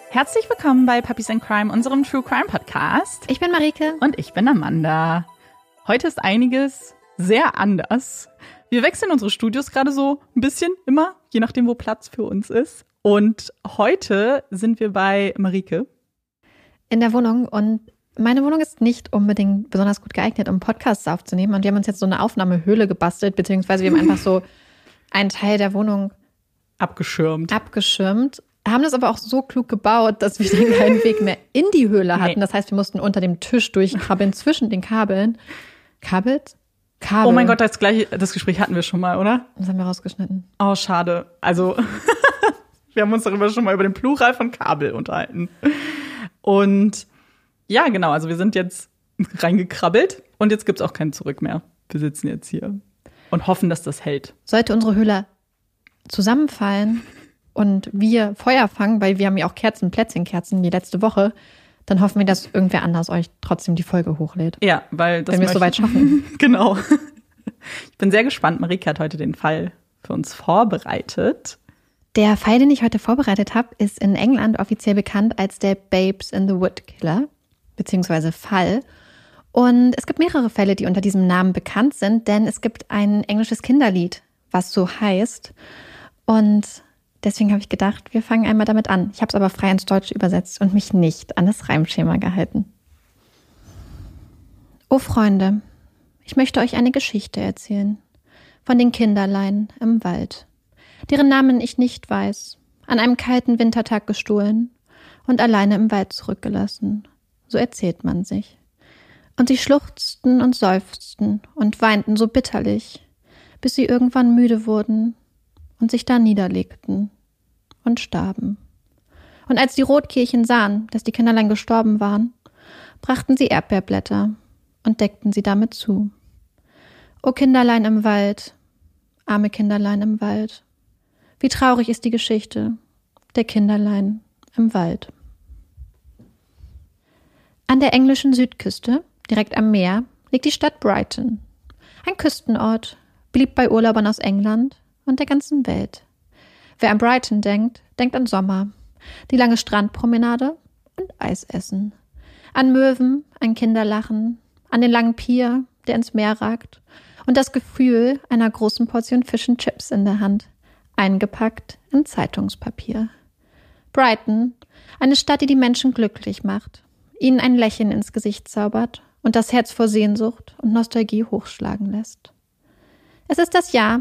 Herzlich willkommen bei Puppies in Crime, unserem True Crime Podcast. Ich bin Marike. Und ich bin Amanda. Heute ist einiges sehr anders. Wir wechseln unsere Studios gerade so ein bisschen immer, je nachdem, wo Platz für uns ist. Und heute sind wir bei Marike. In der Wohnung. Und meine Wohnung ist nicht unbedingt besonders gut geeignet, um Podcasts aufzunehmen. Und wir haben uns jetzt so eine Aufnahmehöhle gebastelt, beziehungsweise wir haben einfach so einen Teil der Wohnung abgeschirmt. Haben das aber auch so klug gebaut, dass wir dann keinen Weg mehr in die Höhle hatten. Das heißt, wir mussten unter dem Tisch durchkrabbeln, zwischen den Kabeln. Kabel? Oh mein Gott, das Gespräch hatten wir schon mal, oder? Das haben wir rausgeschnitten. Oh, schade. Also, wir haben uns darüber schon mal über den Plural von Kabel unterhalten. Und ja, genau, also wir sind jetzt reingekrabbelt und jetzt gibt's auch kein Zurück mehr. Wir sitzen jetzt hier und hoffen, dass das hält. Sollte unsere Höhle zusammenfallen und wir Feuer fangen, weil wir haben ja auch Plätzchenkerzen wie letzte Woche, dann hoffen wir, dass irgendwer anders euch trotzdem die Folge hochlädt. Ja, weil das wenn wir es soweit schaffen. Genau. Ich bin sehr gespannt. Marike hat heute den Fall für uns vorbereitet. Der Fall, den ich heute vorbereitet habe, ist in England offiziell bekannt als der Babes in the Wood Killer, beziehungsweise Fall. Und es gibt mehrere Fälle, die unter diesem Namen bekannt sind, denn es gibt ein englisches Kinderlied, was so heißt. Und deswegen habe ich gedacht, wir fangen einmal damit an. Ich habe es aber frei ins Deutsche übersetzt und mich nicht an das Reimschema gehalten. O Freunde, ich möchte euch eine Geschichte erzählen von den Kinderlein im Wald, deren Namen ich nicht weiß, an einem kalten Wintertag gestohlen und alleine im Wald zurückgelassen. So erzählt man sich. Und sie schluchzten und seufzten und weinten so bitterlich, bis sie irgendwann müde wurden und sich da niederlegten und starben. Und als die Rotkehlchen sahen, dass die Kinderlein gestorben waren, brachten sie Erdbeerblätter und deckten sie damit zu. O Kinderlein im Wald, arme Kinderlein im Wald, wie traurig ist die Geschichte der Kinderlein im Wald. An der englischen Südküste, direkt am Meer, liegt die Stadt Brighton, ein Küstenort, beliebt bei Urlaubern aus England und der ganzen Welt. Wer an Brighton denkt, denkt an Sommer, die lange Strandpromenade und Eisessen. An Möwen, an Kinderlachen, an den langen Pier, der ins Meer ragt und das Gefühl einer großen Portion Fish and Chips in der Hand, eingepackt in Zeitungspapier. Brighton, eine Stadt, die die Menschen glücklich macht, ihnen ein Lächeln ins Gesicht zaubert und das Herz vor Sehnsucht und Nostalgie hochschlagen lässt. Es ist das Jahr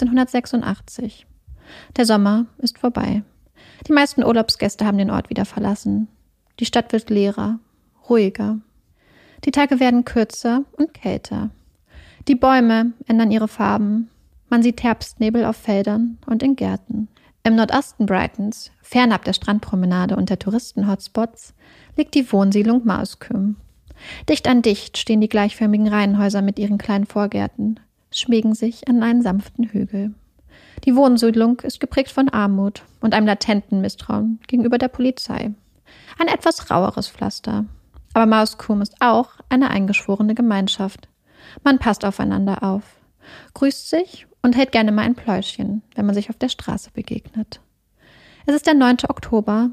1986. Der Sommer ist vorbei. Die meisten Urlaubsgäste haben den Ort wieder verlassen. Die Stadt wird leerer, ruhiger. Die Tage werden kürzer und kälter. Die Bäume ändern ihre Farben. Man sieht Herbstnebel auf Feldern und in Gärten. Im Nordosten Brightons, fernab der Strandpromenade und der Touristen-Hotspots, liegt die Wohnsiedlung Mauscombe. Dicht an dicht stehen die gleichförmigen Reihenhäuser mit ihren kleinen Vorgärten, schmiegen sich an einen sanften Hügel. Die Wohnsiedlung ist geprägt von Armut und einem latenten Misstrauen gegenüber der Polizei. Ein etwas raueres Pflaster. Aber Mauscombe ist auch eine eingeschworene Gemeinschaft. Man passt aufeinander auf, grüßt sich und hält gerne mal ein Pläuschchen, wenn man sich auf der Straße begegnet. Es ist der 9. Oktober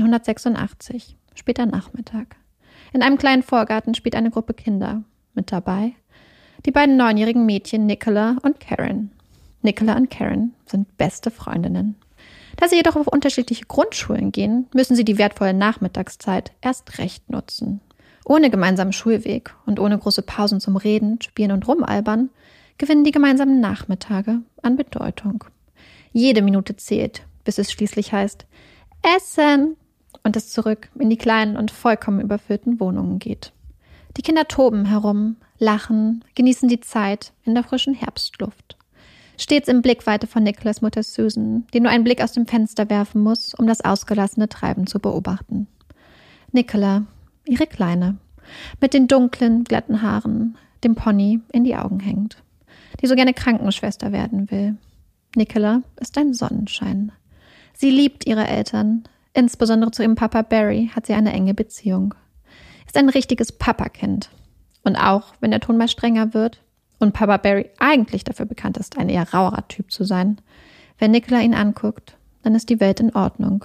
1986, später Nachmittag. In einem kleinen Vorgarten spielt eine Gruppe Kinder. Mit dabei die beiden 9-jährigen Mädchen Nicola und Karen. Nicola und Karen sind beste Freundinnen. Da sie jedoch auf unterschiedliche Grundschulen gehen, müssen sie die wertvolle Nachmittagszeit erst recht nutzen. Ohne gemeinsamen Schulweg und ohne große Pausen zum Reden, Spielen und Rumalbern gewinnen die gemeinsamen Nachmittage an Bedeutung. Jede Minute zählt, bis es schließlich heißt Essen und es zurück in die kleinen und vollkommen überfüllten Wohnungen geht. Die Kinder toben herum, lachen, genießen die Zeit in der frischen Herbstluft. Stets in Blickweite von Nicolas Mutter Susan, die nur einen Blick aus dem Fenster werfen muss, um das ausgelassene Treiben zu beobachten. Nicola, ihre Kleine, mit den dunklen, glatten Haaren, dem Pony in die Augen hängt, die so gerne Krankenschwester werden will. Nicola ist ein Sonnenschein. Sie liebt ihre Eltern, insbesondere zu ihrem Papa Barry hat sie eine enge Beziehung. Ist ein richtiges Papakind. Und auch, wenn der Ton mal strenger wird und Papa Barry eigentlich dafür bekannt ist, ein eher rauerer Typ zu sein, wenn Nicola ihn anguckt, dann ist die Welt in Ordnung.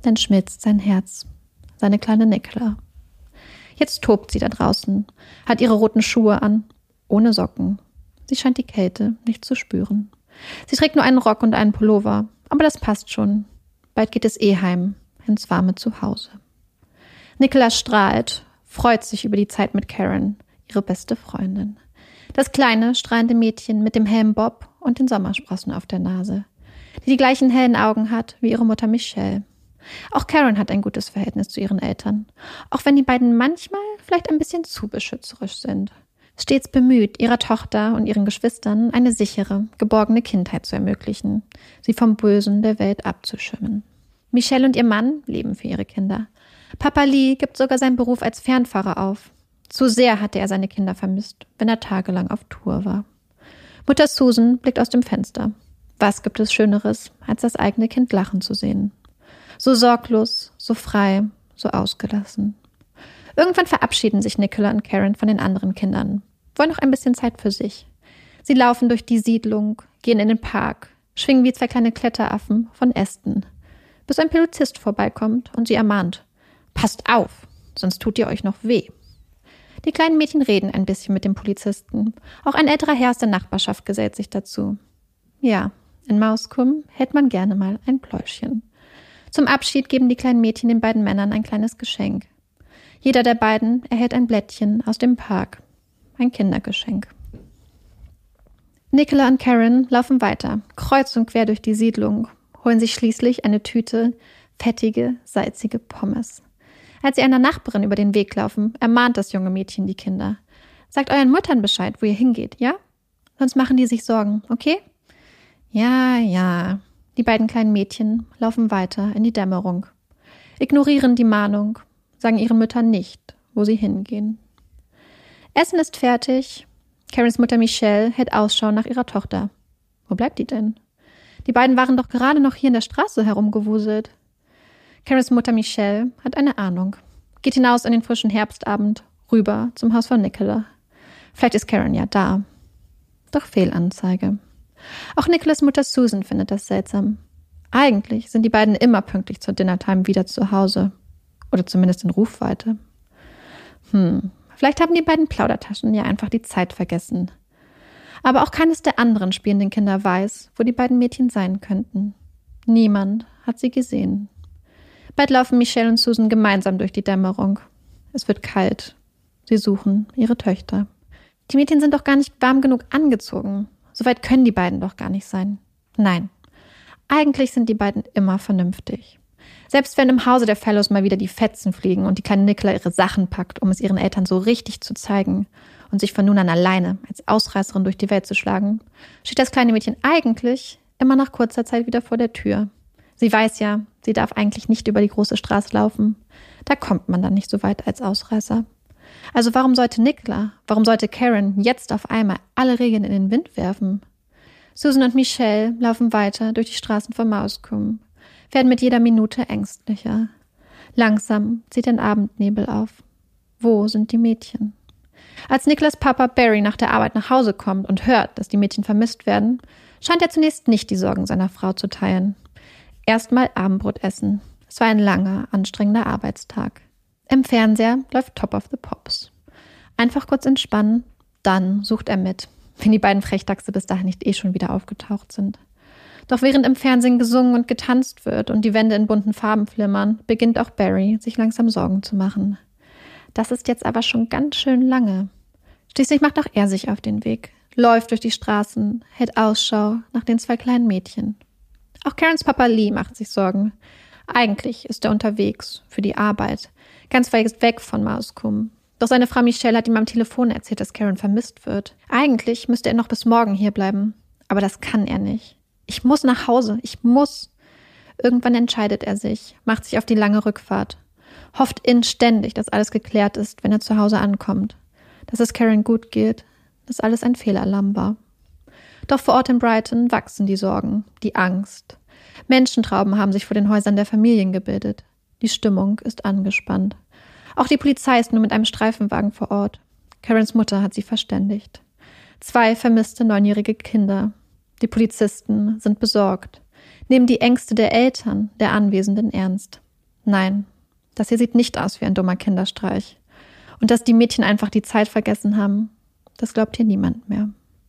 dann schmilzt sein Herz. Seine kleine Nicola. Jetzt tobt sie da draußen, hat ihre roten Schuhe an, ohne Socken. Sie scheint die Kälte nicht zu spüren. Sie trägt nur einen Rock und einen Pullover, aber das passt schon. Bald geht es heim, ins warme Zuhause. Nicola strahlt, freut sich über die Zeit mit Karen, ihre beste Freundin. Das kleine, strahlende Mädchen mit dem hellen Bob und den Sommersprossen auf der Nase, die gleichen hellen Augen hat wie ihre Mutter Michelle. Auch Karen hat ein gutes Verhältnis zu ihren Eltern, auch wenn die beiden manchmal vielleicht ein bisschen zu beschützerisch sind. Stets bemüht, ihrer Tochter und ihren Geschwistern eine sichere, geborgene Kindheit zu ermöglichen, sie vom Bösen der Welt abzuschirmen. Michelle und ihr Mann leben für ihre Kinder. Papa Lee gibt sogar seinen Beruf als Fernfahrer auf. Zu sehr hatte er seine Kinder vermisst, wenn er tagelang auf Tour war. Mutter Susan blickt aus dem Fenster. Was gibt es Schöneres, als das eigene Kind lachen zu sehen? So sorglos, so frei, so ausgelassen. Irgendwann verabschieden sich Nicola und Karen von den anderen Kindern, wollen noch ein bisschen Zeit für sich. Sie laufen durch die Siedlung, gehen in den Park, schwingen wie zwei kleine Kletteraffen von Ästen, bis ein Polizist vorbeikommt und sie ermahnt: Passt auf, sonst tut ihr euch noch weh. Die kleinen Mädchen reden ein bisschen mit dem Polizisten. Auch ein älterer Herr aus der Nachbarschaft gesellt sich dazu. Ja, in Mauskum hält man gerne mal ein Pläuschchen. Zum Abschied geben die kleinen Mädchen den beiden Männern ein kleines Geschenk. Jeder der beiden erhält ein Blättchen aus dem Park. Ein Kindergeschenk. Nicola und Karen laufen weiter, kreuz und quer durch die Siedlung, holen sich schließlich eine Tüte fettige, salzige Pommes. Als sie einer Nachbarin über den Weg laufen, ermahnt das junge Mädchen die Kinder. Sagt euren Müttern Bescheid, wo ihr hingeht, ja? Sonst machen die sich Sorgen, okay? Ja, ja. Die beiden kleinen Mädchen laufen weiter in die Dämmerung, ignorieren die Mahnung, sagen ihren Müttern nicht, wo sie hingehen. Essen ist fertig. Karens Mutter Michelle hält Ausschau nach ihrer Tochter. Wo bleibt die denn? Die beiden waren doch gerade noch hier in der Straße herumgewuselt. Karens Mutter Michelle hat eine Ahnung. Geht hinaus in den frischen Herbstabend, rüber zum Haus von Nicola. Vielleicht ist Karen ja da. Doch Fehlanzeige. Auch Nicolas Mutter Susan findet das seltsam. Eigentlich sind die beiden immer pünktlich zur Dinnertime wieder zu Hause. Oder zumindest in Rufweite. Vielleicht haben die beiden Plaudertaschen ja einfach die Zeit vergessen. Aber auch keines der anderen spielenden Kinder weiß, wo die beiden Mädchen sein könnten. Niemand hat sie gesehen. Bald laufen Michelle und Susan gemeinsam durch die Dämmerung. Es wird kalt. Sie suchen ihre Töchter. Die Mädchen sind doch gar nicht warm genug angezogen. So weit können die beiden doch gar nicht sein. Nein, eigentlich sind die beiden immer vernünftig. Selbst wenn im Hause der Fellows mal wieder die Fetzen fliegen und die kleine Nicola ihre Sachen packt, um es ihren Eltern so richtig zu zeigen und sich von nun an alleine als Ausreißerin durch die Welt zu schlagen, steht das kleine Mädchen eigentlich immer nach kurzer Zeit wieder vor der Tür. Sie weiß ja, sie darf eigentlich nicht über die große Straße laufen. Da kommt man dann nicht so weit als Ausreißer. Also warum sollte Nicola, warum sollte Karen jetzt auf einmal alle Regeln in den Wind werfen? Susan und Michelle laufen weiter durch die Straßen von Mauskum, werden mit jeder Minute ängstlicher. Langsam zieht ein Abendnebel auf. Wo sind die Mädchen? Als Nicolas Papa Barry nach der Arbeit nach Hause kommt und hört, dass die Mädchen vermisst werden, scheint er zunächst nicht die Sorgen seiner Frau zu teilen. Erstmal Abendbrot essen. Es war ein langer, anstrengender Arbeitstag. Im Fernseher läuft Top of the Pops. Einfach kurz entspannen, dann sucht er mit, wenn die beiden Frechdachse bis dahin nicht schon wieder aufgetaucht sind. Doch während im Fernsehen gesungen und getanzt wird und die Wände in bunten Farben flimmern, beginnt auch Barry sich langsam Sorgen zu machen. Das ist jetzt aber schon ganz schön lange. Schließlich macht auch er sich auf den Weg, läuft durch die Straßen, hält Ausschau nach den zwei kleinen Mädchen. Auch Karens Papa Lee macht sich Sorgen. Eigentlich ist er unterwegs, für die Arbeit, ganz weit weg von Mauskum. Doch seine Frau Michelle hat ihm am Telefon erzählt, dass Karen vermisst wird. Eigentlich müsste er noch bis morgen hier bleiben, aber das kann er nicht. Ich muss nach Hause, ich muss. Irgendwann entscheidet er sich, macht sich auf die lange Rückfahrt, hofft inständig, dass alles geklärt ist, wenn er zu Hause ankommt, dass es Karen gut geht, dass alles ein Fehlalarm war. Doch vor Ort in Brighton wachsen die Sorgen, die Angst. Menschentrauben haben sich vor den Häusern der Familien gebildet. Die Stimmung ist angespannt. Auch die Polizei ist nur mit einem Streifenwagen vor Ort. Karens Mutter hat sie verständigt. 2 vermisste 9-jährige Kinder. Die Polizisten sind besorgt, nehmen die Ängste der Eltern, der Anwesenden ernst. Nein, das hier sieht nicht aus wie ein dummer Kinderstreich. Und dass die Mädchen einfach die Zeit vergessen haben, das glaubt hier niemand mehr.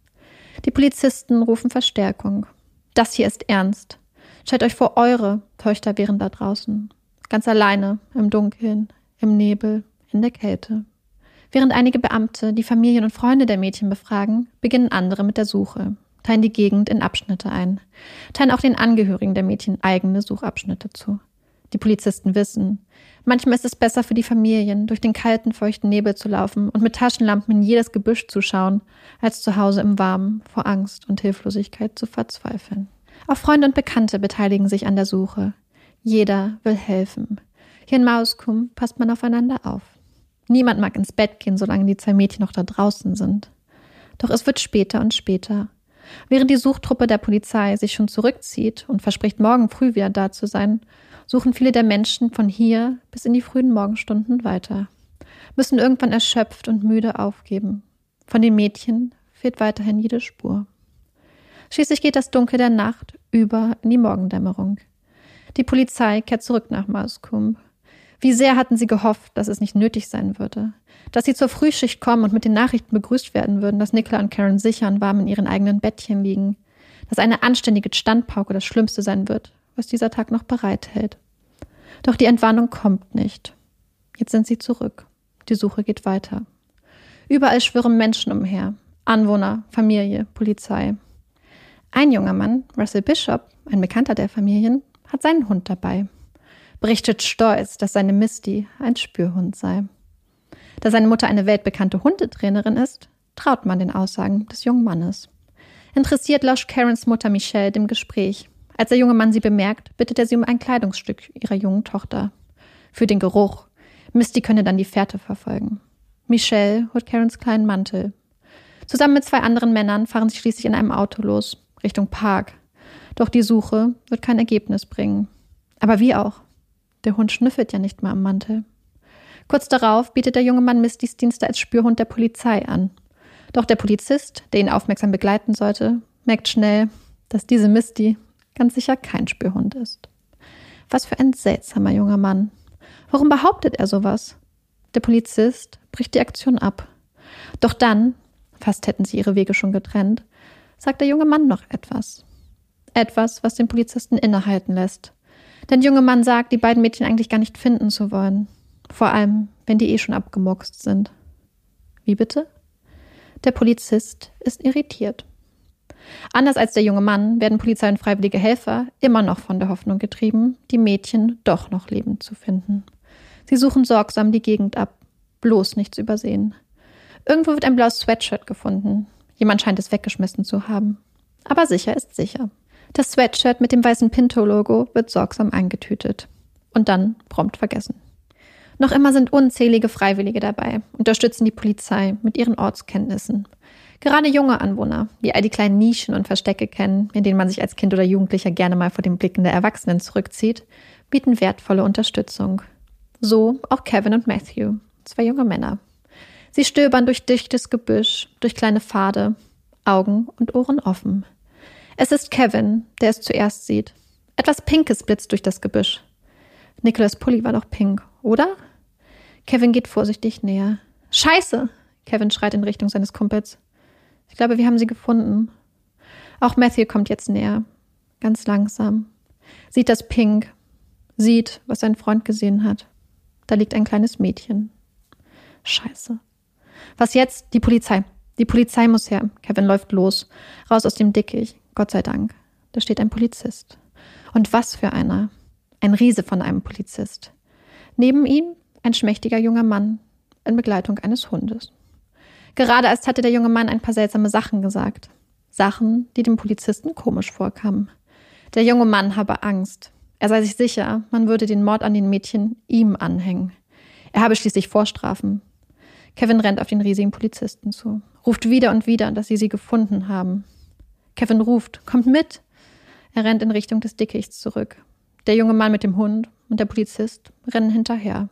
Die Polizisten rufen Verstärkung. Das hier ist ernst. Stellt euch vor, eure Töchter wären da draußen. Ganz alleine, im Dunkeln, im Nebel, in der Kälte. Während einige Beamte die Familien und Freunde der Mädchen befragen, beginnen andere mit der Suche, teilen die Gegend in Abschnitte ein, teilen auch den Angehörigen der Mädchen eigene Suchabschnitte zu. Die Polizisten wissen, manchmal ist es besser für die Familien, durch den kalten, feuchten Nebel zu laufen und mit Taschenlampen in jedes Gebüsch zu schauen, als zu Hause im Warmen vor Angst und Hilflosigkeit zu verzweifeln. Auch Freunde und Bekannte beteiligen sich an der Suche. Jeder will helfen. Hier in Mauskum passt man aufeinander auf. Niemand mag ins Bett gehen, solange die 2 Mädchen noch da draußen sind. Doch es wird später und später. Während die Suchtruppe der Polizei sich schon zurückzieht und verspricht, morgen früh wieder da zu sein, suchen viele der Menschen von hier bis in die frühen Morgenstunden weiter, müssen irgendwann erschöpft und müde aufgeben. Von den Mädchen fehlt weiterhin jede Spur. Schließlich geht das Dunkel der Nacht über in die Morgendämmerung. Die Polizei kehrt zurück nach Mauskum. Wie sehr hatten sie gehofft, dass es nicht nötig sein würde, dass sie zur Frühschicht kommen und mit den Nachrichten begrüßt werden würden, dass Nicola und Karen sicher und warm in ihren eigenen Bettchen liegen, dass eine anständige Standpauke das Schlimmste sein wird, was dieser Tag noch bereithält. Doch die Entwarnung kommt nicht. Jetzt sind sie zurück. Die Suche geht weiter. Überall schwirren Menschen umher. Anwohner, Familie, Polizei. Ein junger Mann, Russell Bishop, ein Bekannter der Familien, hat seinen Hund dabei. Berichtet stolz, dass seine Misty ein Spürhund sei. Da seine Mutter eine weltbekannte Hundetrainerin ist, traut man den Aussagen des jungen Mannes. Interessiert lauscht Karens Mutter Michelle dem Gespräch. Als der junge Mann sie bemerkt, bittet er sie um ein Kleidungsstück ihrer jungen Tochter. Für den Geruch. Misty könne dann die Fährte verfolgen. Michelle holt Karens kleinen Mantel. Zusammen mit 2 anderen Männern fahren sie schließlich in einem Auto los, Richtung Park. Doch die Suche wird kein Ergebnis bringen. Aber wie auch? Der Hund schnüffelt ja nicht mal am Mantel. Kurz darauf bietet der junge Mann Mistys Dienste als Spürhund der Polizei an. Doch der Polizist, der ihn aufmerksam begleiten sollte, merkt schnell, dass diese Misty ganz sicher kein Spürhund ist. Was für ein seltsamer junger Mann. Warum behauptet er sowas? Der Polizist bricht die Aktion ab. Doch dann, fast hätten sie ihre Wege schon getrennt, sagt der junge Mann noch etwas. Etwas, was den Polizisten innehalten lässt. Denn der junge Mann sagt, die beiden Mädchen eigentlich gar nicht finden zu wollen. Vor allem, wenn die schon abgemurkst sind. Wie bitte? Der Polizist ist irritiert. Anders als der junge Mann werden Polizei und freiwillige Helfer immer noch von der Hoffnung getrieben, die Mädchen doch noch lebend zu finden. Sie suchen sorgsam die Gegend ab, bloß nichts übersehen. Irgendwo wird ein blaues Sweatshirt gefunden. Jemand scheint es weggeschmissen zu haben. Aber sicher ist sicher. Das Sweatshirt mit dem weißen Pinto-Logo wird sorgsam eingetütet. Und dann prompt vergessen. Noch immer sind unzählige Freiwillige dabei, unterstützen die Polizei mit ihren Ortskenntnissen. Gerade junge Anwohner, die all die kleinen Nischen und Verstecke kennen, in denen man sich als Kind oder Jugendlicher gerne mal vor den Blicken der Erwachsenen zurückzieht, bieten wertvolle Unterstützung. So auch Kevin und Matthew, 2 junge Männer. Sie stöbern durch dichtes Gebüsch, durch kleine Pfade, Augen und Ohren offen. Es ist Kevin, der es zuerst sieht. Etwas Pinkes blitzt durch das Gebüsch. Nicholas Pulli war doch pink, oder? Kevin geht vorsichtig näher. Scheiße! Kevin schreit in Richtung seines Kumpels. Ich glaube, wir haben sie gefunden. Auch Matthew kommt jetzt näher. Ganz langsam. Sieht das Pink. Sieht, was sein Freund gesehen hat. Da liegt ein kleines Mädchen. Scheiße. Was jetzt? Die Polizei. Die Polizei muss her. Kevin läuft los. Raus aus dem Dickicht. Gott sei Dank. Da steht ein Polizist. Und was für einer. Ein Riese von einem Polizist. Neben ihm ein schmächtiger junger Mann in Begleitung eines Hundes. Gerade erst hatte der junge Mann ein paar seltsame Sachen gesagt. Sachen, die dem Polizisten komisch vorkamen. Der junge Mann habe Angst. Er sei sich sicher, man würde den Mord an den Mädchen ihm anhängen. Er habe schließlich Vorstrafen. Kevin rennt auf den riesigen Polizisten zu, ruft wieder und wieder, dass sie gefunden haben. Kevin ruft, kommt mit! Er rennt in Richtung des Dickichts zurück. Der junge Mann mit dem Hund und der Polizist rennen hinterher.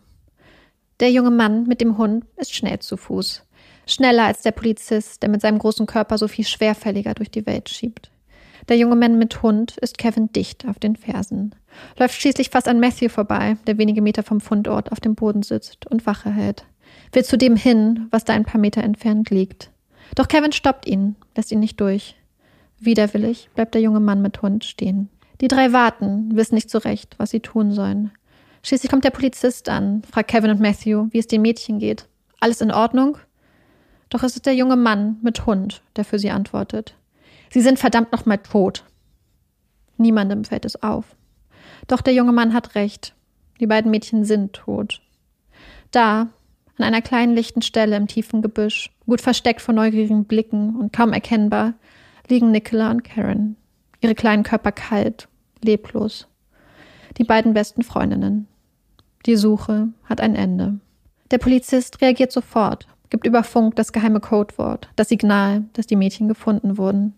Der junge Mann mit dem Hund ist schnell zu Fuß. Schneller als der Polizist, der mit seinem großen Körper so viel schwerfälliger durch die Welt schiebt. Der junge Mann mit Hund ist Kevin dicht auf den Fersen. läuft schließlich fast an Matthew vorbei, der wenige Meter vom Fundort auf dem Boden sitzt und Wache hält. Will zu dem hin, was da ein paar Meter entfernt liegt. Doch Kevin stoppt ihn, lässt ihn nicht durch. Widerwillig bleibt der junge Mann mit Hund stehen. Die drei warten, wissen nicht so recht, was sie tun sollen. Schließlich kommt der Polizist an, fragt Kevin und Matthew, wie es den Mädchen geht. Alles in Ordnung? Doch es ist der junge Mann mit Hund, der für sie antwortet. Sie sind verdammt nochmal tot. Niemandem fällt es auf. Doch der junge Mann hat recht. Die beiden Mädchen sind tot. Da, an einer kleinen lichten Stelle im tiefen Gebüsch, gut versteckt vor neugierigen Blicken und kaum erkennbar, liegen Nicola und Karen. Ihre kleinen Körper kalt, leblos. Die beiden besten Freundinnen. Die Suche hat ein Ende. Der Polizist reagiert sofort, gibt über Funk das geheime Codewort, das Signal, dass die Mädchen gefunden wurden.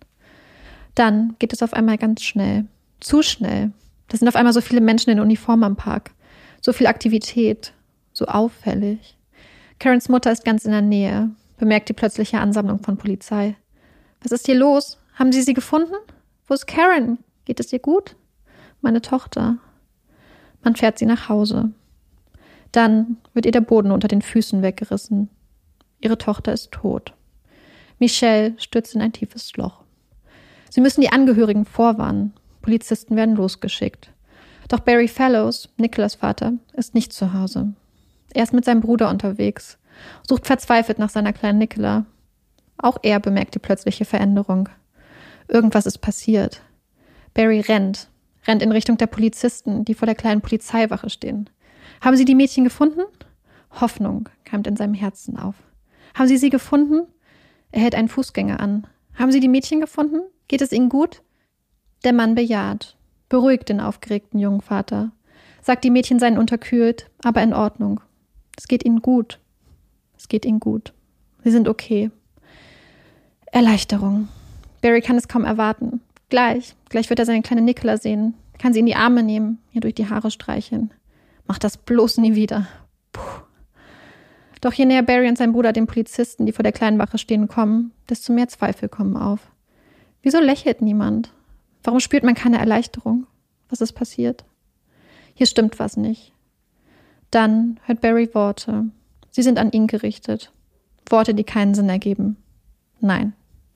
Dann geht es auf einmal ganz schnell. Zu schnell. Da sind auf einmal so viele Menschen in Uniform am Park. So viel Aktivität. So auffällig. Karens Mutter ist ganz in der Nähe, bemerkt die plötzliche Ansammlung von Polizei. Was ist hier los? Haben Sie gefunden? Wo ist Karen? Geht es ihr gut? Meine Tochter. Man fährt sie nach Hause. Dann wird ihr der Boden unter den Füßen weggerissen. Ihre Tochter ist tot. Michelle stürzt in ein tiefes Loch. Sie müssen die Angehörigen vorwarnen. Polizisten werden losgeschickt. Doch Barry Fellows, Nicholas Vater, ist nicht zu Hause. Er ist mit seinem Bruder unterwegs, sucht verzweifelt nach seiner kleinen Nicola. Auch er bemerkt die plötzliche Veränderung. Irgendwas ist passiert. Barry rennt in Richtung der Polizisten, die vor der kleinen Polizeiwache stehen. Haben Sie die Mädchen gefunden? Hoffnung keimt in seinem Herzen auf. Haben Sie gefunden? Er hält einen Fußgänger an. Haben Sie die Mädchen gefunden? Geht es Ihnen gut? Der Mann bejaht, beruhigt den aufgeregten jungen Vater, sagt, die Mädchen seien unterkühlt, aber in Ordnung. Es geht ihnen gut. Es geht ihnen gut. Sie sind okay. Erleichterung. Barry kann es kaum erwarten. Gleich wird er seine kleine Nicola sehen, kann sie in die Arme nehmen, ihr durch die Haare streicheln. Macht das bloß nie wieder. Puh. Doch je näher Barry und sein Bruder den Polizisten, die vor der kleinen Wache stehen, kommen, desto mehr Zweifel kommen auf. Wieso lächelt niemand? Warum spürt man keine Erleichterung? Was ist passiert? Hier stimmt was nicht. Dann hört Barry Worte. Sie sind an ihn gerichtet. Worte, die keinen Sinn ergeben. Nein,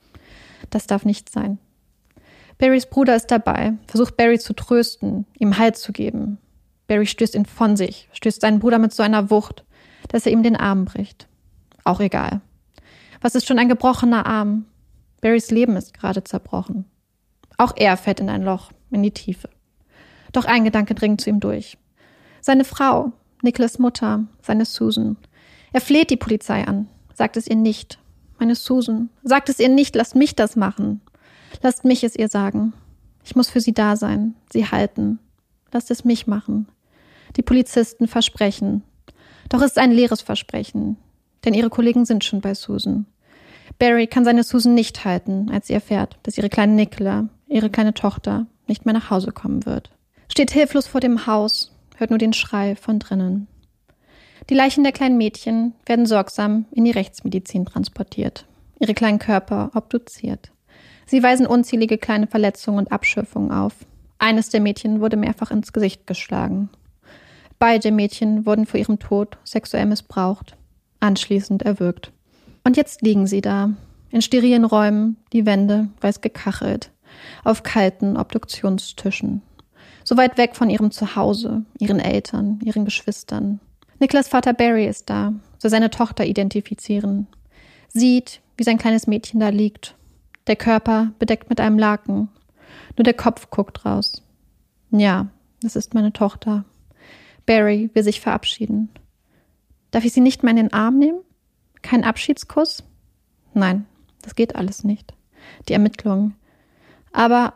das darf nicht sein. Barrys Bruder ist dabei, versucht Barry zu trösten, ihm Halt zu geben. Barry stößt ihn von sich, stößt seinen Bruder mit so einer Wucht, dass er ihm den Arm bricht. Auch egal. Was ist schon ein gebrochener Arm? Barrys Leben ist gerade zerbrochen. Auch er fällt in ein Loch, in die Tiefe. Doch ein Gedanke dringt zu ihm durch. Seine Frau, Nicholas Mutter, seine Susan. Er fleht die Polizei an, sagt es ihr nicht. Meine Susan, sagt es ihr nicht, lasst mich das machen. Lasst mich es ihr sagen. Ich muss für sie da sein, sie halten. Lasst es mich machen. Die Polizisten versprechen. Doch es ist ein leeres Versprechen, denn ihre Kollegen sind schon bei Susan. Barry kann seine Susan nicht halten, als sie erfährt, dass ihre kleine Nicola, ihre kleine Tochter, nicht mehr nach Hause kommen wird. Steht hilflos vor dem Haus, hört nur den Schrei von drinnen. Die Leichen der kleinen Mädchen werden sorgsam in die Rechtsmedizin transportiert, ihre kleinen Körper obduziert. Sie weisen unzählige kleine Verletzungen und Abschürfungen auf. Eines der Mädchen wurde mehrfach ins Gesicht geschlagen. Beide Mädchen wurden vor ihrem Tod sexuell missbraucht, anschließend erwürgt. Und jetzt liegen sie da, in sterilen Räumen, die Wände weiß gekachelt, auf kalten Obduktionstischen. So weit weg von ihrem Zuhause, ihren Eltern, ihren Geschwistern. Nicholas Vater Barry ist da, soll seine Tochter identifizieren. Sieht, wie sein kleines Mädchen da liegt. Der Körper bedeckt mit einem Laken. Nur der Kopf guckt raus. Ja, das ist meine Tochter. Barry will sich verabschieden. Darf ich sie nicht mal in den Arm nehmen? Kein Abschiedskuss? Nein, das geht alles nicht. Die Ermittlungen. Aber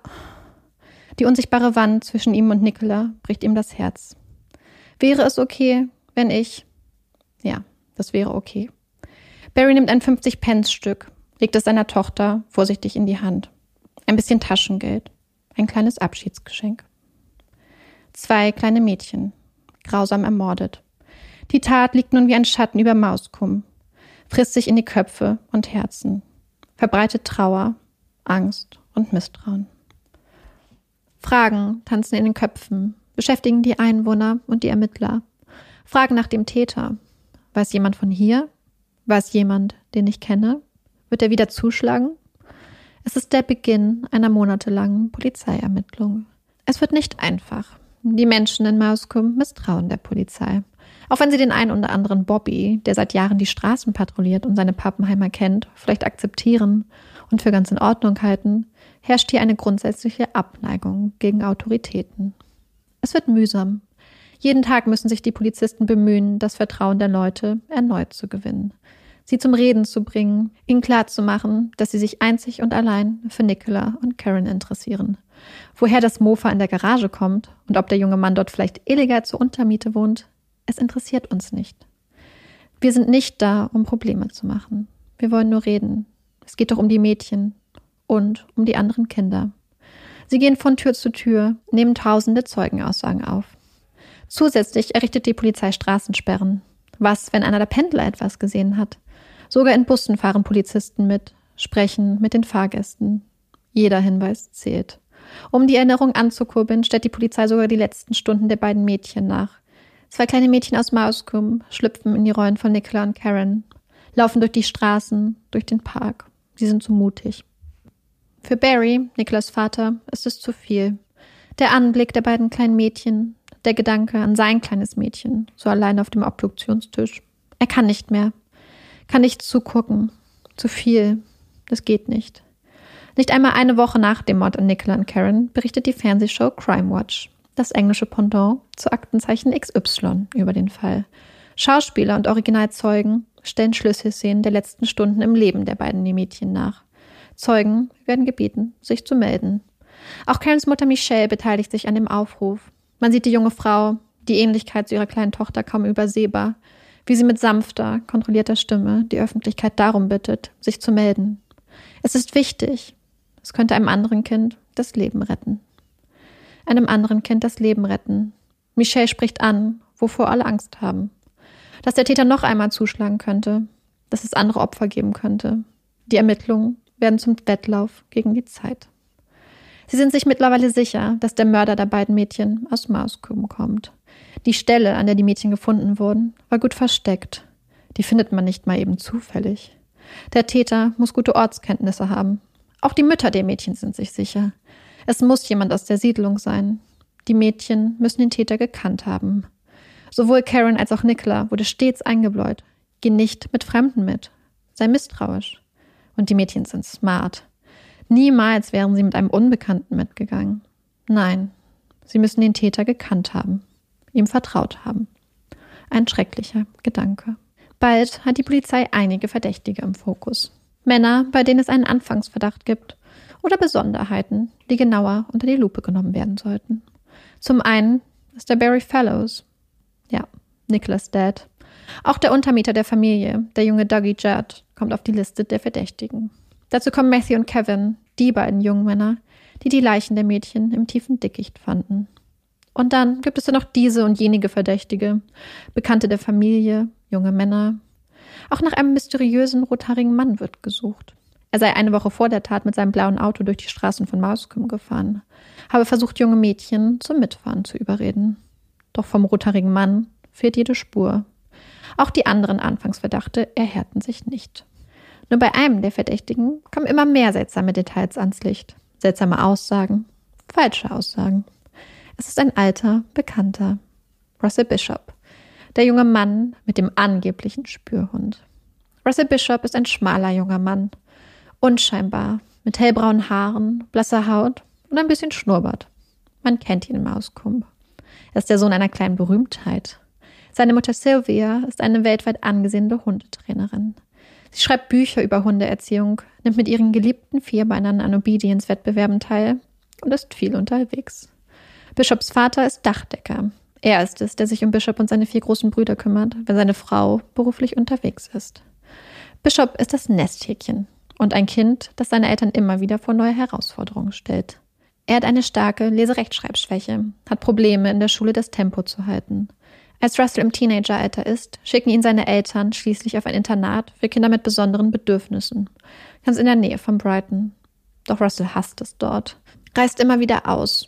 die unsichtbare Wand zwischen ihm und Nicola bricht ihm das Herz. Wäre es okay, wenn ich... Ja, das wäre okay. Barry nimmt ein 50-Pence-Stück, legt es seiner Tochter vorsichtig in die Hand. Ein bisschen Taschengeld. Ein kleines Abschiedsgeschenk. 2 kleine Mädchen. Grausam ermordet. Die Tat liegt nun wie ein Schatten über Mauskum, frisst sich in die Köpfe und Herzen, verbreitet Trauer, Angst und Misstrauen. Fragen tanzen in den Köpfen, beschäftigen die Einwohner und die Ermittler, fragen nach dem Täter. Weiß jemand von hier? Weiß jemand, den ich kenne? Wird er wieder zuschlagen? Es ist der Beginn einer monatelangen Polizeiermittlung. Es wird nicht einfach. Die Menschen in Mousecombe misstrauen der Polizei. Auch wenn sie den einen oder anderen Bobby, der seit Jahren die Straßen patrouilliert und seine Pappenheimer kennt, vielleicht akzeptieren und für ganz in Ordnung halten, herrscht hier eine grundsätzliche Abneigung gegen Autoritäten. Es wird mühsam. Jeden Tag müssen sich die Polizisten bemühen, das Vertrauen der Leute erneut zu gewinnen. Sie zum Reden zu bringen, ihnen klarzumachen, dass sie sich einzig und allein für Nicola und Karen interessieren. Woher das Mofa in der Garage kommt und ob der junge Mann dort vielleicht illegal zur Untermiete wohnt, es interessiert uns nicht. Wir sind nicht da, um Probleme zu machen. Wir wollen nur reden. Es geht doch um die Mädchen und um die anderen Kinder. Sie gehen von Tür zu Tür, nehmen tausende Zeugenaussagen auf. Zusätzlich errichtet die Polizei Straßensperren. Was, wenn einer der Pendler etwas gesehen hat? Sogar in Bussen fahren Polizisten mit, sprechen mit den Fahrgästen. Jeder Hinweis zählt. Um die Erinnerung anzukurbeln, stellt die Polizei sogar die letzten Stunden der beiden Mädchen nach. 2 kleine Mädchen aus Mousecombe schlüpfen in die Rollen von Nicola und Karen, laufen durch die Straßen, durch den Park. Sie sind so mutig. Für Barry, Nicolas Vater, ist es zu viel. Der Anblick der beiden kleinen Mädchen, der Gedanke an sein kleines Mädchen, so allein auf dem Obduktionstisch. Er kann nicht mehr. Kann nicht zugucken. Zu viel. Das geht nicht. Nicht einmal eine Woche nach dem Mord an Nicola und Karen berichtet die Fernsehshow Crime Watch, das englische Pendant zu Aktenzeichen XY, über den Fall. Schauspieler und Originalzeugen stellen Schlüsselszenen der letzten Stunden im Leben der beiden Mädchen nach. Zeugen werden gebeten, sich zu melden. Auch Karens Mutter Michelle beteiligt sich an dem Aufruf. Man sieht die junge Frau, die Ähnlichkeit zu ihrer kleinen Tochter kaum übersehbar, wie sie mit sanfter, kontrollierter Stimme die Öffentlichkeit darum bittet, sich zu melden. Es ist wichtig. Es könnte einem anderen Kind das Leben retten. Einem anderen Kind das Leben retten. Michelle spricht an, wovor alle Angst haben. Dass der Täter noch einmal zuschlagen könnte, dass es andere Opfer geben könnte. Die Ermittlungen werden zum Wettlauf gegen die Zeit. Sie sind sich mittlerweile sicher, dass der Mörder der beiden Mädchen aus Mousecombe kommt. Die Stelle, an der die Mädchen gefunden wurden, war gut versteckt. Die findet man nicht mal eben zufällig. Der Täter muss gute Ortskenntnisse haben. Auch die Mütter der Mädchen sind sich sicher. Es muss jemand aus der Siedlung sein. Die Mädchen müssen den Täter gekannt haben. Sowohl Karen als auch Nicola wurde stets eingebläut. Geh nicht mit Fremden mit. Sei misstrauisch. Und die Mädchen sind smart. Niemals wären sie mit einem Unbekannten mitgegangen. Nein, sie müssen den Täter gekannt haben, ihm vertraut haben. Ein schrecklicher Gedanke. Bald hat die Polizei einige Verdächtige im Fokus. Männer, bei denen es einen Anfangsverdacht gibt, oder Besonderheiten, die genauer unter die Lupe genommen werden sollten. Zum einen ist der Barry Fellows. Ja, Nicolas Dad. Auch der Untermieter der Familie, der junge Dougie Judd, kommt auf die Liste der Verdächtigen. Dazu kommen Matthew und Kevin, die beiden jungen Männer, die Leichen der Mädchen im tiefen Dickicht fanden. Und dann gibt es ja noch diese und jenige Verdächtige, Bekannte der Familie, junge Männer. Auch nach einem mysteriösen rothaarigen Mann wird gesucht. Er sei eine Woche vor der Tat mit seinem blauen Auto durch die Straßen von Mousecombe gefahren, habe versucht, junge Mädchen zum Mitfahren zu überreden. Doch vom rothaarigen Mann fehlt jede Spur. Auch die anderen Anfangsverdachte erhärten sich nicht. Nur bei einem der Verdächtigen kommen immer mehr seltsame Details ans Licht. Seltsame Aussagen, falsche Aussagen. Es ist ein alter Bekannter, Russell Bishop, der junge Mann mit dem angeblichen Spürhund. Russell Bishop ist ein schmaler junger Mann, unscheinbar, mit hellbraunen Haaren, blasser Haut und ein bisschen Schnurrbart. Man kennt ihn in Mousecombe. Er ist der Sohn einer kleinen Berühmtheit. Seine Mutter Sylvia ist eine weltweit angesehene Hundetrainerin. Sie schreibt Bücher über Hundeerziehung, nimmt mit ihren geliebten Vierbeinern an Obedience-Wettbewerben teil und ist viel unterwegs. Bishops Vater ist Dachdecker. Er ist es, der sich um Bishop und seine 4 großen Brüder kümmert, wenn seine Frau beruflich unterwegs ist. Bishop ist das Nesthäkchen und ein Kind, das seine Eltern immer wieder vor neue Herausforderungen stellt. Er hat eine starke Leserechtschreibschwäche, hat Probleme in der Schule das Tempo zu halten. Als Russell im Teenageralter ist, schicken ihn seine Eltern schließlich auf ein Internat für Kinder mit besonderen Bedürfnissen, ganz in der Nähe von Brighton. Doch Russell hasst es dort, reist immer wieder aus,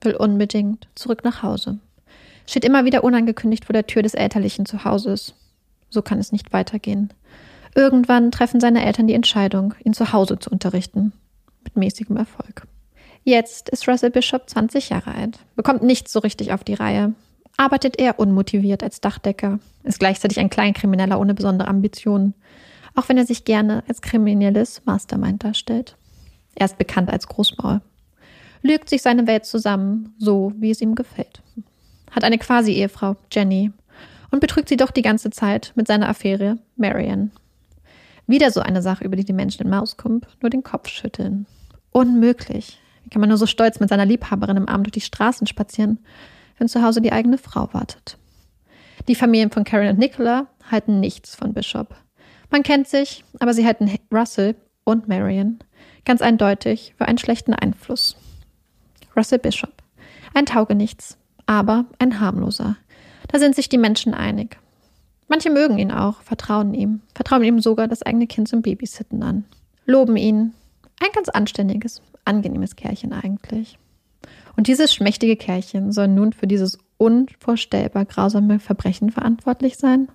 will unbedingt zurück nach Hause. Steht immer wieder unangekündigt vor der Tür des elterlichen Zuhauses. So kann es nicht weitergehen. Irgendwann treffen seine Eltern die Entscheidung, ihn zu Hause zu unterrichten. Mit mäßigem Erfolg. Jetzt ist Russell Bishop 20 Jahre alt, bekommt nichts so richtig auf die Reihe, arbeitet eher unmotiviert als Dachdecker, ist gleichzeitig ein Kleinkrimineller ohne besondere Ambitionen, auch wenn er sich gerne als kriminelles Mastermind darstellt. Er ist bekannt als Großmaul. Lügt sich seine Welt zusammen, so wie es ihm gefällt. Hat eine Quasi-Ehefrau, Jenny, und betrügt sie doch die ganze Zeit mit seiner Affäre Marian. Wieder so eine Sache, über die die Menschen in Mauskump nur den Kopf schütteln. Unmöglich. Wie kann man nur so stolz mit seiner Liebhaberin im Arm durch die Straßen spazieren, wenn zu Hause die eigene Frau wartet? Die Familien von Karen und Nicola halten nichts von Bishop. Man kennt sich, aber sie halten Russell und Marian ganz eindeutig für einen schlechten Einfluss. Russell Bishop. Ein Taugenichts, aber ein harmloser. Da sind sich die Menschen einig. Manche mögen ihn auch, vertrauen ihm sogar das eigene Kind zum Babysitten an. Loben ihn. Ein ganz anständiges, angenehmes Kerlchen eigentlich. Und dieses schmächtige Kerlchen soll nun für dieses unvorstellbar grausame Verbrechen verantwortlich sein?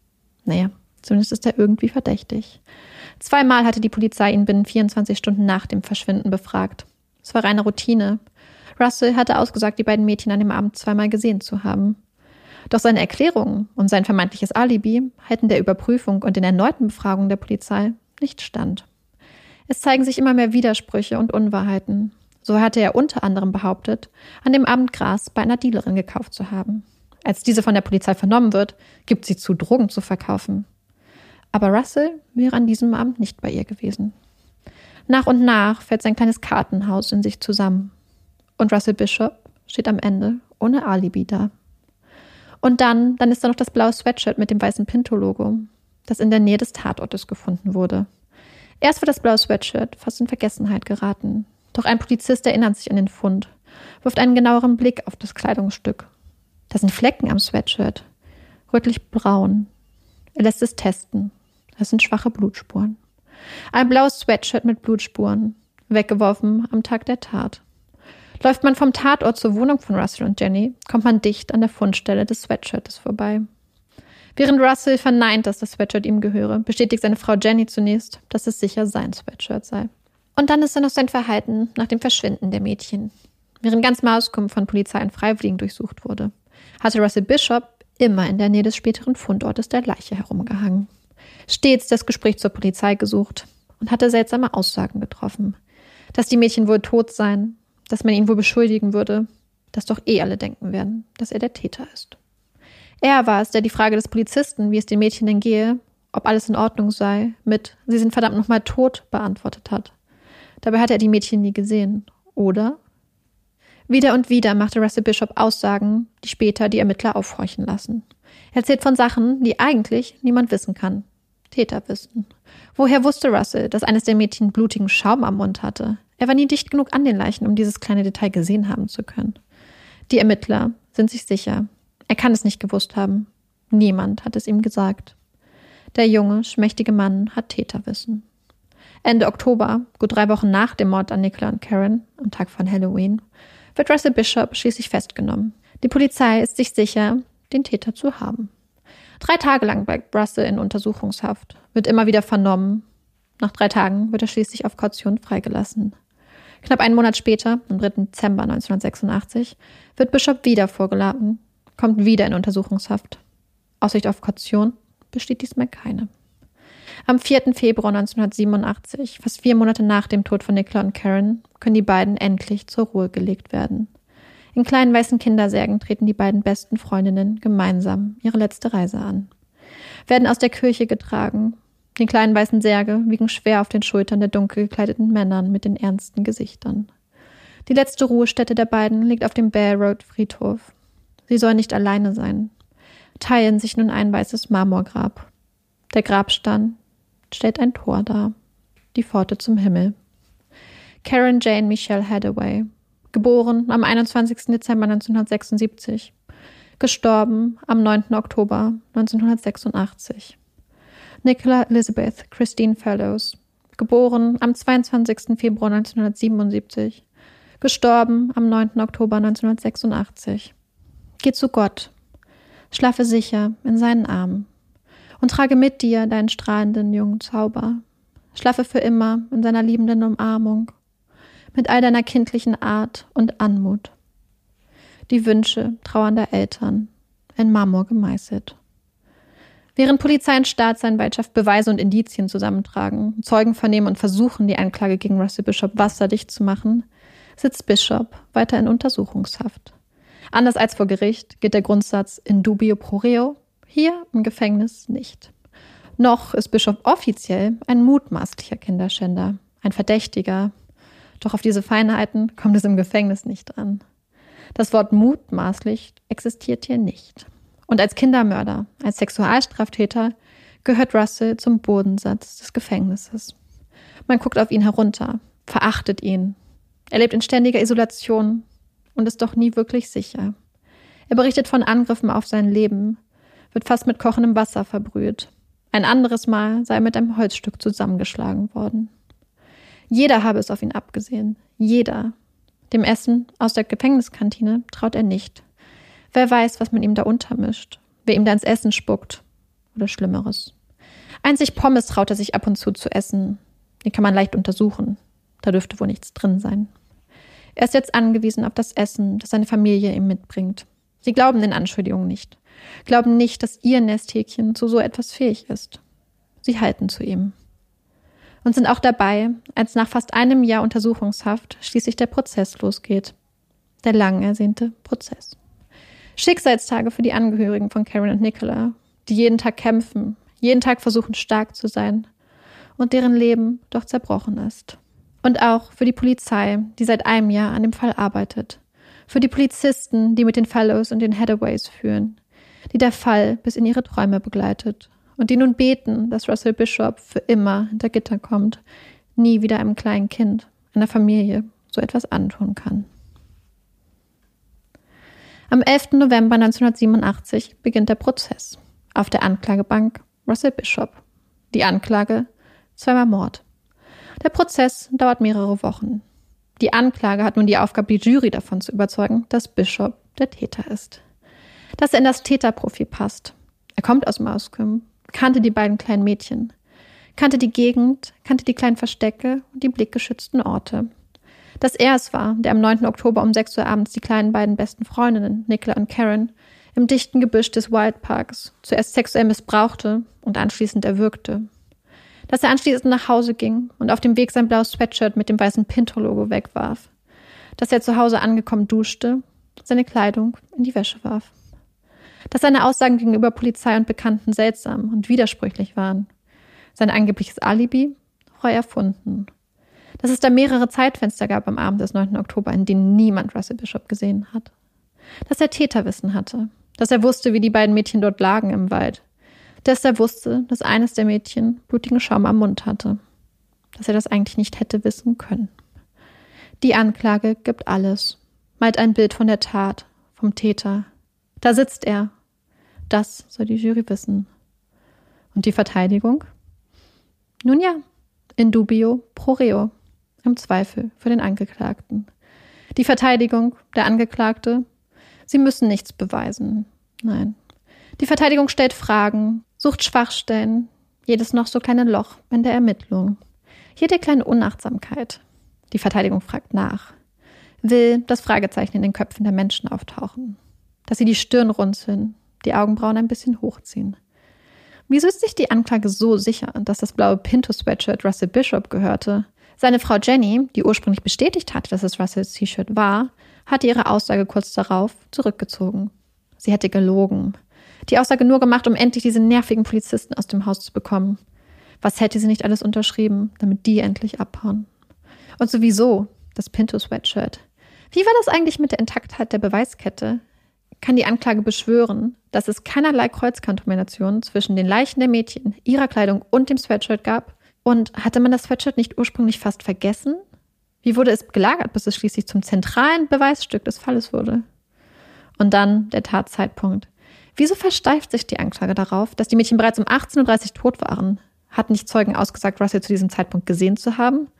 Naja, zumindest ist er irgendwie verdächtig. 2-mal hatte die Polizei ihn binnen 24 Stunden nach dem Verschwinden befragt. Es war reine Routine. Russell hatte ausgesagt, die beiden Mädchen an dem Abend 2-mal gesehen zu haben. Doch seine Erklärungen und sein vermeintliches Alibi halten der Überprüfung und den erneuten Befragungen der Polizei nicht stand. Es zeigen sich immer mehr Widersprüche und Unwahrheiten. So hatte er unter anderem behauptet, an dem Abend Gras bei einer Dealerin gekauft zu haben. Als diese von der Polizei vernommen wird, gibt sie zu, Drogen zu verkaufen. Aber Russell wäre an diesem Abend nicht bei ihr gewesen. Nach und nach fällt sein kleines Kartenhaus in sich zusammen. Und Russell Bishop steht am Ende ohne Alibi da. Und dann ist da noch das blaue Sweatshirt mit dem weißen Pinto-Logo, das in der Nähe des Tatortes gefunden wurde. Erst war das blaue Sweatshirt fast in Vergessenheit geraten. Doch ein Polizist erinnert sich an den Fund, wirft einen genaueren Blick auf das Kleidungsstück. Da sind Flecken am Sweatshirt, rötlich-braun. Er lässt es testen. Das sind schwache Blutspuren. Ein blaues Sweatshirt mit Blutspuren, weggeworfen am Tag der Tat. Läuft man vom Tatort zur Wohnung von Russell und Jenny, kommt man dicht an der Fundstelle des Sweatshirts vorbei. Während Russell verneint, dass das Sweatshirt ihm gehöre, bestätigt seine Frau Jenny zunächst, dass es sicher sein Sweatshirt sei. Und dann ist da noch sein Verhalten nach dem Verschwinden der Mädchen. Während ganz Mauskump von Polizei und Freiwilligen durchsucht wurde, hatte Russell Bishop immer in der Nähe des späteren Fundortes der Leiche herumgehangen. Stets das Gespräch zur Polizei gesucht und hatte seltsame Aussagen getroffen. Dass die Mädchen wohl tot seien, dass man ihn wohl beschuldigen würde, dass doch alle denken werden, dass er der Täter ist. Er war es, der die Frage des Polizisten, wie es den Mädchen denn gehe, ob alles in Ordnung sei, mit „Sie sind verdammt nochmal tot" beantwortet hat. Dabei hatte er die Mädchen nie gesehen, oder? Wieder und wieder machte Russell Bishop Aussagen, die später die Ermittler aufhorchen lassen. Er erzählt von Sachen, die eigentlich niemand wissen kann. Täterwissen. Woher wusste Russell, dass eines der Mädchen blutigen Schaum am Mund hatte? Er war nie dicht genug an den Leichen, um dieses kleine Detail gesehen haben zu können. Die Ermittler sind sich sicher. Er kann es nicht gewusst haben. Niemand hat es ihm gesagt. Der junge, schmächtige Mann hat Täterwissen. Ende Oktober, gut 3 Wochen nach dem Mord an Nicola und Karen, am Tag von Halloween, wird Russell Bishop schließlich festgenommen. Die Polizei ist sich sicher, den Täter zu haben. 3 Tage lang bleibt Russell in Untersuchungshaft, wird immer wieder vernommen. Nach 3 Tagen wird er schließlich auf Kaution freigelassen. Knapp einen Monat später, am 3. Dezember 1986, wird Bishop wieder vorgeladen, kommt wieder in Untersuchungshaft. Aussicht auf Kaution besteht diesmal keine. Am 4. Februar 1987, fast 4 Monate nach dem Tod von Nicola und Karen, können die beiden endlich zur Ruhe gelegt werden. In kleinen weißen Kindersärgen treten die beiden besten Freundinnen gemeinsam ihre letzte Reise an. Werden aus der Kirche getragen. Die kleinen weißen Särge wiegen schwer auf den Schultern der dunkel gekleideten Männern mit den ernsten Gesichtern. Die letzte Ruhestätte der beiden liegt auf dem Bear Road Friedhof. Sie sollen nicht alleine sein. Teilen sich nun ein weißes Marmorgrab. Der Grabstein stellt ein Tor dar. Die Pforte zum Himmel. Karen Jane Michelle Hathaway, geboren am 21. Dezember 1976, gestorben am 9. Oktober 1986. Nicola Elizabeth Christine Fellows, geboren am 22. Februar 1977, Gestorben am 9. Oktober 1986. Geh zu Gott, schlafe sicher in seinen Armen und trage mit dir deinen strahlenden jungen Zauber. Schlafe für immer in seiner liebenden Umarmung, mit all deiner kindlichen Art und Anmut. Die Wünsche trauernder Eltern, in Marmor gemeißelt. Während Polizei und Staatsanwaltschaft Beweise und Indizien zusammentragen, Zeugen vernehmen und versuchen, die Anklage gegen Russell Bishop wasserdicht zu machen, sitzt Bishop weiter in Untersuchungshaft. Anders als vor Gericht gilt der Grundsatz in dubio pro reo, hier im Gefängnis nicht. Noch ist Bishop offiziell ein mutmaßlicher Kinderschänder, ein Verdächtiger. Doch auf diese Feinheiten kommt es im Gefängnis nicht an. Das Wort mutmaßlich existiert hier nicht. Und als Kindermörder, als Sexualstraftäter gehört Russell zum Bodensatz des Gefängnisses. Man guckt auf ihn herunter, verachtet ihn. Er lebt in ständiger Isolation und ist doch nie wirklich sicher. Er berichtet von Angriffen auf sein Leben, wird fast mit kochendem Wasser verbrüht. Ein anderes Mal sei er mit einem Holzstück zusammengeschlagen worden. Jeder habe es auf ihn abgesehen. Jeder. Dem Essen aus der Gefängniskantine traut er nicht. Wer weiß, was man ihm da untermischt, wer ihm da ins Essen spuckt oder Schlimmeres. Einzig Pommes traut er sich ab und zu essen. Die kann man leicht untersuchen. Da dürfte wohl nichts drin sein. Er ist jetzt angewiesen auf das Essen, das seine Familie ihm mitbringt. Sie glauben den Anschuldigungen nicht. Glauben nicht, dass ihr Nesthäkchen zu so etwas fähig ist. Sie halten zu ihm. Und sind auch dabei, als nach fast einem Jahr Untersuchungshaft schließlich der Prozess losgeht. Der lang ersehnte Prozess. Schicksalstage für die Angehörigen von Karen und Nicola, die jeden Tag kämpfen, jeden Tag versuchen, stark zu sein und deren Leben doch zerbrochen ist. Und auch für die Polizei, die seit einem Jahr an dem Fall arbeitet. Für die Polizisten, die mit den Fellows und den Hathaways führen, die der Fall bis in ihre Träume begleitet und die nun beten, dass Russell Bishop für immer hinter Gitter kommt, nie wieder einem kleinen Kind, einer Familie so etwas antun kann. Am 11. November 1987 beginnt der Prozess. Auf der Anklagebank Russell Bishop. Die Anklage: zweimal Mord. Der Prozess dauert mehrere Wochen. Die Anklage hat nun die Aufgabe, die Jury davon zu überzeugen, dass Bishop der Täter ist. Dass er in das Täterprofil passt. Er kommt aus Mouscombe, kannte die beiden kleinen Mädchen, kannte die Gegend, kannte die kleinen Verstecke und die blickgeschützten Orte. Dass er es war, der am 9. Oktober um 6 Uhr abends die kleinen beiden besten Freundinnen, Nicola und Karen, im dichten Gebüsch des Wildparks zuerst sexuell missbrauchte und anschließend erwürgte. Dass er anschließend nach Hause ging und auf dem Weg sein blaues Sweatshirt mit dem weißen Pinto-Logo wegwarf. Dass er zu Hause angekommen duschte, seine Kleidung in die Wäsche warf. Dass seine Aussagen gegenüber Polizei und Bekannten seltsam und widersprüchlich waren. Sein angebliches Alibi frei erfunden. Dass es da mehrere Zeitfenster gab am Abend des 9. Oktober, in denen niemand Russell Bishop gesehen hat. Dass er Täterwissen hatte. Dass er wusste, wie die beiden Mädchen dort lagen im Wald. Dass er wusste, dass eines der Mädchen blutigen Schaum am Mund hatte. Dass er das eigentlich nicht hätte wissen können. Die Anklage gibt alles. Malt ein Bild von der Tat, vom Täter. Da sitzt er. Das soll die Jury wissen. Und die Verteidigung? Nun ja, in dubio pro reo. Im Zweifel für den Angeklagten. Die Verteidigung, der Angeklagte, sie müssen nichts beweisen. Nein. Die Verteidigung stellt Fragen, sucht Schwachstellen, jedes noch so kleine Loch in der Ermittlung. Jede kleine Unachtsamkeit. Die Verteidigung fragt nach. Will, dass Fragezeichen in den Köpfen der Menschen auftauchen. Dass sie die Stirn runzeln, die Augenbrauen ein bisschen hochziehen. Wieso ist sich die Anklage so sicher, dass das blaue Pinto-Sweatshirt Russell Bishop gehörte? Seine Frau Jenny, die ursprünglich bestätigt hatte, dass es Russells T-Shirt war, hatte ihre Aussage kurz darauf zurückgezogen. Sie hätte gelogen. Die Aussage nur gemacht, um endlich diese nervigen Polizisten aus dem Haus zu bekommen. Was hätte sie nicht alles unterschrieben, damit die endlich abhauen? Und sowieso, das Pinto-Sweatshirt. Wie war das eigentlich mit der Intaktheit der Beweiskette? Kann die Anklage beschwören, dass es keinerlei Kreuzkontamination zwischen den Leichen der Mädchen, ihrer Kleidung und dem Sweatshirt gab? Und hatte man das Sweatshirt nicht ursprünglich fast vergessen? Wie wurde es gelagert, bis es schließlich zum zentralen Beweisstück des Falles wurde? Und dann der Tatzeitpunkt. Wieso versteift sich die Anklage darauf, dass die Mädchen bereits um 18:30 Uhr tot waren? Hatten nicht Zeugen ausgesagt, Russell zu diesem Zeitpunkt gesehen zu haben?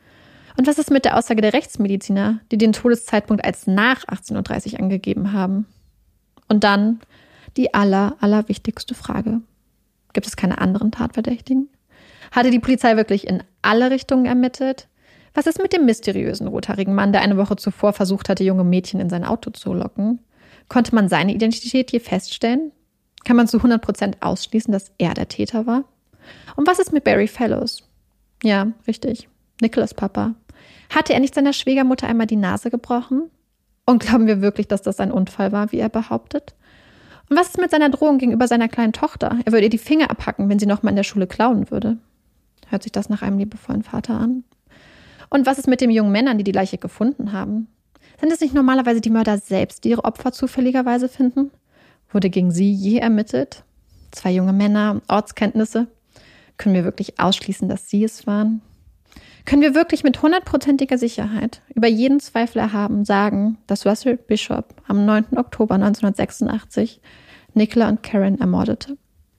Und was ist mit der Aussage der Rechtsmediziner, die den Todeszeitpunkt als nach 18:30 Uhr angegeben haben? Und dann die allerwichtigste Frage. Gibt es keine anderen Tatverdächtigen? Hatte die Polizei wirklich in alle Richtungen ermittelt? Was ist mit dem mysteriösen rothaarigen Mann, der eine Woche zuvor versucht hatte, junge Mädchen in sein Auto zu locken? Konnte man seine Identität je feststellen? Kann man zu 100% ausschließen, dass er der Täter war? Und was ist mit Barry Fellows? Ja, richtig. Nicholas Papa. Hatte er nicht seiner Schwiegermutter einmal die Nase gebrochen? Und glauben wir wirklich, dass das ein Unfall war, wie er behauptet? Und was ist mit seiner Drohung gegenüber seiner kleinen Tochter? Er würde ihr die Finger abhacken, wenn sie noch mal in der Schule klauen würde. Hört sich das nach einem liebevollen Vater an? Und was ist mit den jungen Männern, die die Leiche gefunden haben? Sind es nicht normalerweise die Mörder selbst, die ihre Opfer zufälligerweise finden? Wurde gegen sie je ermittelt? 2 junge Männer, Ortskenntnisse. Können wir wirklich ausschließen, dass sie es waren? Können wir wirklich mit 100%iger Sicherheit, über jeden Zweifel erhaben, sagen, dass Russell Bishop am 9. Oktober 1986 Nicola und Karen ermordete?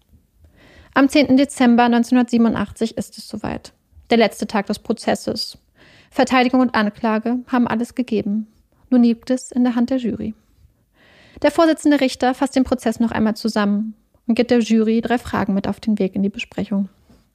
Am 10. Dezember 1987 ist es soweit. Der letzte Tag des Prozesses. Verteidigung und Anklage haben alles gegeben. Nun liegt es in der Hand der Jury. Der Vorsitzende Richter fasst den Prozess noch einmal zusammen und gibt der Jury 3 Fragen mit auf den Weg in die Besprechung.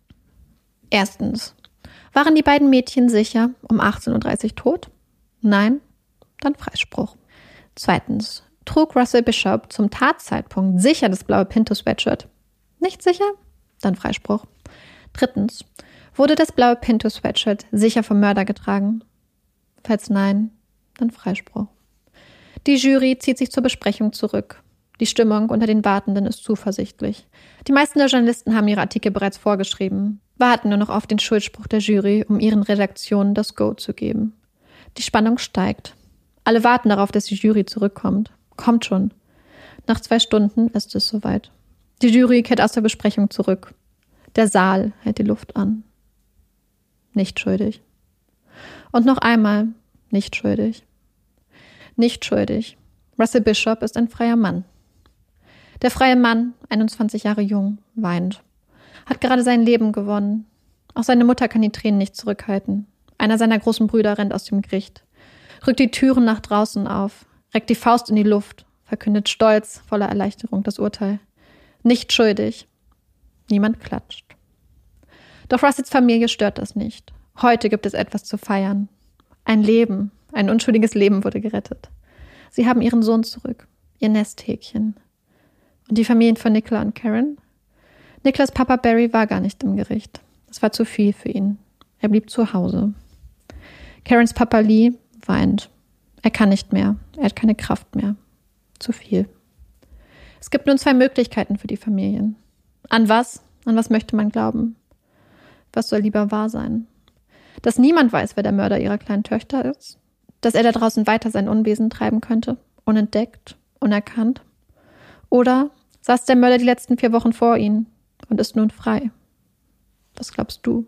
Erstens. Waren die beiden Mädchen sicher um 18:30 Uhr tot? Nein? Dann Freispruch. Zweitens. Trug Russell Bishop zum Tatzeitpunkt sicher das blaue Pinto-Sweatshirt? Nicht sicher? Dann Freispruch. Drittens. Wurde das blaue Pinto-Sweatshirt sicher vom Mörder getragen? Falls nein, dann Freispruch. Die Jury zieht sich zur Besprechung zurück. Die Stimmung unter den Wartenden ist zuversichtlich. Die meisten der Journalisten haben ihre Artikel bereits vorgeschrieben, warten nur noch auf den Schuldspruch der Jury, um ihren Redaktionen das Go zu geben. Die Spannung steigt. Alle warten darauf, dass die Jury zurückkommt. Kommt schon. Nach 2 Stunden ist es soweit. Die Jury kehrt aus der Besprechung zurück. Der Saal hält die Luft an. Nicht schuldig. Und noch einmal nicht schuldig. Nicht schuldig. Russell Bishop ist ein freier Mann. Der freie Mann, 21 Jahre jung, weint. Hat gerade sein Leben gewonnen. Auch seine Mutter kann die Tränen nicht zurückhalten. Einer seiner großen Brüder rennt aus dem Gericht. Rückt die Türen nach draußen auf. Reckt die Faust in die Luft. Verkündet stolz, voller Erleichterung das Urteil. Nicht schuldig. Niemand klatscht. Doch Russells Familie stört das nicht. Heute gibt es etwas zu feiern. Ein Leben, ein unschuldiges Leben wurde gerettet. Sie haben ihren Sohn zurück, ihr Nesthäkchen. Und die Familien von Nicola und Karen? Nicolas Papa Barry war gar nicht im Gericht. Das war zu viel für ihn. Er blieb zu Hause. Karens Papa Lee weint. Er kann nicht mehr. Er hat keine Kraft mehr. Zu viel. Es gibt nun 2 Möglichkeiten für die Familien. An was möchte man glauben? Was soll lieber wahr sein? Dass niemand weiß, wer der Mörder ihrer kleinen Töchter ist? Dass er da draußen weiter sein Unwesen treiben könnte? Unentdeckt? Unerkannt? Oder saß der Mörder die letzten 4 Wochen vor ihnen und ist nun frei? Was glaubst du?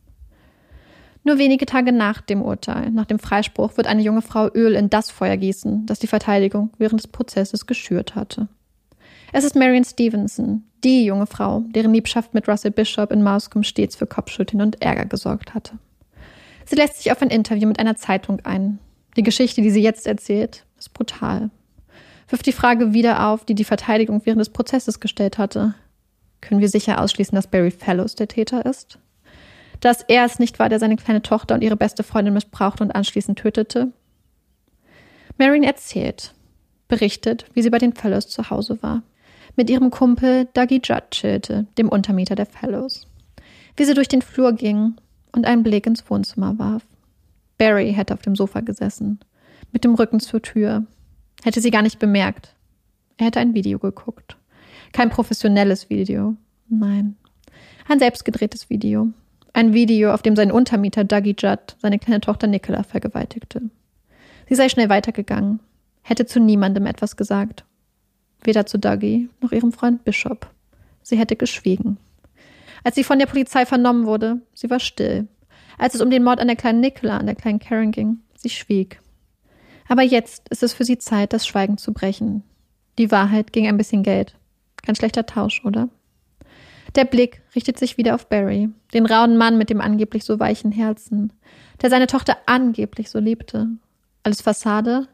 Nur wenige Tage nach dem Urteil, nach dem Freispruch, wird eine junge Frau Öl in das Feuer gießen, das die Verteidigung während des Prozesses geschürt hatte. Es ist Marion Stevenson, die junge Frau, deren Liebschaft mit Russell Bishop in Mouscombe stets für Kopfschütteln und Ärger gesorgt hatte. Sie lässt sich auf ein Interview mit einer Zeitung ein. Die Geschichte, die sie jetzt erzählt, ist brutal. Wirft die Frage wieder auf, die die Verteidigung während des Prozesses gestellt hatte. Können wir sicher ausschließen, dass Barry Fellows der Täter ist? Dass er es nicht war, der seine kleine Tochter und ihre beste Freundin missbrauchte und anschließend tötete? Marion erzählt, berichtet, wie sie bei den Fellows zu Hause war. Mit ihrem Kumpel Dougie Judd chillte, dem Untermieter der Fellows. Wie sie durch den Flur ging und einen Blick ins Wohnzimmer warf. Barry hätte auf dem Sofa gesessen, mit dem Rücken zur Tür. Hätte sie gar nicht bemerkt. Er hätte ein Video geguckt. Kein professionelles Video. Nein. Ein selbstgedrehtes Video. Ein Video, auf dem sein Untermieter Dougie Judd seine kleine Tochter Nicola vergewaltigte. Sie sei schnell weitergegangen. Hätte zu niemandem etwas gesagt. Weder zu Dougie noch ihrem Freund Bishop. Sie hätte geschwiegen. Als sie von der Polizei vernommen wurde, sie war still. Als es um den Mord an der kleinen Nicola, an der kleinen Karen ging, sie schwieg. Aber jetzt ist es für sie Zeit, das Schweigen zu brechen. Die Wahrheit gegen ein bisschen Geld. Kein schlechter Tausch, oder? Der Blick richtet sich wieder auf Barry, den rauen Mann mit dem angeblich so weichen Herzen, der seine Tochter angeblich so liebte. Als Fassade?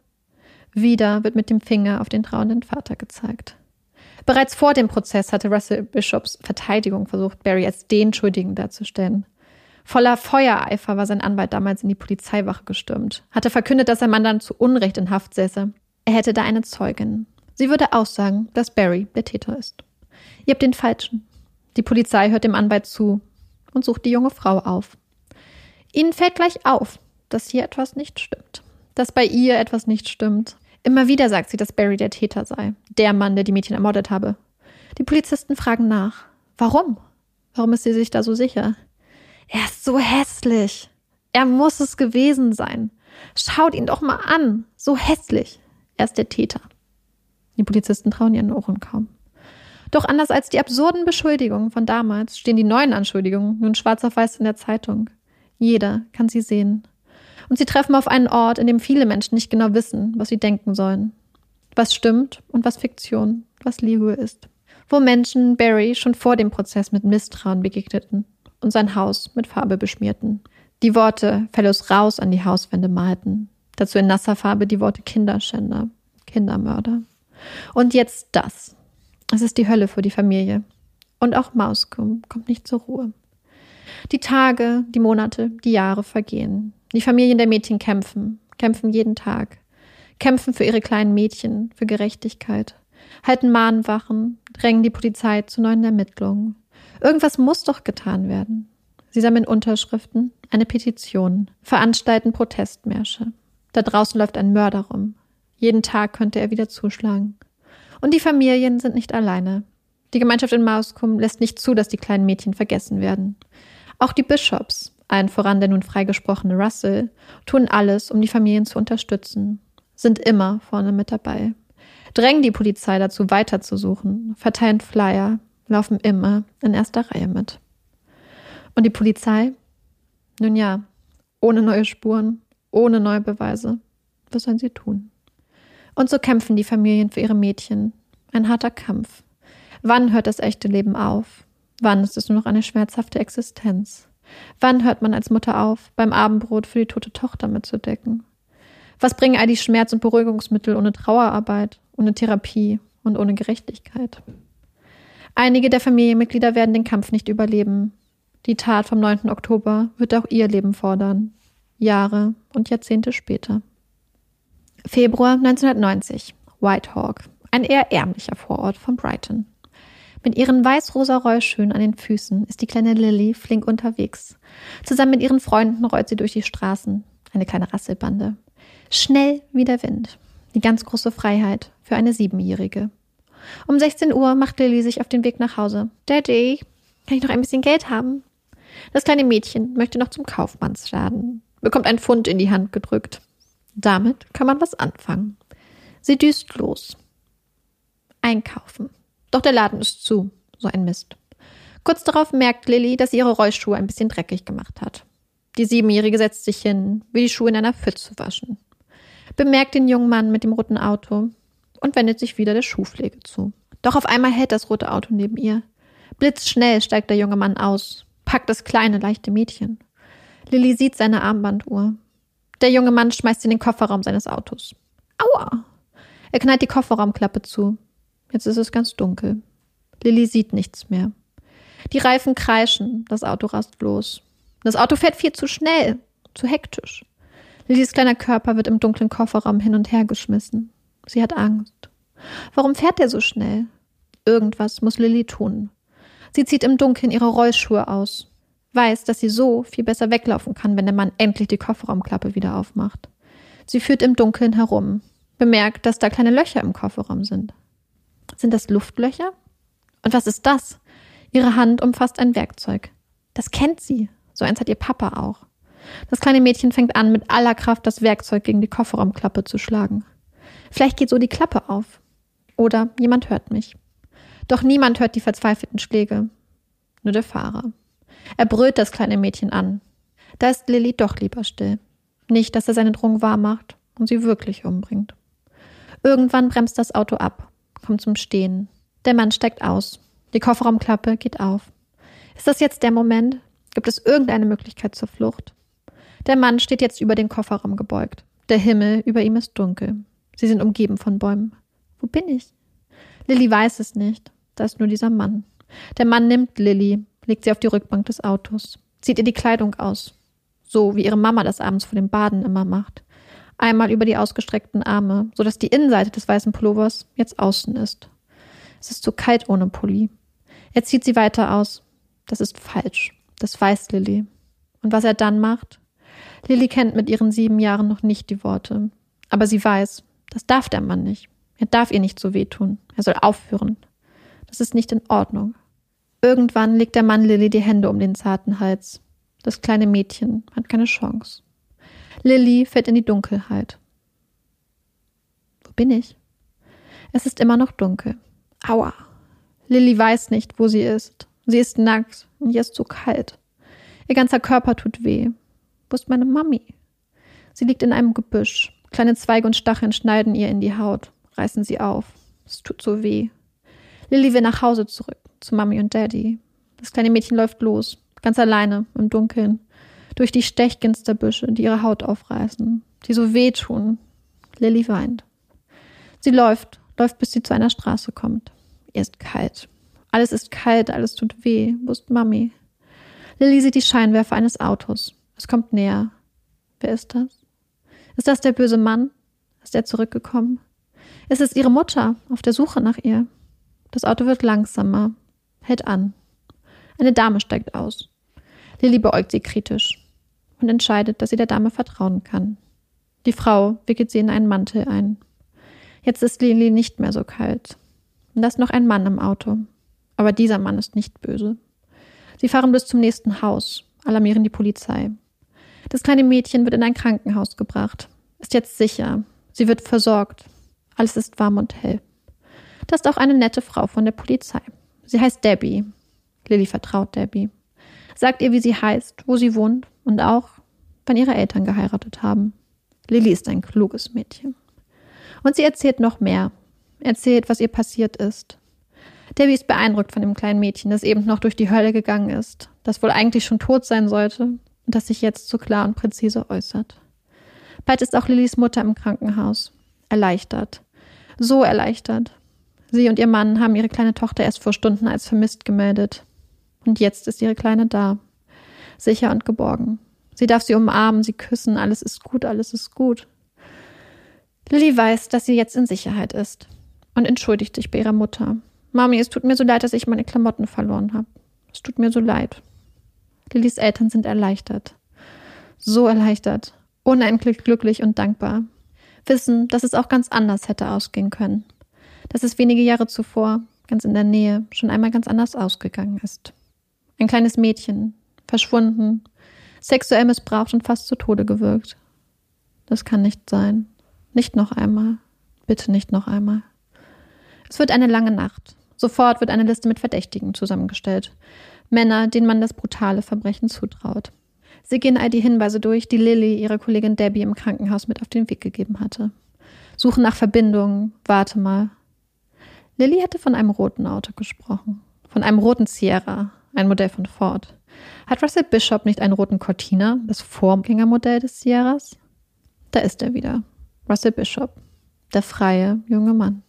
Wieder wird mit dem Finger auf den trauernden Vater gezeigt. Bereits vor dem Prozess hatte Russell Bishops Verteidigung versucht, Barry als den Schuldigen darzustellen. Voller Feuereifer war sein Anwalt damals in die Polizeiwache gestürmt, hatte verkündet, dass sein Mann dann zu Unrecht in Haft säße. Er hätte da eine Zeugin. Sie würde aussagen, dass Barry der Täter ist. Ihr habt den Falschen. Die Polizei hört dem Anwalt zu und sucht die junge Frau auf. Ihnen fällt gleich auf, dass hier etwas nicht stimmt. Dass bei ihr etwas nicht stimmt. Immer wieder sagt sie, dass Barry der Täter sei. Der Mann, der die Mädchen ermordet habe. Die Polizisten fragen nach. Warum? Warum ist sie sich da so sicher? Er ist so hässlich. Er muss es gewesen sein. Schaut ihn doch mal an. So hässlich. Er ist der Täter. Die Polizisten trauen ihren Ohren kaum. Doch anders als die absurden Beschuldigungen von damals stehen die neuen Anschuldigungen nun schwarz auf weiß in der Zeitung. Jeder kann sie sehen. Und sie treffen auf einen Ort, in dem viele Menschen nicht genau wissen, was sie denken sollen. Was stimmt und was Fiktion, was Lüge ist. Wo Menschen Barry schon vor dem Prozess mit Misstrauen begegneten und sein Haus mit Farbe beschmierten. Die Worte Fellows raus an die Hauswände malten. Dazu in nasser Farbe die Worte Kinderschänder, Kindermörder. Und jetzt das. Es ist die Hölle für die Familie. Und auch Mousecombe kommt nicht zur Ruhe. Die Tage, die Monate, die Jahre vergehen. Die Familien der Mädchen kämpfen jeden Tag. Kämpfen für ihre kleinen Mädchen, für Gerechtigkeit. Halten Mahnwachen, drängen die Polizei zu neuen Ermittlungen. Irgendwas muss doch getan werden. Sie sammeln Unterschriften, eine Petition, veranstalten Protestmärsche. Da draußen läuft ein Mörder rum. Jeden Tag könnte er wieder zuschlagen. Und die Familien sind nicht alleine. Die Gemeinschaft in Mousecombe lässt nicht zu, dass die kleinen Mädchen vergessen werden. Auch die Bishops, allen voran der nun freigesprochene Russell, tun alles, um die Familien zu unterstützen, sind immer vorne mit dabei, drängen die Polizei dazu, weiterzusuchen, verteilen Flyer, laufen immer in erster Reihe mit. Und die Polizei? Nun ja, ohne neue Spuren, ohne neue Beweise, was sollen sie tun? Und so kämpfen die Familien für ihre Mädchen. Ein harter Kampf. Wann hört das echte Leben auf? Wann ist es nur noch eine schmerzhafte Existenz? Wann hört man als Mutter auf, beim Abendbrot für die tote Tochter mitzudecken? Was bringen all die Schmerz- und Beruhigungsmittel ohne Trauerarbeit, ohne Therapie und ohne Gerechtigkeit? Einige der Familienmitglieder werden den Kampf nicht überleben. Die Tat vom 9. Oktober wird auch ihr Leben fordern. Jahre und Jahrzehnte später. Februar 1990. Whitehawk, ein eher ärmlicher Vorort von Brighton. Mit ihren weiß-rosa Rollschuhen an den Füßen ist die kleine Lily flink unterwegs. Zusammen mit ihren Freunden rollt sie durch die Straßen. Eine kleine Rasselbande. Schnell wie der Wind. Die ganz große Freiheit für eine 7-Jährige. Um 16 Uhr macht Lily sich auf den Weg nach Hause. Daddy, kann ich noch ein bisschen Geld haben? Das kleine Mädchen möchte noch zum Kaufmannsladen. Bekommt ein Pfund in die Hand gedrückt. Damit kann man was anfangen. Sie düst los. Einkaufen. Doch der Laden ist zu. So ein Mist. Kurz darauf merkt Lily, dass sie ihre Rollschuhe ein bisschen dreckig gemacht hat. Die 7-Jährige setzt sich hin, will die Schuhe in einer Pfütze waschen. Bemerkt den jungen Mann mit dem roten Auto und wendet sich wieder der Schuhpflege zu. Doch auf einmal hält das rote Auto neben ihr. Blitzschnell steigt der junge Mann aus, packt das kleine, leichte Mädchen. Lily sieht seine Armbanduhr. Der junge Mann schmeißt sie in den Kofferraum seines Autos. Aua! Er knallt die Kofferraumklappe zu. Jetzt ist es ganz dunkel. Lily sieht nichts mehr. Die Reifen kreischen, das Auto rast los. Das Auto fährt viel zu schnell, zu hektisch. Lillys kleiner Körper wird im dunklen Kofferraum hin und her geschmissen. Sie hat Angst. Warum fährt er so schnell? Irgendwas muss Lily tun. Sie zieht im Dunkeln ihre Rollschuhe aus. Weiß, dass sie so viel besser weglaufen kann, wenn der Mann endlich die Kofferraumklappe wieder aufmacht. Sie führt im Dunkeln herum. Bemerkt, dass da kleine Löcher im Kofferraum sind. Sind das Luftlöcher? Und was ist das? Ihre Hand umfasst ein Werkzeug. Das kennt sie. So eins hat ihr Papa auch. Das kleine Mädchen fängt an, mit aller Kraft das Werkzeug gegen die Kofferraumklappe zu schlagen. Vielleicht geht so die Klappe auf. Oder jemand hört mich. Doch niemand hört die verzweifelten Schläge. Nur der Fahrer. Er brüllt das kleine Mädchen an. Da ist Lily doch lieber still. Nicht, dass er seine Drohung wahrmacht und sie wirklich umbringt. Irgendwann bremst das Auto ab, kommt zum Stehen. Der Mann steigt aus. Die Kofferraumklappe geht auf. Ist das jetzt der Moment? Gibt es irgendeine Möglichkeit zur Flucht? Der Mann steht jetzt über den Kofferraum gebeugt. Der Himmel über ihm ist dunkel. Sie sind umgeben von Bäumen. Wo bin ich? Lilly weiß es nicht. Da ist nur dieser Mann. Der Mann nimmt Lilly, legt sie auf die Rückbank des Autos, zieht ihr die Kleidung aus. So wie ihre Mama das abends vor dem Baden immer macht. Einmal über die ausgestreckten Arme, sodass die Innenseite des weißen Pullovers jetzt außen ist. Es ist zu kalt ohne Pulli. Er zieht sie weiter aus. Das ist falsch. Das weiß Lilly. Und was er dann macht? Lilly kennt mit ihren 7 Jahren noch nicht die Worte. Aber sie weiß, das darf der Mann nicht. Er darf ihr nicht so wehtun. Er soll aufhören. Das ist nicht in Ordnung. Irgendwann legt der Mann Lilly die Hände um den zarten Hals. Das kleine Mädchen hat keine Chance. Lilly fällt in die Dunkelheit. Wo bin ich? Es ist immer noch dunkel. Aua. Lilly weiß nicht, wo sie ist. Sie ist nackt und ihr ist so kalt. Ihr ganzer Körper tut weh. Wo ist meine Mami? Sie liegt in einem Gebüsch. Kleine Zweige und Stacheln schneiden ihr in die Haut, reißen sie auf. Es tut so weh. Lilly will nach Hause zurück, zu Mami und Daddy. Das kleine Mädchen läuft los, ganz alleine, im Dunkeln, durch die Stechginsterbüsche, die ihre Haut aufreißen, die so wehtun. Lilly weint. Sie läuft, bis sie zu einer Straße kommt. Ihr ist kalt. Alles ist kalt, alles tut weh. Wo ist Mami? Lilly sieht die Scheinwerfer eines Autos. Es kommt näher. Wer ist das? Ist das der böse Mann? Ist er zurückgekommen? Ist es ihre Mutter, auf der Suche nach ihr? Das Auto wird langsamer, hält an. Eine Dame steigt aus. Lilly beäugt sie kritisch und entscheidet, dass sie der Dame vertrauen kann. Die Frau wickelt sie in einen Mantel ein. Jetzt ist Lilly nicht mehr so kalt. Und da ist noch ein Mann im Auto. Aber dieser Mann ist nicht böse. Sie fahren bis zum nächsten Haus, alarmieren die Polizei. Das kleine Mädchen wird in ein Krankenhaus gebracht, ist jetzt sicher. Sie wird versorgt. Alles ist warm und hell. Da ist auch eine nette Frau von der Polizei. Sie heißt Debbie. Lilly vertraut Debbie. Sagt ihr, wie sie heißt, wo sie wohnt und auch, wann ihre Eltern geheiratet haben. Lilly ist ein kluges Mädchen. Und sie erzählt noch mehr. Erzählt, was ihr passiert ist. Debbie ist beeindruckt von dem kleinen Mädchen, das eben noch durch die Hölle gegangen ist, das wohl eigentlich schon tot sein sollte und das sich jetzt so klar und präzise äußert. Bald ist auch Lillys Mutter im Krankenhaus. Erleichtert. So erleichtert. Sie und ihr Mann haben ihre kleine Tochter erst vor Stunden als vermisst gemeldet. Und jetzt ist ihre Kleine da. Sicher und geborgen. Sie darf sie umarmen, sie küssen. Alles ist gut, alles ist gut. Lilly weiß, dass sie jetzt in Sicherheit ist. Und entschuldigt sich bei ihrer Mutter. Mami, es tut mir so leid, dass ich meine Klamotten verloren habe. Es tut mir so leid. Lillys Eltern sind erleichtert. So erleichtert. Unendlich glücklich und dankbar. Wissen, dass es auch ganz anders hätte ausgehen können. Dass es wenige Jahre zuvor, ganz in der Nähe, schon einmal ganz anders ausgegangen ist. Ein kleines Mädchen, verschwunden, sexuell missbraucht und fast zu Tode gewürgt. Das kann nicht sein. Nicht noch einmal. Bitte nicht noch einmal. Es wird eine lange Nacht. Sofort wird eine Liste mit Verdächtigen zusammengestellt. Männer, denen man das brutale Verbrechen zutraut. Sie gehen all die Hinweise durch, die Lilly ihrer Kollegin Debbie im Krankenhaus mit auf den Weg gegeben hatte. Suchen nach Verbindungen. Warte mal. Lilly hatte von einem roten Auto gesprochen. Von einem roten Sierra, ein Modell von Ford. Hat Russell Bishop nicht einen roten Cortina, das Vorgängermodell des Sierras? Da ist er wieder. Russell Bishop. Der freie junge Mann.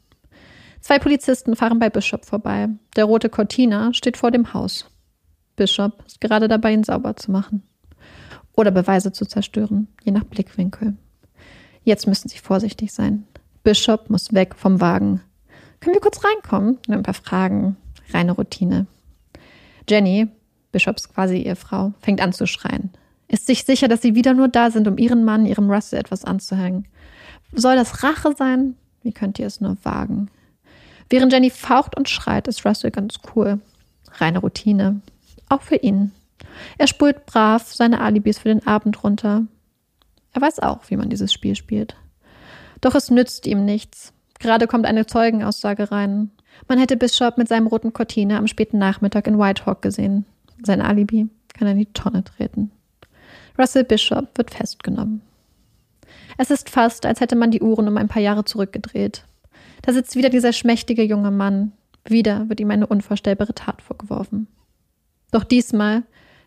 2 Polizisten fahren bei Bishop vorbei. Der rote Cortina steht vor dem Haus. Bishop ist gerade dabei, ihn sauber zu machen. Oder Beweise zu zerstören, je nach Blickwinkel. Jetzt müssen sie vorsichtig sein. Bishop muss weg vom Wagen. Können wir kurz reinkommen? Nur ein paar Fragen. Reine Routine. Jenny, Bishops quasi Ehefrau, fängt an zu schreien. Ist sich sicher, dass sie wieder nur da sind, um ihren Mann, ihrem Russell etwas anzuhängen. Soll das Rache sein? Wie könnt ihr es nur wagen? Während Jenny faucht und schreit, ist Russell ganz cool. Reine Routine. Auch für ihn. Er spult brav seine Alibis für den Abend runter. Er weiß auch, wie man dieses Spiel spielt. Doch es nützt ihm nichts. Gerade kommt eine Zeugenaussage rein. Man hätte Bishop mit seinem roten Cortina am späten Nachmittag in Whitehawk gesehen. Sein Alibi kann er in die Tonne treten. Russell Bishop wird festgenommen. Es ist fast, als hätte man die Uhren um ein paar Jahre zurückgedreht. Da sitzt wieder dieser schmächtige junge Mann. Wieder wird ihm eine unvorstellbare Tat vorgeworfen. Doch diesmal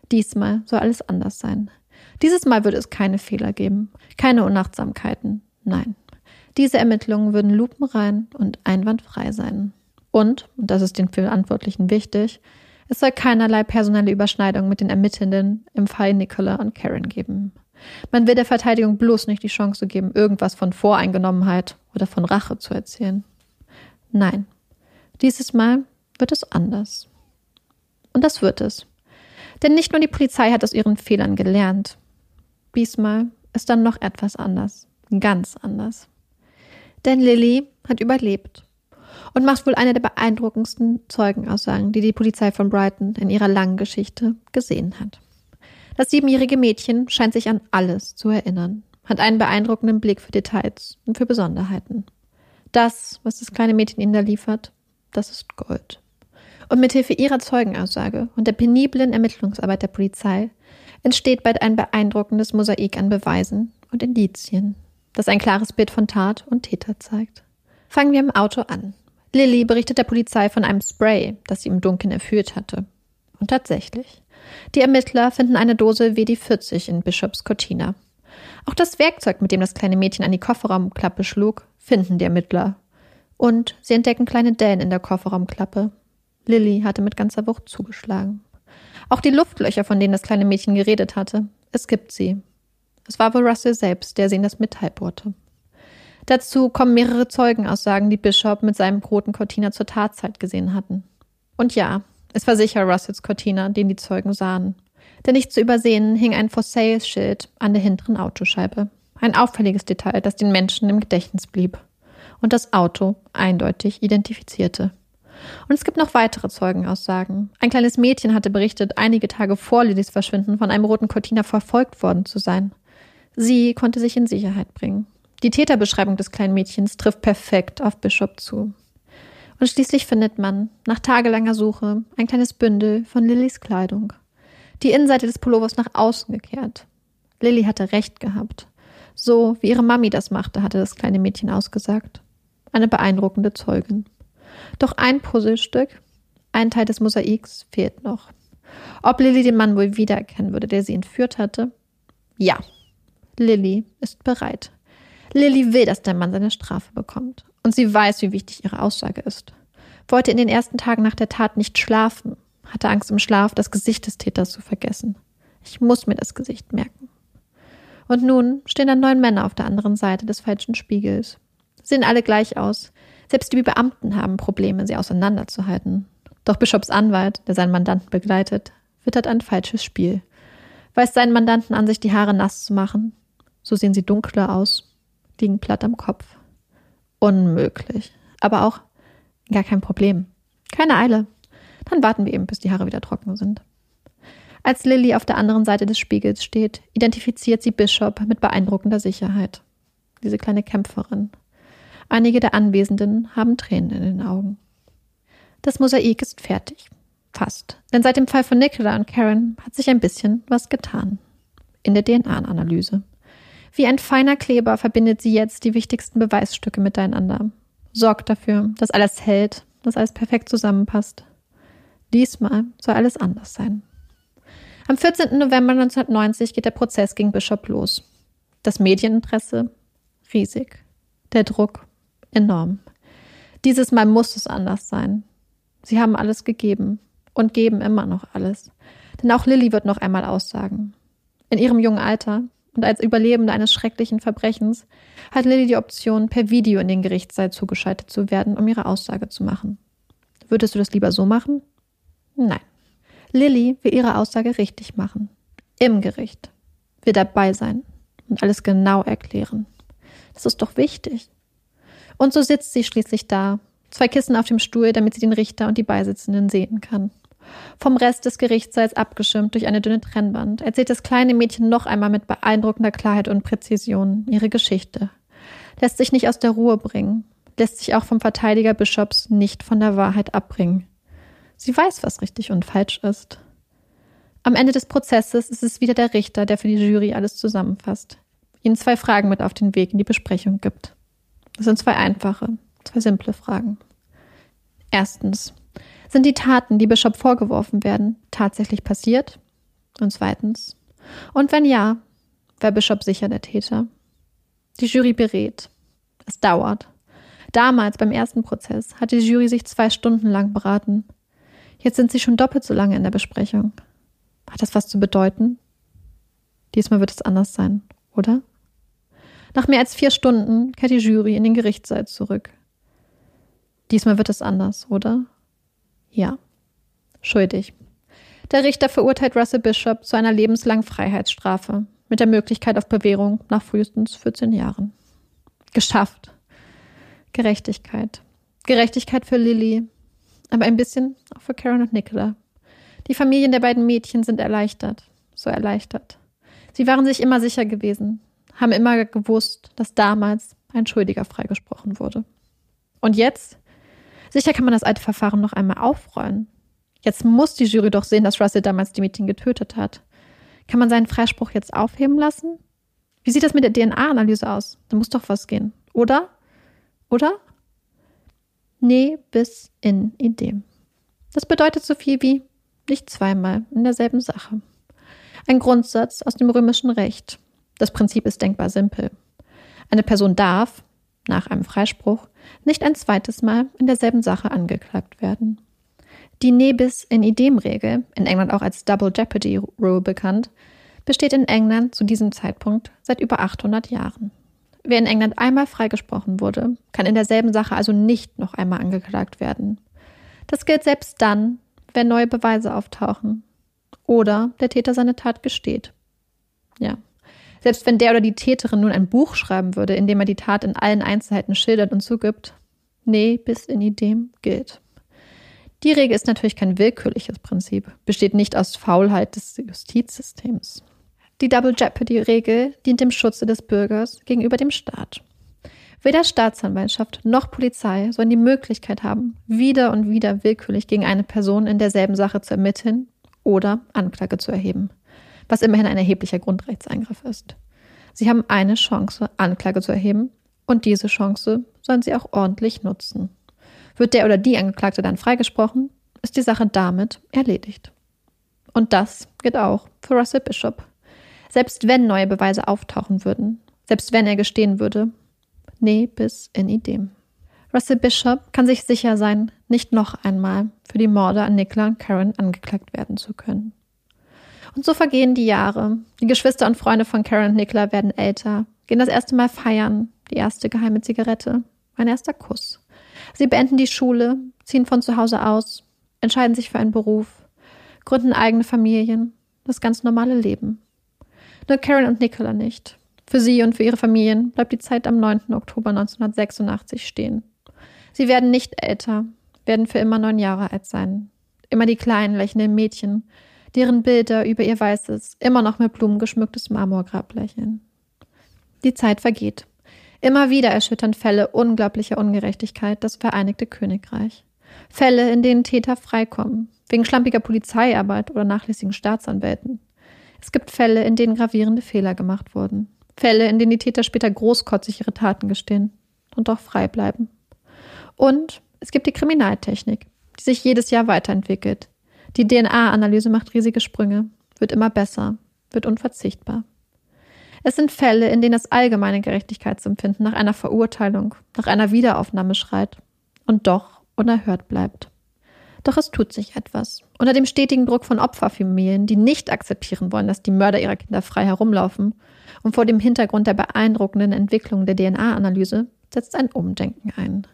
soll alles anders sein. Dieses Mal würde es keine Fehler geben, keine Unachtsamkeiten. Nein, diese Ermittlungen würden lupenrein und einwandfrei sein. Und das ist den Verantwortlichen wichtig, es soll keinerlei personelle Überschneidung mit den Ermittelnden im Fall Nicola und Karen geben. Man will der Verteidigung bloß nicht die Chance geben, irgendwas von Voreingenommenheit oder von Rache zu erzählen. Nein, dieses Mal wird es anders. Und das wird es. Denn nicht nur die Polizei hat aus ihren Fehlern gelernt. Diesmal ist dann noch etwas anders. Ganz anders. Denn Lily hat überlebt und macht wohl eine der beeindruckendsten Zeugenaussagen, die die Polizei von Brighton in ihrer langen Geschichte gesehen hat. Das 7-jährige Mädchen scheint sich an alles zu erinnern, hat einen beeindruckenden Blick für Details und für Besonderheiten. Das, was das kleine Mädchen ihnen da liefert, das ist Gold. Und mithilfe ihrer Zeugenaussage und der peniblen Ermittlungsarbeit der Polizei entsteht bald ein beeindruckendes Mosaik an Beweisen und Indizien, das ein klares Bild von Tat und Täter zeigt. Fangen wir im Auto an. Lily berichtet der Polizei von einem Spray, das sie im Dunkeln erführt hatte. Und tatsächlich. Die Ermittler finden eine Dose WD-40 in Bishops Cortina. Auch das Werkzeug, mit dem das kleine Mädchen an die Kofferraumklappe schlug, finden die Ermittler. Und sie entdecken kleine Dellen in der Kofferraumklappe. Lily hatte mit ganzer Wucht zugeschlagen. Auch die Luftlöcher, von denen das kleine Mädchen geredet hatte, es gibt sie. Es war wohl Russell selbst, der sie in das Metall bohrte. Dazu kommen mehrere Zeugenaussagen, die Bishop mit seinem roten Cortina zur Tatzeit gesehen hatten. Und ja, es war sicher Russells Cortina, den die Zeugen sahen. Denn nicht zu übersehen hing ein For-Sale-Schild an der hinteren Autoscheibe. Ein auffälliges Detail, das den Menschen im Gedächtnis blieb. Und das Auto eindeutig identifizierte. Und es gibt noch weitere Zeugenaussagen. Ein kleines Mädchen hatte berichtet, einige Tage vor Lillys Verschwinden von einem roten Cortina verfolgt worden zu sein. Sie konnte sich in Sicherheit bringen. Die Täterbeschreibung des kleinen Mädchens trifft perfekt auf Bishop zu. Und schließlich findet man, nach tagelanger Suche, ein kleines Bündel von Lillys Kleidung. Die Innenseite des Pullovers nach außen gekehrt. Lily hatte recht gehabt. So wie ihre Mami das machte, hatte das kleine Mädchen ausgesagt. Eine beeindruckende Zeugin. Doch ein Puzzlestück, ein Teil des Mosaiks, fehlt noch. Ob Lily den Mann wohl wiedererkennen würde, der sie entführt hatte? Ja, Lily ist bereit. Lily will, dass der Mann seine Strafe bekommt. Und sie weiß, wie wichtig ihre Aussage ist. Wollte in den ersten Tagen nach der Tat nicht schlafen, hatte Angst im Schlaf, das Gesicht des Täters zu vergessen. Ich muss mir das Gesicht merken. Und nun stehen da 9 Männer auf der anderen Seite des falschen Spiegels. Sie sehen alle gleich aus. Selbst die Beamten haben Probleme, sie auseinanderzuhalten. Doch Bishops Anwalt, der seinen Mandanten begleitet, wittert ein falsches Spiel. Weist seinen Mandanten an, sich die Haare nass zu machen. So sehen sie dunkler aus, liegen platt am Kopf. Unmöglich. Aber auch gar kein Problem. Keine Eile. Dann warten wir eben, bis die Haare wieder trocken sind. Als Lily auf der anderen Seite des Spiegels steht, identifiziert sie Bishop mit beeindruckender Sicherheit. Diese kleine Kämpferin. Einige der Anwesenden haben Tränen in den Augen. Das Mosaik ist fertig. Fast. Denn seit dem Fall von Nicola und Karen hat sich ein bisschen was getan. In der DNA-Analyse. Wie ein feiner Kleber verbindet sie jetzt die wichtigsten Beweisstücke miteinander. Sorgt dafür, dass alles hält, dass alles perfekt zusammenpasst. Diesmal soll alles anders sein. Am 14. November 1990 geht der Prozess gegen Bishop los. Das Medieninteresse? Riesig. Der Druck? Enorm. Dieses Mal muss es anders sein. Sie haben alles gegeben und geben immer noch alles. Denn auch Lily wird noch einmal aussagen. In ihrem jungen Alter und als Überlebende eines schrecklichen Verbrechens hat Lily die Option, per Video in den Gerichtssaal zugeschaltet zu werden, um ihre Aussage zu machen. Würdest du das lieber so machen? Nein. Lily will ihre Aussage richtig machen. Im Gericht. Will dabei sein und alles genau erklären. Das ist doch wichtig. Und so sitzt sie schließlich da, 2 Kissen auf dem Stuhl, damit sie den Richter und die Beisitzenden sehen kann. Vom Rest des Gerichtssaals abgeschirmt durch eine dünne Trennwand, erzählt das kleine Mädchen noch einmal mit beeindruckender Klarheit und Präzision ihre Geschichte. Lässt sich nicht aus der Ruhe bringen, lässt sich auch vom Verteidiger Bishops nicht von der Wahrheit abbringen. Sie weiß, was richtig und falsch ist. Am Ende des Prozesses ist es wieder der Richter, der für die Jury alles zusammenfasst, ihnen 2 Fragen mit auf den Weg in die Besprechung gibt. Das sind 2 einfache, 2 simple Fragen. Erstens, sind die Taten, die Bishop vorgeworfen werden, tatsächlich passiert? Und zweitens, und wenn ja, war Bishop sicher der Täter? Die Jury berät. Es dauert. Damals, beim ersten Prozess, hat die Jury sich 2 Stunden lang beraten. Jetzt sind sie schon doppelt so lange in der Besprechung. Hat das was zu bedeuten? Diesmal wird es anders sein, oder? Nach mehr als 4 Stunden kehrt die Jury in den Gerichtssaal zurück. Diesmal wird es anders, oder? Ja. Schuldig. Der Richter verurteilt Russell Bishop zu einer lebenslangen Freiheitsstrafe mit der Möglichkeit auf Bewährung nach frühestens 14 Jahren. Geschafft. Gerechtigkeit. Gerechtigkeit für Lily, aber ein bisschen auch für Karen und Nicola. Die Familien der beiden Mädchen sind erleichtert. So erleichtert. Sie waren sich immer sicher gewesen, haben immer gewusst, dass damals ein Schuldiger freigesprochen wurde. Und jetzt? Sicher kann man das alte Verfahren noch einmal aufrollen. Jetzt muss die Jury doch sehen, dass Russell damals die Mädchen getötet hat. Kann man seinen Freispruch jetzt aufheben lassen? Wie sieht das mit der DNA-Analyse aus? Da muss doch was gehen, oder? Oder? Nee, bis in idem. Das bedeutet so viel wie nicht zweimal in derselben Sache. Ein Grundsatz aus dem römischen Recht. Das Prinzip ist denkbar simpel. Eine Person darf, nach einem Freispruch, nicht ein zweites Mal in derselben Sache angeklagt werden. Die ne bis in idem-Regel, in England auch als Double Jeopardy Rule bekannt, besteht in England zu diesem Zeitpunkt seit über 800 Jahren. Wer in England einmal freigesprochen wurde, kann in derselben Sache also nicht noch einmal angeklagt werden. Das gilt selbst dann, wenn neue Beweise auftauchen oder der Täter seine Tat gesteht. Ja, selbst wenn der oder die Täterin nun ein Buch schreiben würde, in dem er die Tat in allen Einzelheiten schildert und zugibt, ne bis in idem gilt. Die Regel ist natürlich kein willkürliches Prinzip, besteht nicht aus Faulheit des Justizsystems. Die Double Jeopardy-Regel dient dem Schutze des Bürgers gegenüber dem Staat. Weder Staatsanwaltschaft noch Polizei sollen die Möglichkeit haben, wieder und wieder willkürlich gegen eine Person in derselben Sache zu ermitteln oder Anklage zu erheben, was immerhin ein erheblicher Grundrechtseingriff ist. Sie haben eine Chance, Anklage zu erheben, und diese Chance sollen sie auch ordentlich nutzen. Wird der oder die Angeklagte dann freigesprochen, ist die Sache damit erledigt. Und das gilt auch für Russell Bishop. Selbst wenn neue Beweise auftauchen würden, selbst wenn er gestehen würde, ne bis in idem. Russell Bishop kann sich sicher sein, nicht noch einmal für die Morde an Nicola und Karen angeklagt werden zu können. Und so vergehen die Jahre. Die Geschwister und Freunde von Karen und Nicola werden älter, gehen das erste Mal feiern, die erste geheime Zigarette, ein erster Kuss. Sie beenden die Schule, ziehen von zu Hause aus, entscheiden sich für einen Beruf, gründen eigene Familien, das ganz normale Leben. Nur Karen und Nicola nicht. Für sie und für ihre Familien bleibt die Zeit am 9. Oktober 1986 stehen. Sie werden nicht älter, werden für immer 9 Jahre alt sein. Immer die kleinen, lächelnden Mädchen, deren Bilder über ihr weißes, immer noch mit Blumen geschmücktes Marmorgrab lächeln. Die Zeit vergeht. Immer wieder erschüttern Fälle unglaublicher Ungerechtigkeit das Vereinigte Königreich. Fälle, in denen Täter freikommen, wegen schlampiger Polizeiarbeit oder nachlässigen Staatsanwälten. Es gibt Fälle, in denen gravierende Fehler gemacht wurden. Fälle, in denen die Täter später großkotzig ihre Taten gestehen und doch frei bleiben. Und es gibt die Kriminaltechnik, die sich jedes Jahr weiterentwickelt. Die DNA-Analyse macht riesige Sprünge, wird immer besser, wird unverzichtbar. Es sind Fälle, in denen das allgemeine Gerechtigkeitsempfinden nach einer Verurteilung, nach einer Wiederaufnahme schreit und doch unerhört bleibt. Doch es tut sich etwas. Unter dem stetigen Druck von Opferfamilien, die nicht akzeptieren wollen, dass die Mörder ihrer Kinder frei herumlaufen, und vor dem Hintergrund der beeindruckenden Entwicklung der DNA-Analyse setzt ein Umdenken ein.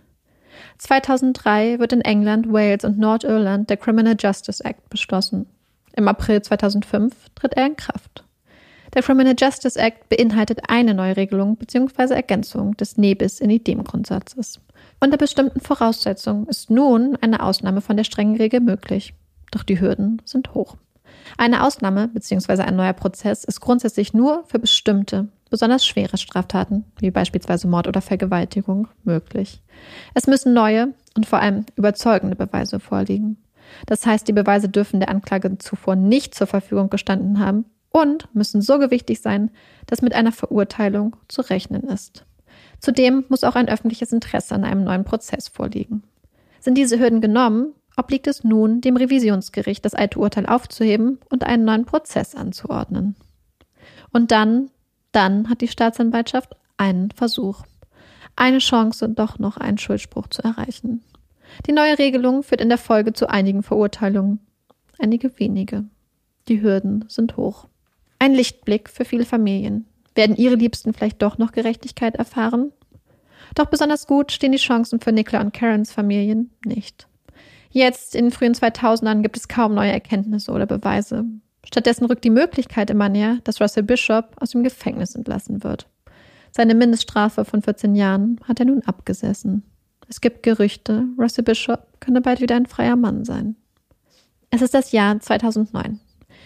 2003 wird in England, Wales und Nordirland der Criminal Justice Act beschlossen. Im April 2005 tritt er in Kraft. Der Criminal Justice Act beinhaltet eine Neuregelung bzw. Ergänzung des ne bis in idem Grundsatzes. Unter bestimmten Voraussetzungen ist nun eine Ausnahme von der strengen Regel möglich. Doch die Hürden sind hoch. Eine Ausnahme bzw. ein neuer Prozess ist grundsätzlich nur für bestimmte, besonders schwere Straftaten, wie beispielsweise Mord oder Vergewaltigung, möglich. Es müssen neue und vor allem überzeugende Beweise vorliegen. Das heißt, die Beweise dürfen der Anklage zuvor nicht zur Verfügung gestanden haben und müssen so gewichtig sein, dass mit einer Verurteilung zu rechnen ist. Zudem muss auch ein öffentliches Interesse an einem neuen Prozess vorliegen. Sind diese Hürden genommen, obliegt es nun dem Revisionsgericht, das alte Urteil aufzuheben und einen neuen Prozess anzuordnen. Und dann hat die Staatsanwaltschaft einen Versuch, eine Chance, doch noch einen Schuldspruch zu erreichen. Die neue Regelung führt in der Folge zu einigen Verurteilungen, einige wenige. Die Hürden sind hoch. Ein Lichtblick für viele Familien. Werden ihre Liebsten vielleicht doch noch Gerechtigkeit erfahren? Doch besonders gut stehen die Chancen für Nicola und Karens Familien nicht. Jetzt, in den frühen 2000ern, gibt es kaum neue Erkenntnisse oder Beweise. Stattdessen rückt die Möglichkeit immer näher, dass Russell Bishop aus dem Gefängnis entlassen wird. Seine Mindeststrafe von 14 Jahren hat er nun abgesessen. Es gibt Gerüchte, Russell Bishop könne bald wieder ein freier Mann sein. Es ist das Jahr 2009.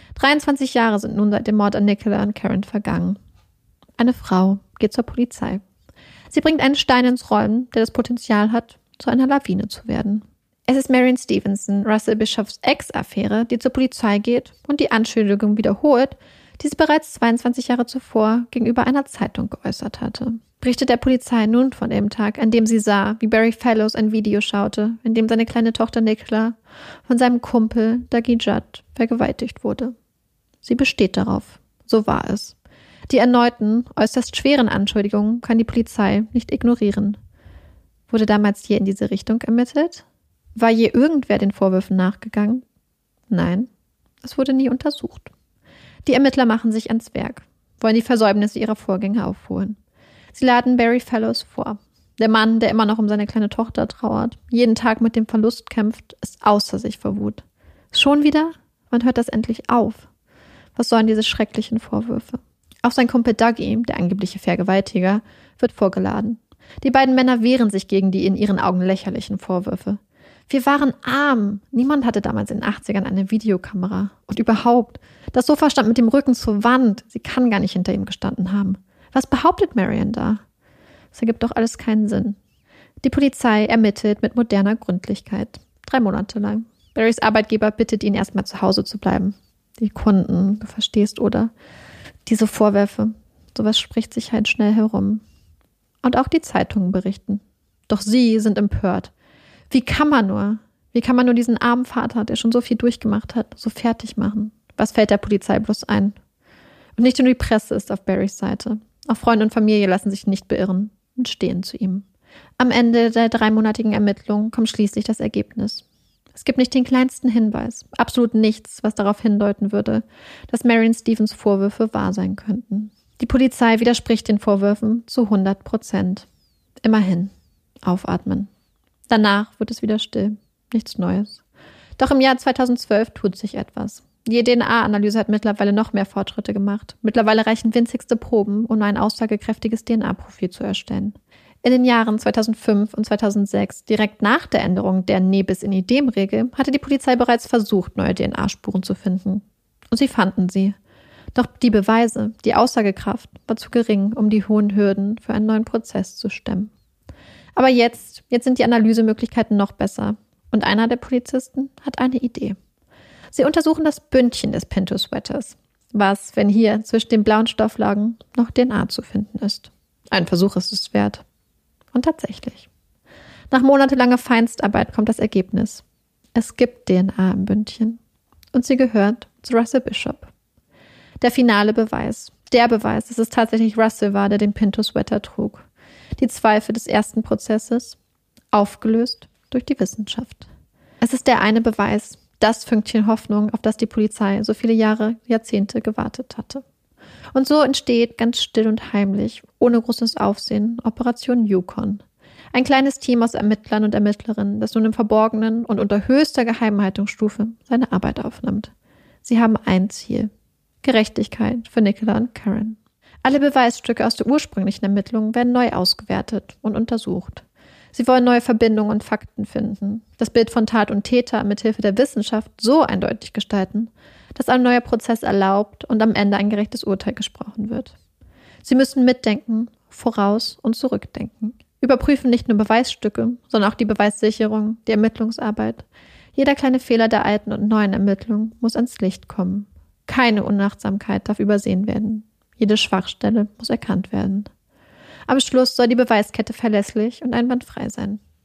23 Jahre sind nun seit dem Mord an Nicola und Karen vergangen. Eine Frau geht zur Polizei. Sie bringt einen Stein ins Rollen, der das Potenzial hat, zu einer Lawine zu werden. Es ist Marion Stevenson, Russell Bishops Ex-Affäre, die zur Polizei geht und die Anschuldigung wiederholt, die sie bereits 22 Jahre zuvor gegenüber einer Zeitung geäußert hatte. Berichtet der Polizei nun von dem Tag, an dem sie sah, wie Barry Fellows ein Video schaute, in dem seine kleine Tochter Nicola von seinem Kumpel Dougie Judd vergewaltigt wurde. Sie besteht darauf. So war es. Die erneuten, äußerst schweren Anschuldigungen kann die Polizei nicht ignorieren. Wurde damals je in diese Richtung ermittelt? War je irgendwer den Vorwürfen nachgegangen? Nein, es wurde nie untersucht. Die Ermittler machen sich ans Werk, wollen die Versäumnisse ihrer Vorgänger aufholen. Sie laden Barry Fellows vor. Der Mann, der immer noch um seine kleine Tochter trauert, jeden Tag mit dem Verlust kämpft, ist außer sich vor Wut. Schon wieder? Wann hört das endlich auf? Was sollen diese schrecklichen Vorwürfe? Auch sein Kumpel Dougie, der angebliche Vergewaltiger, wird vorgeladen. Die beiden Männer wehren sich gegen die in ihren Augen lächerlichen Vorwürfe. Wir waren arm. Niemand hatte damals in den 80ern eine Videokamera. Und überhaupt, das Sofa stand mit dem Rücken zur Wand. Sie kann gar nicht hinter ihm gestanden haben. Was behauptet Marion da? Das ergibt doch alles keinen Sinn. Die Polizei ermittelt mit moderner Gründlichkeit. 3 Monate lang. Barrys Arbeitgeber bittet ihn, erstmal zu Hause zu bleiben. Die Kunden, du verstehst, oder? Diese Vorwürfe, sowas spricht sich halt schnell herum. Und auch die Zeitungen berichten. Doch sie sind empört. Wie kann man nur diesen armen Vater, der schon so viel durchgemacht hat, so fertig machen? Was fällt der Polizei bloß ein? Und nicht nur die Presse ist auf Barrys Seite. Auch Freunde und Familie lassen sich nicht beirren und stehen zu ihm. Am Ende der 3-monatigen Ermittlung kommt schließlich das Ergebnis. Es gibt nicht den kleinsten Hinweis, absolut nichts, was darauf hindeuten würde, dass Marion Stevens Vorwürfe wahr sein könnten. Die Polizei widerspricht den Vorwürfen zu 100%. Immerhin. Aufatmen. Danach wird es wieder still. Nichts Neues. Doch im Jahr 2012 tut sich etwas. Die DNA-Analyse hat mittlerweile noch mehr Fortschritte gemacht. Mittlerweile reichen winzigste Proben, um ein aussagekräftiges DNA-Profil zu erstellen. In den Jahren 2005 und 2006, direkt nach der Änderung der Ne-bis-in-idem-Regel, hatte die Polizei bereits versucht, neue DNA-Spuren zu finden. Und sie fanden sie. Doch die Beweise, die Aussagekraft war zu gering, um die hohen Hürden für einen neuen Prozess zu stemmen. Aber jetzt sind die Analysemöglichkeiten noch besser. Und einer der Polizisten hat eine Idee. Sie untersuchen das Bündchen des Pinto-Sweaters. Was, wenn hier zwischen den blauen Stofflagen noch DNA zu finden ist? Ein Versuch ist es wert. Und tatsächlich. Nach monatelanger Feinstarbeit kommt das Ergebnis. Es gibt DNA im Bündchen. Und sie gehört zu Russell Bishop. Der finale Beweis. Der Beweis, dass es tatsächlich Russell war, der den Pinto-Sweater trug. Die Zweifel des ersten Prozesses aufgelöst durch die Wissenschaft. Es ist der eine Beweis, das Fünkchen Hoffnung, auf das die Polizei so viele Jahre, Jahrzehnte gewartet hatte. Und so entsteht ganz still und heimlich, ohne großes Aufsehen, Operation Yukon. Ein kleines Team aus Ermittlern und Ermittlerinnen, das nun im Verborgenen und unter höchster Geheimhaltungsstufe seine Arbeit aufnimmt. Sie haben ein Ziel: Gerechtigkeit für Nicola und Karen. Alle Beweisstücke aus der ursprünglichen Ermittlung werden neu ausgewertet und untersucht. Sie wollen neue Verbindungen und Fakten finden, das Bild von Tat und Täter mithilfe der Wissenschaft so eindeutig gestalten, dass ein neuer Prozess erlaubt und am Ende ein gerechtes Urteil gesprochen wird. Sie müssen mitdenken, voraus- und zurückdenken, überprüfen nicht nur Beweisstücke, sondern auch die Beweissicherung, die Ermittlungsarbeit. Jeder kleine Fehler der alten und neuen Ermittlung muss ans Licht kommen. Keine Unachtsamkeit darf übersehen werden. Jede Schwachstelle muss erkannt werden. Am Schluss soll die Beweiskette verlässlich und einwandfrei sein.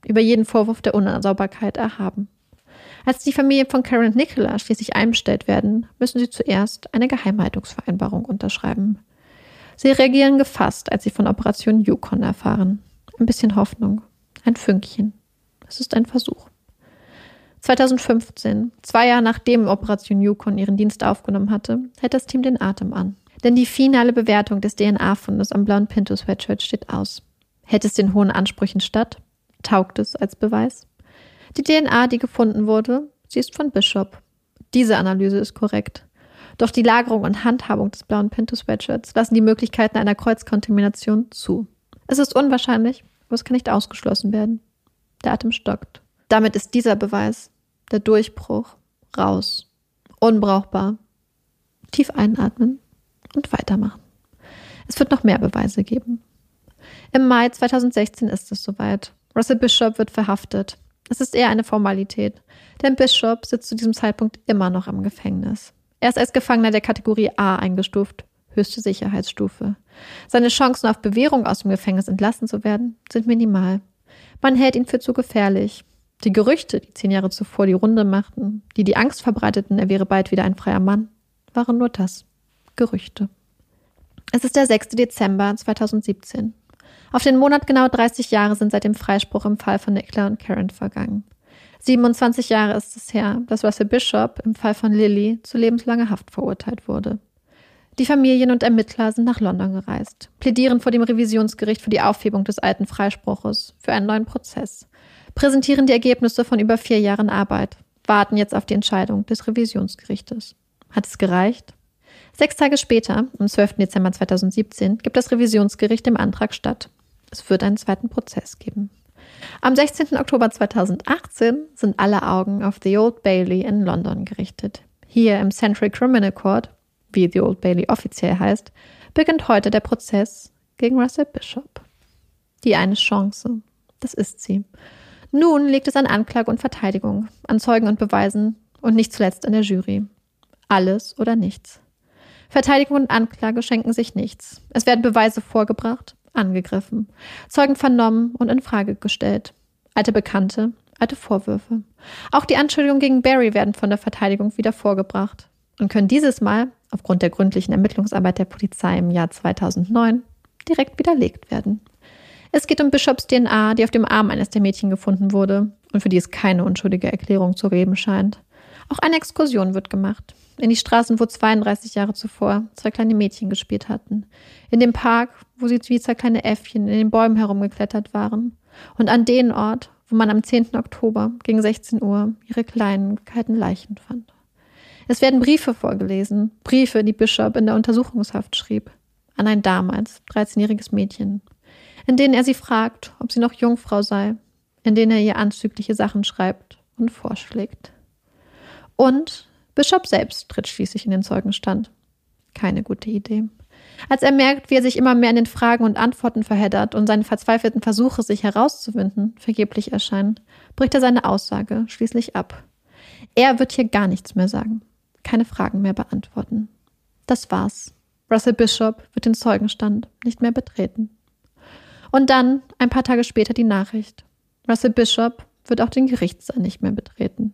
über jeden Vorwurf der Unsauberkeit erhaben. Als die Familie von Karen und Nicola schließlich einbestellt werden, müssen sie zuerst eine Geheimhaltungsvereinbarung unterschreiben. Sie reagieren gefasst, als sie von Operation Yukon erfahren. Ein bisschen Hoffnung, ein Fünkchen. Es ist ein Versuch. 2015, 2 Jahre nachdem Operation Yukon ihren Dienst aufgenommen hatte, hält das Team den Atem an. Denn die finale Bewertung des DNA-Fundes am blauen Pinto-Sweatshirt steht aus. Hält es den hohen Ansprüchen statt? Taugt es als Beweis? Die DNA, die gefunden wurde, sie ist von Bishop. Diese Analyse ist korrekt. Doch die Lagerung und Handhabung des blauen Pinto-Sweatshirts lassen die Möglichkeiten einer Kreuzkontamination zu. Es ist unwahrscheinlich, aber es kann nicht ausgeschlossen werden. Der Atem stockt. Damit ist dieser Beweis, der Durchbruch, raus. Unbrauchbar. Tief einatmen und weitermachen. Es wird noch mehr Beweise geben. Im Mai 2016 ist es soweit. Russell Bishop wird verhaftet. Es ist eher eine Formalität, denn Bishop sitzt zu diesem Zeitpunkt immer noch im Gefängnis. Er ist als Gefangener der Kategorie A eingestuft, höchste Sicherheitsstufe. Seine Chancen auf Bewährung aus dem Gefängnis entlassen zu werden, sind minimal. Man hält ihn für zu gefährlich. Die Gerüchte, die 10 Jahre zuvor die Runde machten, die Angst verbreiteten, er wäre bald wieder ein freier Mann, waren nur das. Gerüchte. Es ist der 6. Dezember 2017. Auf den Monat genau 30 Jahre sind seit dem Freispruch im Fall von Nicola und Karen vergangen. 27 Jahre ist es her, dass Russell Bishop im Fall von Lily zu lebenslanger Haft verurteilt wurde. Die Familien und Ermittler sind nach London gereist, plädieren vor dem Revisionsgericht für die Aufhebung des alten Freispruches, für einen neuen Prozess, präsentieren die Ergebnisse von über 4 Jahren Arbeit, warten jetzt auf die Entscheidung des Revisionsgerichtes. Hat es gereicht? 6 Tage später, am 12. Dezember 2017, gibt das Revisionsgericht dem Antrag statt. Es wird einen zweiten Prozess geben. Am 16. Oktober 2018 sind alle Augen auf The Old Bailey in London gerichtet. Hier im Central Criminal Court, wie The Old Bailey offiziell heißt, beginnt heute der Prozess gegen Russell Bishop. Die eine Chance, das ist sie. Nun liegt es an Anklage und Verteidigung, an Zeugen und Beweisen und nicht zuletzt an der Jury. Alles oder nichts. Verteidigung und Anklage schenken sich nichts. Es werden Beweise vorgebracht, angegriffen, Zeugen vernommen und in Frage gestellt. Alte Bekannte, alte Vorwürfe. Auch die Anschuldigungen gegen Barry werden von der Verteidigung wieder vorgebracht und können dieses Mal, aufgrund der gründlichen Ermittlungsarbeit der Polizei im Jahr 2009, direkt widerlegt werden. Es geht um Bishops DNA, die auf dem Arm eines der Mädchen gefunden wurde und für die es keine unschuldige Erklärung zu geben scheint. Auch eine Exkursion wird gemacht. In die Straßen, wo 32 Jahre zuvor 2 kleine Mädchen gespielt hatten. In dem Park, wo sie wie 2 kleine Äffchen in den Bäumen herumgeklettert waren. Und an den Ort, wo man am 10. Oktober gegen 16 Uhr ihre kleinen, kalten Leichen fand. Es werden Briefe vorgelesen. Briefe, die Bishop in der Untersuchungshaft schrieb. An ein damals 13-jähriges Mädchen. In denen er sie fragt, ob sie noch Jungfrau sei. In denen er ihr anzügliche Sachen schreibt und vorschlägt. Und Bishop selbst tritt schließlich in den Zeugenstand. Keine gute Idee. Als er merkt, wie er sich immer mehr in den Fragen und Antworten verheddert und seine verzweifelten Versuche, sich herauszuwinden, vergeblich erscheinen, bricht er seine Aussage schließlich ab. Er wird hier gar nichts mehr sagen, keine Fragen mehr beantworten. Das war's. Russell Bishop wird den Zeugenstand nicht mehr betreten. Und dann, ein paar Tage später, die Nachricht. Russell Bishop wird auch den Gerichtssaal nicht mehr betreten.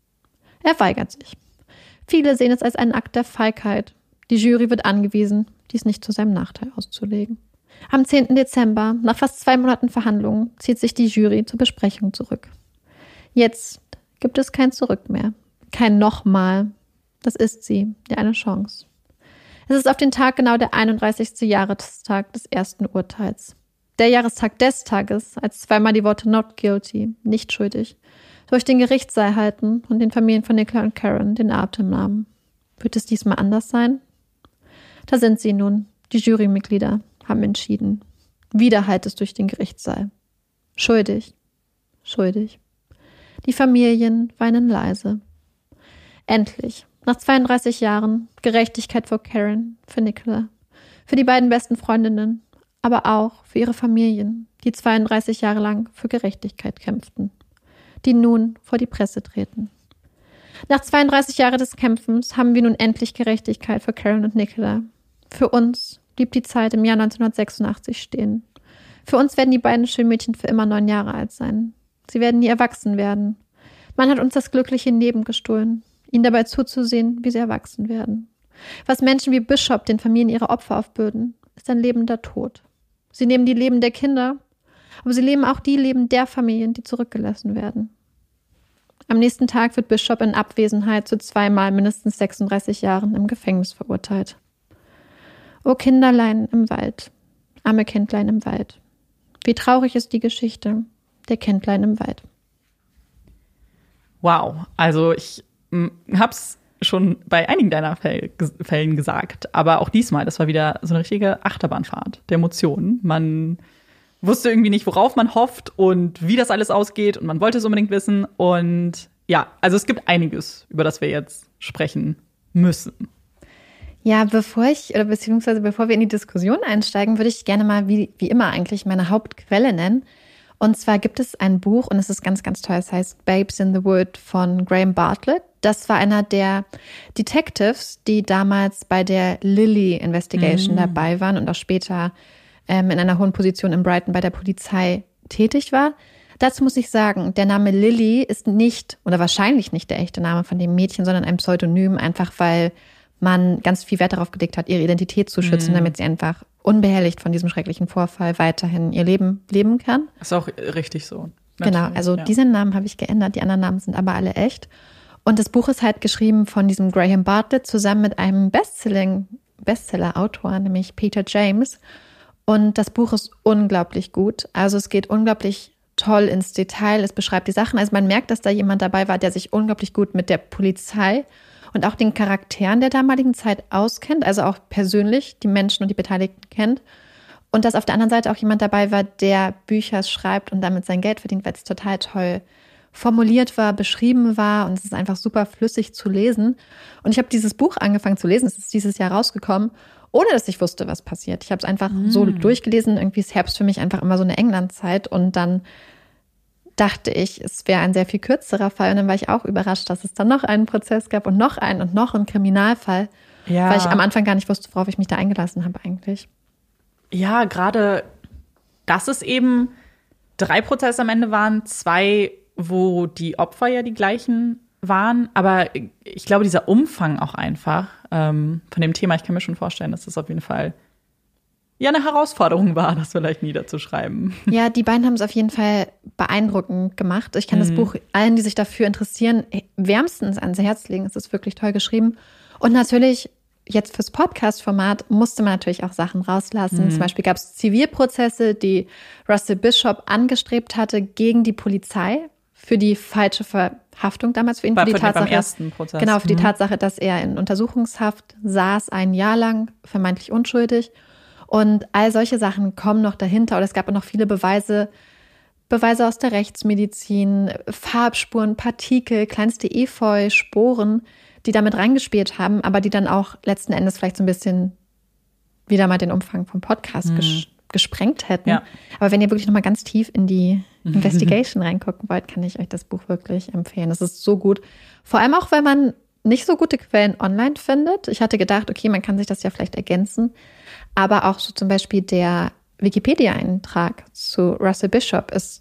Er weigert sich. Viele sehen es als einen Akt der Feigheit. Die Jury wird angewiesen, dies nicht zu seinem Nachteil auszulegen. Am 10. Dezember, nach fast 2 Monaten Verhandlungen, zieht sich die Jury zur Besprechung zurück. Jetzt gibt es kein Zurück mehr. Kein Nochmal. Das ist sie, die eine Chance. Es ist auf den Tag genau der 31. Jahrestag des ersten Urteils. Der Jahrestag des Tages, als zweimal die Worte not guilty, nicht schuldig, durch den Gerichtssaal halten und den Familien von Nicola und Karen den Atem nahmen. Wird es diesmal anders sein? Da sind sie nun. Die Jurymitglieder haben entschieden. Wieder hallt es durch den Gerichtssaal. Schuldig. Schuldig. Die Familien weinen leise. Endlich, nach 32 Jahren, Gerechtigkeit für Karen, für Nicola, für die beiden besten Freundinnen, aber auch für ihre Familien, die 32 Jahre lang für Gerechtigkeit kämpften, die nun vor die Presse treten. Nach 32 Jahren des Kämpfens haben wir nun endlich Gerechtigkeit für Karen und Nicola. Für uns blieb die Zeit im Jahr 1986 stehen. Für uns werden die beiden Schulmädchen für immer 9 Jahre alt sein. Sie werden nie erwachsen werden. Man hat uns das glückliche Leben gestohlen, ihnen dabei zuzusehen, wie sie erwachsen werden. Was Menschen wie Bishop den Familien ihrer Opfer aufbürden, ist ein lebender Tod. Sie nehmen die Leben der Kinder, aber sie nehmen auch die Leben der Familien, die zurückgelassen werden. Am nächsten Tag wird Bishop in Abwesenheit zu 2-mal mindestens 36 Jahren im Gefängnis verurteilt. O Kinderlein im Wald, arme Kindlein im Wald. Wie traurig ist die Geschichte der Kindlein im Wald. Wow, also ich hab's schon bei einigen deiner Fällen gesagt, aber auch diesmal, das war wieder so eine richtige Achterbahnfahrt der Emotionen. Man wusste irgendwie nicht, worauf man hofft und wie das alles ausgeht und man wollte es unbedingt wissen. Und ja, also es gibt einiges, über das wir jetzt sprechen müssen. Ja, bevor wir in die Diskussion einsteigen, würde ich gerne mal wie immer eigentlich meine Hauptquelle nennen. Und zwar gibt es ein Buch und es ist ganz, ganz toll. Es heißt Babes in the Wood von Graham Bartlett. Das war einer der Detectives, die damals bei der Lilly Investigation dabei waren und auch später in einer hohen Position in Brighton bei der Polizei tätig war. Dazu muss ich sagen, der Name Lilly ist nicht oder wahrscheinlich nicht der echte Name von dem Mädchen, sondern ein Pseudonym, einfach weil man ganz viel Wert darauf gelegt hat, ihre Identität zu schützen, damit sie einfach unbehelligt von diesem schrecklichen Vorfall weiterhin ihr Leben leben kann. Ist auch richtig so. Genau, also diesen Namen habe ich geändert, die anderen Namen sind aber alle echt. Und das Buch ist halt geschrieben von diesem Graham Bartlett zusammen mit einem Bestseller-Autor, nämlich Peter James. Und das Buch ist unglaublich gut. Also es geht unglaublich toll ins Detail, es beschreibt die Sachen. Also man merkt, dass da jemand dabei war, der sich unglaublich gut mit der Polizei und auch den Charakteren der damaligen Zeit auskennt, also auch persönlich die Menschen und die Beteiligten kennt. Und dass auf der anderen Seite auch jemand dabei war, der Bücher schreibt und damit sein Geld verdient, weil es total toll formuliert war, beschrieben war und es ist einfach super flüssig zu lesen. Und ich habe dieses Buch angefangen zu lesen, es ist dieses Jahr rausgekommen, ohne dass ich wusste, was passiert. Ich habe es einfach so durchgelesen, irgendwie ist Herbst für mich einfach immer so eine Englandzeit und dann dachte ich, es wäre ein sehr viel kürzerer Fall und dann war ich auch überrascht, dass es dann noch einen Prozess gab und noch einen Kriminalfall, weil ich am Anfang gar nicht wusste, worauf ich mich da eingelassen habe eigentlich. Ja, gerade, dass es eben 3 Prozesse am Ende waren, 2, wo die Opfer ja die gleichen waren. Aber ich glaube, dieser Umfang auch einfach von dem Thema, ich kann mir schon vorstellen, dass das auf jeden Fall ja eine Herausforderung war, das vielleicht niederzuschreiben. Ja, die beiden haben es auf jeden Fall beeindruckend gemacht. Ich kann das Buch allen, die sich dafür interessieren, wärmstens ans Herz legen. Es ist wirklich toll geschrieben. Und natürlich, jetzt fürs Podcast-Format musste man natürlich auch Sachen rauslassen. Zum Beispiel gab es Zivilprozesse, die Russell Bishop angestrebt hatte gegen die Polizei für die falsche Verhaftung damals für ihn. Für die Tatsache, beim ersten Prozess. Genau, für die Tatsache, dass er in Untersuchungshaft saß, 1 Jahr lang, vermeintlich unschuldig. Und all solche Sachen kommen noch dahinter. Oder es gab auch noch viele Beweise aus der Rechtsmedizin, Farbspuren, Partikel, kleinste Efeu, Sporen, die damit reingespielt haben, aber die dann auch letzten Endes vielleicht so ein bisschen wieder mal den Umfang vom Podcast gesprengt hätten. Ja. Aber wenn ihr wirklich noch mal ganz tief in die Investigation reingucken wollt, kann ich euch das Buch wirklich empfehlen. Es ist so gut. Vor allem auch, weil man nicht so gute Quellen online findet. Ich hatte gedacht, okay, man kann sich das ja vielleicht ergänzen. Aber auch so zum Beispiel der Wikipedia-Eintrag zu Russell Bishop ist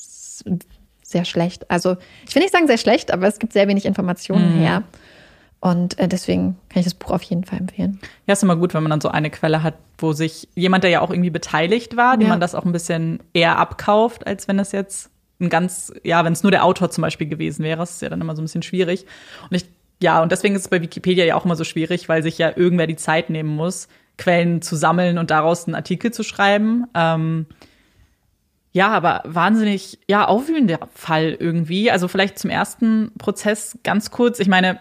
sehr schlecht. Also ich will nicht sagen sehr schlecht, aber es gibt sehr wenig Informationen her. Und deswegen kann ich das Buch auf jeden Fall empfehlen. Ja, ist immer gut, wenn man dann so eine Quelle hat, wo sich jemand, der ja auch irgendwie beteiligt war, dem man das auch ein bisschen eher abkauft, als wenn das jetzt wenn es nur der Autor zum Beispiel gewesen wäre. Das ist ja dann immer so ein bisschen schwierig. Und deswegen ist es bei Wikipedia ja auch immer so schwierig, weil sich ja irgendwer die Zeit nehmen muss, Quellen zu sammeln und daraus einen Artikel zu schreiben. Aber wahnsinnig, aufwühlender Fall irgendwie. Also vielleicht zum ersten Prozess ganz kurz. Ich meine,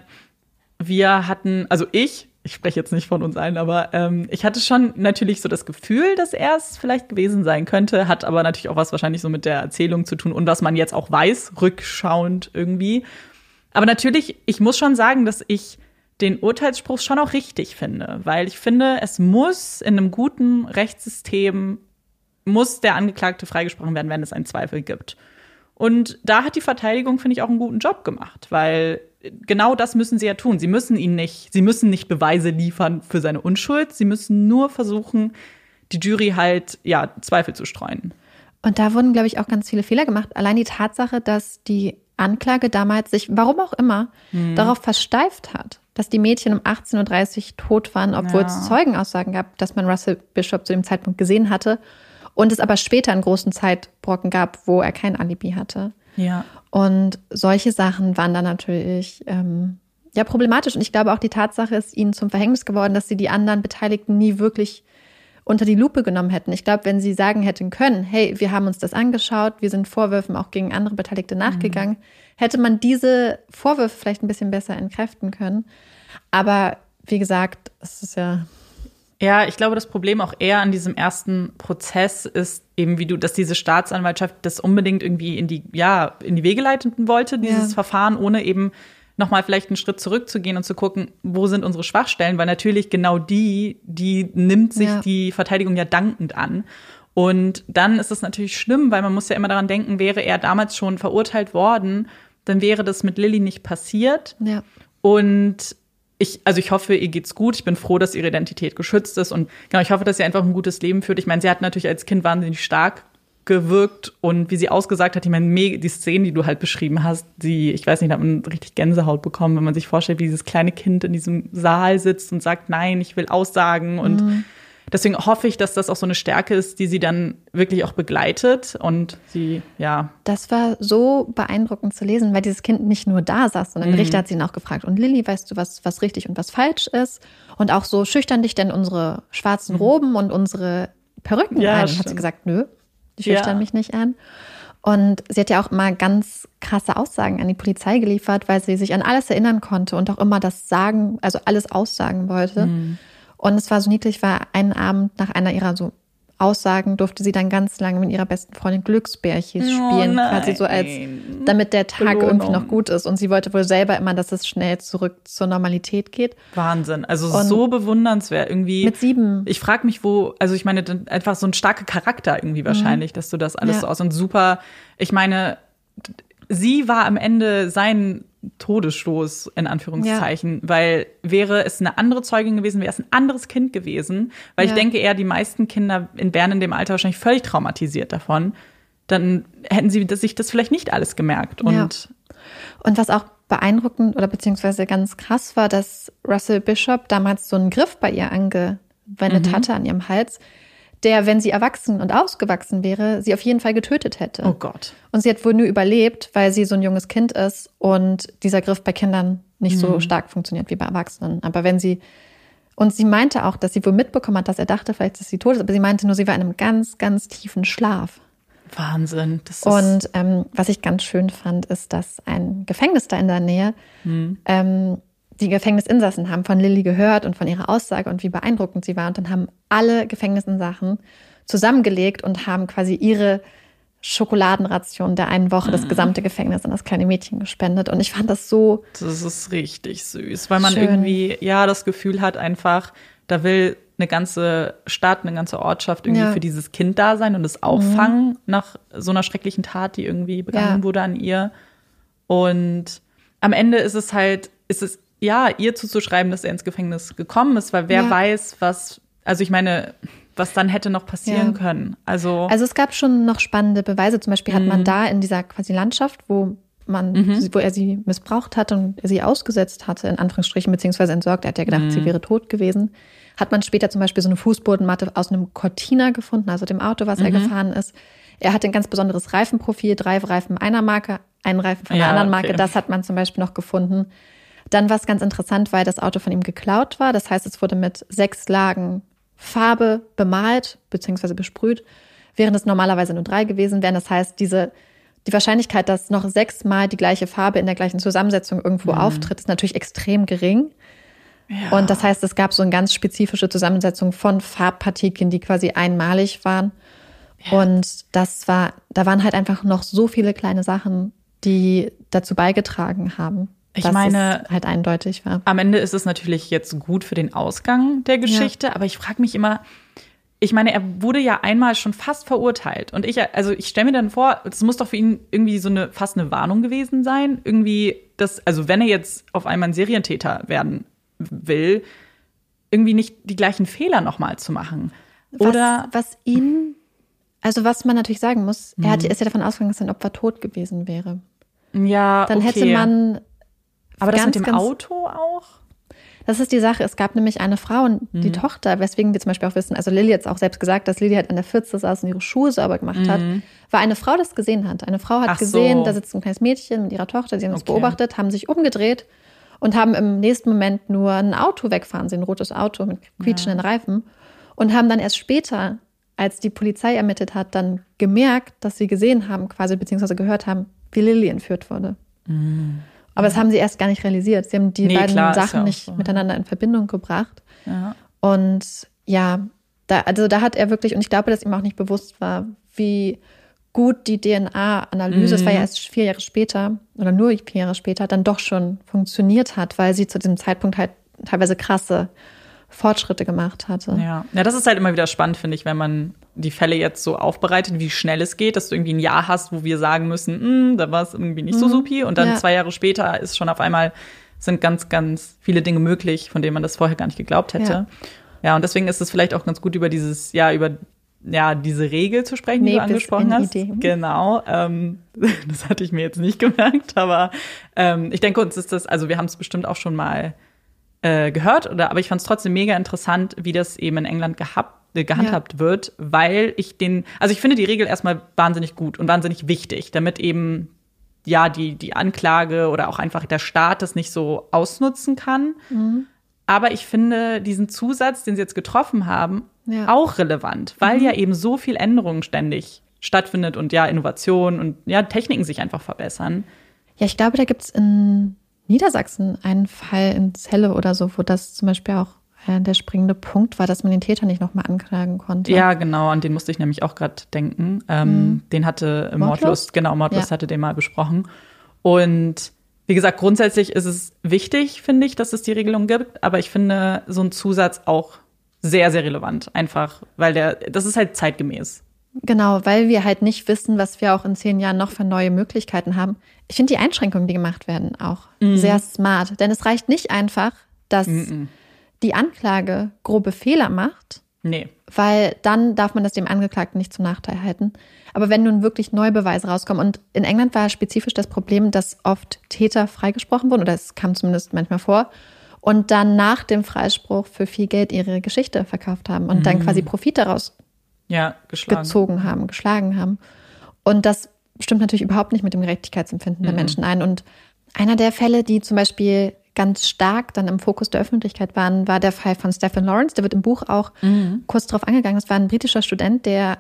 ich spreche jetzt nicht von uns allen, aber ich hatte schon natürlich so das Gefühl, dass er es vielleicht gewesen sein könnte, hat aber natürlich auch was wahrscheinlich so mit der Erzählung zu tun und was man jetzt auch weiß, rückschauend irgendwie. Aber natürlich, ich muss schon sagen, dass ich den Urteilsspruch schon auch richtig finde, weil ich finde, es muss in einem guten Rechtssystem muss der Angeklagte freigesprochen werden, wenn es einen Zweifel gibt. Und da hat die Verteidigung, finde ich, auch einen guten Job gemacht, weil genau das müssen sie ja tun. Sie müssen nicht Beweise liefern für seine Unschuld, sie müssen nur versuchen, die Jury halt, Zweifel zu streuen. Und da wurden, glaube ich, auch ganz viele Fehler gemacht. Allein die Tatsache, dass die Anklage damals sich, warum auch immer, darauf versteift hat, dass die Mädchen um 18:30 Uhr tot waren, obwohl es Zeugenaussagen gab, dass man Russell Bishop zu dem Zeitpunkt gesehen hatte. Und es aber später einen großen Zeitbrocken gab, wo er kein Alibi hatte. Ja. Und solche Sachen waren dann natürlich problematisch. Und ich glaube auch, die Tatsache ist ihnen zum Verhängnis geworden, dass sie die anderen Beteiligten nie wirklich unter die Lupe genommen hätten. Ich glaube, wenn sie sagen hätten können, hey, wir haben uns das angeschaut, wir sind Vorwürfen auch gegen andere Beteiligte nachgegangen, hätte man diese Vorwürfe vielleicht ein bisschen besser entkräften können. Aber wie gesagt, es ist ja... Ja, ich glaube, das Problem auch eher an diesem ersten Prozess ist eben, dass diese Staatsanwaltschaft das unbedingt irgendwie in die Wege leiten wollte, dieses Verfahren, ohne eben nochmal vielleicht einen Schritt zurückzugehen und zu gucken, wo sind unsere Schwachstellen, weil natürlich genau die nimmt sich die Verteidigung ja dankend an. Und dann ist es natürlich schlimm, weil man muss ja immer daran denken, wäre er damals schon verurteilt worden, dann wäre das mit Lilly nicht passiert. Ja. Und ich hoffe, ihr geht's gut. Ich bin froh, dass ihre Identität geschützt ist. Und genau, ich hoffe, dass sie einfach ein gutes Leben führt. Ich meine, sie hat natürlich als Kind wahnsinnig stark gewirkt. Und wie sie ausgesagt hat, ich meine, die Szenen, die du halt beschrieben hast, ich weiß nicht, da hat man richtig Gänsehaut bekommen, wenn man sich vorstellt, wie dieses kleine Kind in diesem Saal sitzt und sagt, nein, ich will aussagen. Und deswegen hoffe ich, dass das auch so eine Stärke ist, die sie dann wirklich auch begleitet. Und sie, Das war so beeindruckend zu lesen, weil dieses Kind nicht nur da saß, sondern der Richter hat sie ihn auch gefragt. Und Lilly, weißt du, was richtig und was falsch ist? Und auch so, schüchtern dich denn unsere schwarzen Roben und unsere Perücken an? Hat sie gesagt, nö, die schüchtern mich nicht an. Und sie hat ja auch immer ganz krasse Aussagen an die Polizei geliefert, weil sie sich an alles erinnern konnte und auch immer das sagen, also alles aussagen wollte. Und es war so niedlich, weil einen Abend nach einer ihrer so Aussagen durfte sie dann ganz lange mit ihrer besten Freundin Glücksbärchis spielen, quasi so damit der Tag irgendwie noch gut ist. Und sie wollte wohl selber immer, dass es schnell zurück zur Normalität geht. Wahnsinn, also so bewundernswert irgendwie. Mit 7. Ich frage mich, ich meine, einfach so ein starker Charakter irgendwie wahrscheinlich, dass du das alles so aus und super, ich meine, sie war am Ende sein Todesstoß, in Anführungszeichen, weil wäre es eine andere Zeugin gewesen, wäre es ein anderes Kind gewesen, weil ich denke eher, die meisten Kinder wären in dem Alter wahrscheinlich völlig traumatisiert davon, dann hätten sie sich das vielleicht nicht alles gemerkt. Und was auch beeindruckend oder beziehungsweise ganz krass war, dass Russell Bishop damals so einen Griff bei ihr angewendet hatte an ihrem Hals, der, wenn sie erwachsen und ausgewachsen wäre, sie auf jeden Fall getötet hätte. Oh Gott. Und sie hat wohl nur überlebt, weil sie so ein junges Kind ist und dieser Griff bei Kindern nicht so stark funktioniert wie bei Erwachsenen. Aber sie meinte auch, dass sie wohl mitbekommen hat, dass er dachte, vielleicht ist sie tot, aber sie meinte nur, sie war in einem ganz, ganz tiefen Schlaf. Wahnsinn. Und was ich ganz schön fand, ist, dass ein Gefängnis da in der Nähe die Gefängnisinsassen haben von Lilly gehört und von ihrer Aussage und wie beeindruckend sie war. Und dann haben alle Gefängnisinsassen zusammengelegt und haben quasi ihre Schokoladenration der einen Woche das gesamte Gefängnis an das kleine Mädchen gespendet. Und ich fand das so Das ist richtig süß, weil man irgendwie das Gefühl hat einfach, da will eine ganze Stadt, eine ganze Ortschaft irgendwie für dieses Kind da sein und es auffangen nach so einer schrecklichen Tat, die irgendwie begangen wurde an ihr. Und am Ende ist es ihr zuzuschreiben, dass er ins Gefängnis gekommen ist, weil wer weiß, was dann hätte noch passieren können. Also es gab schon noch spannende Beweise. Zum Beispiel hat man da in dieser quasi Landschaft, wo er sie missbraucht hatte und sie ausgesetzt hatte, in Anführungsstrichen, beziehungsweise entsorgt. Er hat ja gedacht, sie wäre tot gewesen. Hat man später zum Beispiel so eine Fußbodenmatte aus einem Cortina gefunden, also dem Auto, was er gefahren ist. Er hatte ein ganz besonderes Reifenprofil, 3 Reifen einer Marke, einen Reifen von einer anderen Marke. Das hat man zum Beispiel noch gefunden. Dann war es ganz interessant, weil das Auto von ihm geklaut war. Das heißt, es wurde mit 6 Lagen Farbe bemalt bzw. besprüht, während es normalerweise nur 3 gewesen wären. Das heißt, die Wahrscheinlichkeit, dass noch 6 Mal die gleiche Farbe in der gleichen Zusammensetzung irgendwo auftritt, ist natürlich extrem gering. Ja. Und das heißt, es gab so eine ganz spezifische Zusammensetzung von Farbpartikeln, die quasi einmalig waren. Ja. Und da waren halt einfach noch so viele kleine Sachen, die dazu beigetragen haben. Ich meine, es halt eindeutig war. Am Ende ist es natürlich jetzt gut für den Ausgang der Geschichte, aber ich frage mich immer, ich meine, er wurde ja einmal schon fast verurteilt. Und ich stelle mir dann vor, das muss doch für ihn irgendwie fast eine Warnung gewesen sein. Irgendwie, wenn er jetzt auf einmal ein Serientäter werden will, irgendwie nicht die gleichen Fehler nochmal zu machen. Was ihn Also was man natürlich sagen muss, ist ja davon ausgegangen, dass sein Opfer tot gewesen wäre. Ja, Dann hätte man aber das mit dem Auto auch? Das ist die Sache. Es gab nämlich eine Frau und die Tochter, weswegen wir zum Beispiel auch wissen, also Lily hat es auch selbst gesagt, dass Lily halt an der Pfütze saß und ihre Schuhe sauber gemacht hat, war eine Frau, das gesehen hat. Eine Frau hat gesehen, da sitzt ein kleines Mädchen mit ihrer Tochter, sie haben das beobachtet, haben sich umgedreht und haben im nächsten Moment nur ein Auto wegfahren sehen, ein rotes Auto mit quietschenden Reifen und haben dann erst später, als die Polizei ermittelt hat, dann gemerkt, dass sie gesehen haben, quasi beziehungsweise gehört haben, wie Lily entführt wurde. Aber das haben sie erst gar nicht realisiert. Sie haben die beiden Sachen nicht miteinander in Verbindung gebracht. Ja. Und ja, da hat er wirklich, und ich glaube, dass ihm auch nicht bewusst war, wie gut die DNA-Analyse, das war ja erst 4 Jahre später, oder nur 4 Jahre später, dann doch schon funktioniert hat, weil sie zu diesem Zeitpunkt halt teilweise krasse Fortschritte gemacht hatte. Ja, das ist halt immer wieder spannend, finde ich, wenn man die Fälle jetzt so aufbereitet, wie schnell es geht, dass du irgendwie ein Jahr hast, wo wir sagen müssen, da war es irgendwie nicht so supi. Und dann 2 Jahre später ist schon auf einmal, sind ganz, ganz viele Dinge möglich, von denen man das vorher gar nicht geglaubt hätte. Ja, und deswegen ist es vielleicht auch ganz gut, über diese Regel zu sprechen, die du angesprochen hast. Genau. Das hatte ich mir jetzt nicht gemerkt, aber ich denke, uns ist das, also wir haben es bestimmt auch schon mal gehört, aber ich fand es trotzdem mega interessant, wie das eben in England gehandhabt wird, weil ich finde die Regel erstmal wahnsinnig gut und wahnsinnig wichtig, damit eben die Anklage oder auch einfach der Staat das nicht so ausnutzen kann. Aber ich finde diesen Zusatz, den sie jetzt getroffen haben, auch relevant, weil ja eben so viel Änderungen ständig stattfindet und Innovation und Techniken sich einfach verbessern. Ja, ich glaube, da gibt es in Niedersachsen einen Fall in Celle oder so, wo das zum Beispiel auch der springende Punkt war, dass man den Täter nicht nochmal anklagen konnte. Ja, genau, an den musste ich nämlich auch gerade denken. Den hatte Mordlust hatte den mal besprochen. Und wie gesagt, grundsätzlich ist es wichtig, finde ich, dass es die Regelung gibt. Aber ich finde so ein Zusatz auch sehr, sehr relevant. Einfach, weil das ist halt zeitgemäß. Genau, weil wir halt nicht wissen, was wir auch in 10 Jahren noch für neue Möglichkeiten haben. Ich finde die Einschränkungen, die gemacht werden, auch sehr smart. Denn es reicht nicht einfach, dass die Anklage grobe Fehler macht. Nee. Weil dann darf man das dem Angeklagten nicht zum Nachteil halten. Aber wenn nun wirklich neue Beweise rauskommen, und in England war spezifisch das Problem, dass oft Täter freigesprochen wurden, oder es kam zumindest manchmal vor, und dann nach dem Freispruch für viel Geld ihre Geschichte verkauft haben und dann quasi Profit daraus geschlagen haben. Und das stimmt natürlich überhaupt nicht mit dem Gerechtigkeitsempfinden der Menschen ein. Und einer der Fälle, die zum Beispiel ganz stark dann im Fokus der Öffentlichkeit waren, war der Fall von Stephen Lawrence. Der wird im Buch auch kurz drauf angegangen. Das war ein britischer Student, der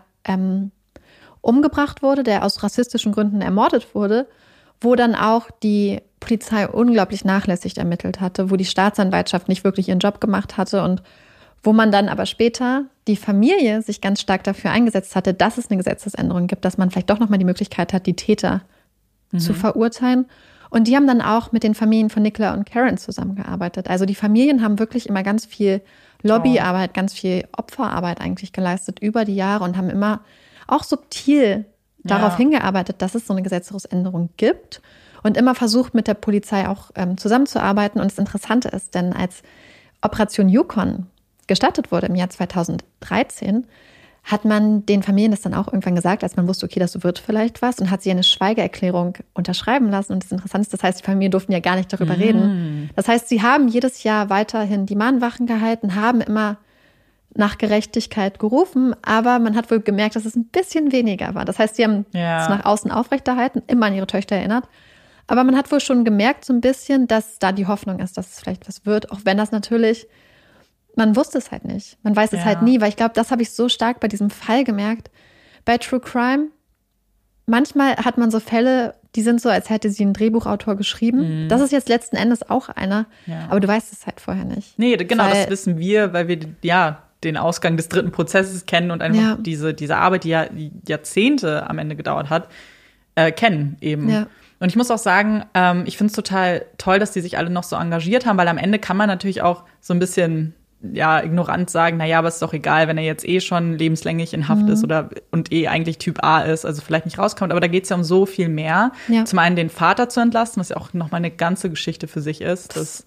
umgebracht wurde, der aus rassistischen Gründen ermordet wurde, wo dann auch die Polizei unglaublich nachlässig ermittelt hatte, wo die Staatsanwaltschaft nicht wirklich ihren Job gemacht hatte und wo man dann aber später die Familie sich ganz stark dafür eingesetzt hatte, dass es eine Gesetzesänderung gibt, dass man vielleicht doch nochmal die Möglichkeit hat, die Täter zu verurteilen. Und die haben dann auch mit den Familien von Nicola und Karen zusammengearbeitet. Also die Familien haben wirklich immer ganz viel Lobbyarbeit, ganz viel Opferarbeit eigentlich geleistet über die Jahre und haben immer auch subtil darauf hingearbeitet, dass es so eine Gesetzesänderung gibt und immer versucht, mit der Polizei auch zusammenzuarbeiten. Und das Interessante ist, denn als Operation Yukon gestartet wurde im Jahr 2013, hat man den Familien das dann auch irgendwann gesagt, als man wusste, okay, das wird vielleicht was, und hat sie eine Schweigeerklärung unterschreiben lassen. Und das Interessante ist, das heißt, die Familien durften ja gar nicht darüber reden. Das heißt, sie haben jedes Jahr weiterhin die Mahnwachen gehalten, haben immer nach Gerechtigkeit gerufen, aber man hat wohl gemerkt, dass es ein bisschen weniger war. Das heißt, sie haben es nach außen aufrechterhalten, immer an ihre Töchter erinnert. Aber man hat wohl schon gemerkt so ein bisschen, dass da die Hoffnung ist, dass es vielleicht was wird, auch wenn das natürlich, man wusste es halt nicht. Man weiß es halt nie, weil ich glaube, das habe ich so stark bei diesem Fall gemerkt. Bei True Crime, manchmal hat man so Fälle, die sind so, als hätte sie ein Drehbuchautor geschrieben. Das ist jetzt letzten Endes auch einer, aber du weißt es halt vorher nicht. Nee, genau, das wissen wir, weil wir den Ausgang des 3. Prozesses kennen und einfach diese Arbeit, die Jahrzehnte am Ende gedauert hat, kennen eben. Ja. Und ich muss auch sagen, ich finde es total toll, dass die sich alle noch so engagiert haben, weil am Ende kann man natürlich auch so ein bisschen ignorant sagen, naja, aber ist doch egal, wenn er jetzt schon lebenslänglich in Haft ist und eigentlich Typ A ist, also vielleicht nicht rauskommt. Aber da geht es ja um so viel mehr. Ja. Zum einen den Vater zu entlasten, was ja auch nochmal eine ganze Geschichte für sich ist, dass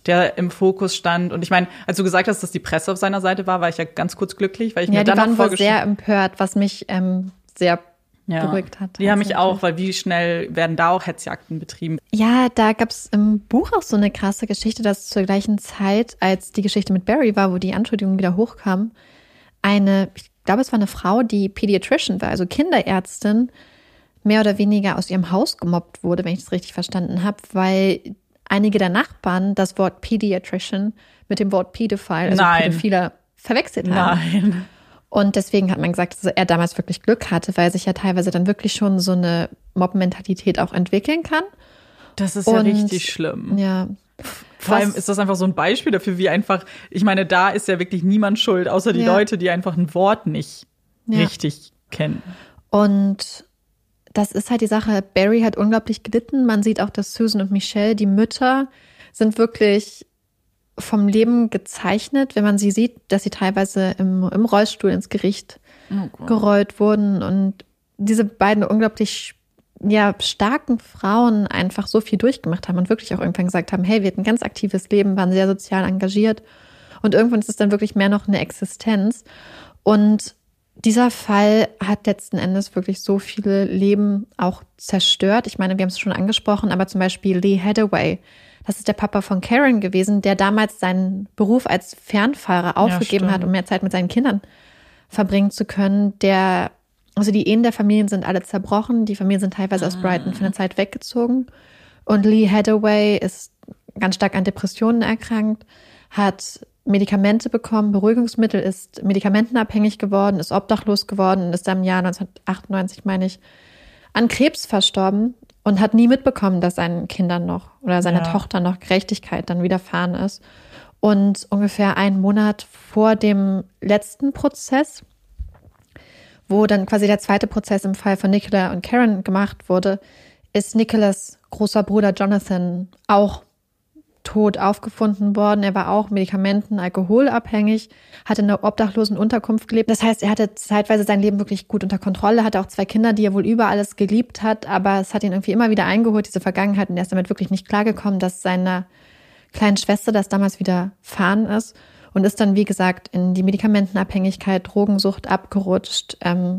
der im Fokus stand. Und ich meine, als du gesagt hast, dass die Presse auf seiner Seite war ich ja ganz kurz glücklich, weil ich mir dann die waren wohl sehr empört, was mich sehr beruhigt hat. Die haben mich auch, weil wie schnell werden da auch Hetzjagden betrieben? Ja, da gab es im Buch auch so eine krasse Geschichte, dass zur gleichen Zeit, als die Geschichte mit Barry war, wo die Anschuldigungen wieder hochkamen, ich glaube, es war eine Frau, die Pediatrician war, also Kinderärztin, mehr oder weniger aus ihrem Haus gemobbt wurde, wenn ich das richtig verstanden habe, weil einige der Nachbarn das Wort Pediatrician mit dem Wort Pädophile, also Pädophiler, verwechselt haben. Nein. Und deswegen hat man gesagt, dass er damals wirklich Glück hatte, weil sich ja teilweise dann wirklich schon so eine Mob-Mentalität auch entwickeln kann. Das ist ja richtig schlimm. Ja. Vor allem ist das einfach so ein Beispiel dafür, wie einfach, ich meine, da ist ja wirklich niemand schuld, außer die Leute, die einfach ein Wort nicht richtig kennen. Und das ist halt die Sache, Barry hat unglaublich gelitten. Man sieht auch, dass Susan und Michelle, die Mütter, sind wirklich vom Leben gezeichnet, wenn man sie sieht, dass sie teilweise im Rollstuhl ins Gericht gerollt wurden. Und diese beiden unglaublich starken Frauen einfach so viel durchgemacht haben und wirklich auch irgendwann gesagt haben, hey, wir hatten ein ganz aktives Leben, waren sehr sozial engagiert. Und irgendwann ist es dann wirklich mehr noch eine Existenz. Und dieser Fall hat letzten Endes wirklich so viele Leben auch zerstört. Ich meine, wir haben es schon angesprochen, aber zum Beispiel Lee Hathaway, das ist der Papa von Karen gewesen, der damals seinen Beruf als Fernfahrer aufgegeben hat, um mehr Zeit mit seinen Kindern verbringen zu können. Also die Ehen der Familien sind alle zerbrochen. Die Familien sind teilweise aus Brighton für eine Zeit weggezogen. Und Lee Hathaway ist ganz stark an Depressionen erkrankt, hat Medikamente bekommen, Beruhigungsmittel, ist medikamentenabhängig geworden, ist obdachlos geworden und ist dann im Jahr 1998, meine ich, an Krebs verstorben und hat nie mitbekommen, dass seinen Kindern noch oder seiner Tochter noch Gerechtigkeit dann widerfahren ist. Und ungefähr einen Monat vor dem letzten Prozess, wo dann quasi der zweite Prozess im Fall von Nicola und Karen gemacht wurde, ist Nicolas großer Bruder Jonathan auch tot aufgefunden worden. Er war auch Medikamenten-, alkoholabhängig, hatte in einer obdachlosen Unterkunft gelebt. Das heißt, er hatte zeitweise sein Leben wirklich gut unter Kontrolle, hatte auch 2 Kinder, die er wohl über alles geliebt hat, aber es hat ihn irgendwie immer wieder eingeholt, diese Vergangenheit, und er ist damit wirklich nicht klargekommen, dass seiner kleinen Schwester das damals widerfahren ist und ist dann, wie gesagt, in die Medikamentenabhängigkeit, Drogensucht abgerutscht,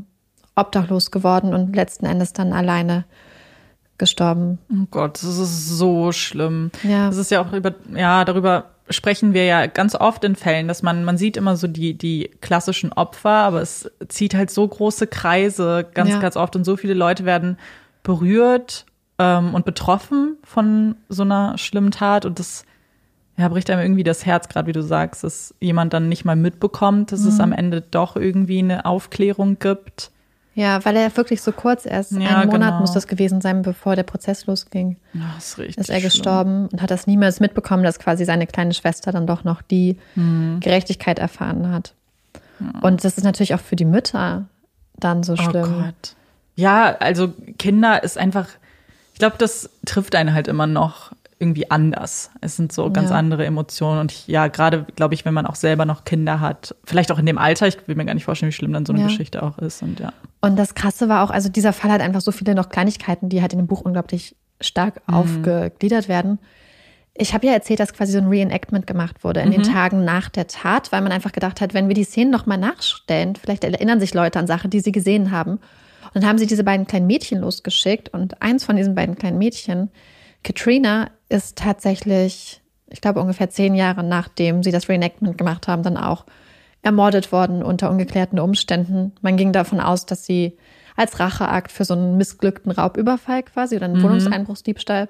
obdachlos geworden und letzten Endes dann alleine gestorben. Oh Gott, das ist so schlimm. Ja. Das ist ja auch darüber sprechen wir ja ganz oft in Fällen, dass man sieht immer so die klassischen Opfer, aber es zieht halt so große Kreise ganz oft und so viele Leute werden berührt und betroffen von so einer schlimmen Tat und das bricht einem irgendwie das Herz, gerade wie du sagst, dass jemand dann nicht mal mitbekommt, dass es am Ende doch irgendwie eine Aufklärung gibt. Ja, weil er wirklich so kurz erst, einen Monat muss das gewesen sein, bevor der Prozess losging. Das ist richtig ist er gestorben und hat das niemals mitbekommen, dass quasi seine kleine Schwester dann doch noch die Gerechtigkeit erfahren hat. Ja. Und das ist natürlich auch für die Mütter dann so schlimm. Oh Gott. Ja, also Kinder ist einfach, ich glaube, das trifft einen halt immer noch irgendwie anders. Es sind so ganz andere Emotionen. Und gerade, glaube ich, wenn man auch selber noch Kinder hat, vielleicht auch in dem Alter, ich will mir gar nicht vorstellen, wie schlimm dann so eine Geschichte auch ist. Und das Krasse war auch, also dieser Fall hat einfach so viele noch Kleinigkeiten, die halt in dem Buch unglaublich stark aufgegliedert werden. Ich habe ja erzählt, dass quasi so ein Reenactment gemacht wurde in den Tagen nach der Tat, weil man einfach gedacht hat, wenn wir die Szenen nochmal nachstellen, vielleicht erinnern sich Leute an Sachen, die sie gesehen haben. Und dann haben sie diese beiden kleinen Mädchen losgeschickt und eins von diesen beiden kleinen Mädchen, Katrina, ist tatsächlich, ich glaube ungefähr 10 Jahre nachdem sie das Reenactment gemacht haben, dann auch ermordet worden unter ungeklärten Umständen. Man ging davon aus, dass sie als Racheakt für so einen missglückten Raubüberfall quasi oder einen Wohnungseinbruchsdiebstahl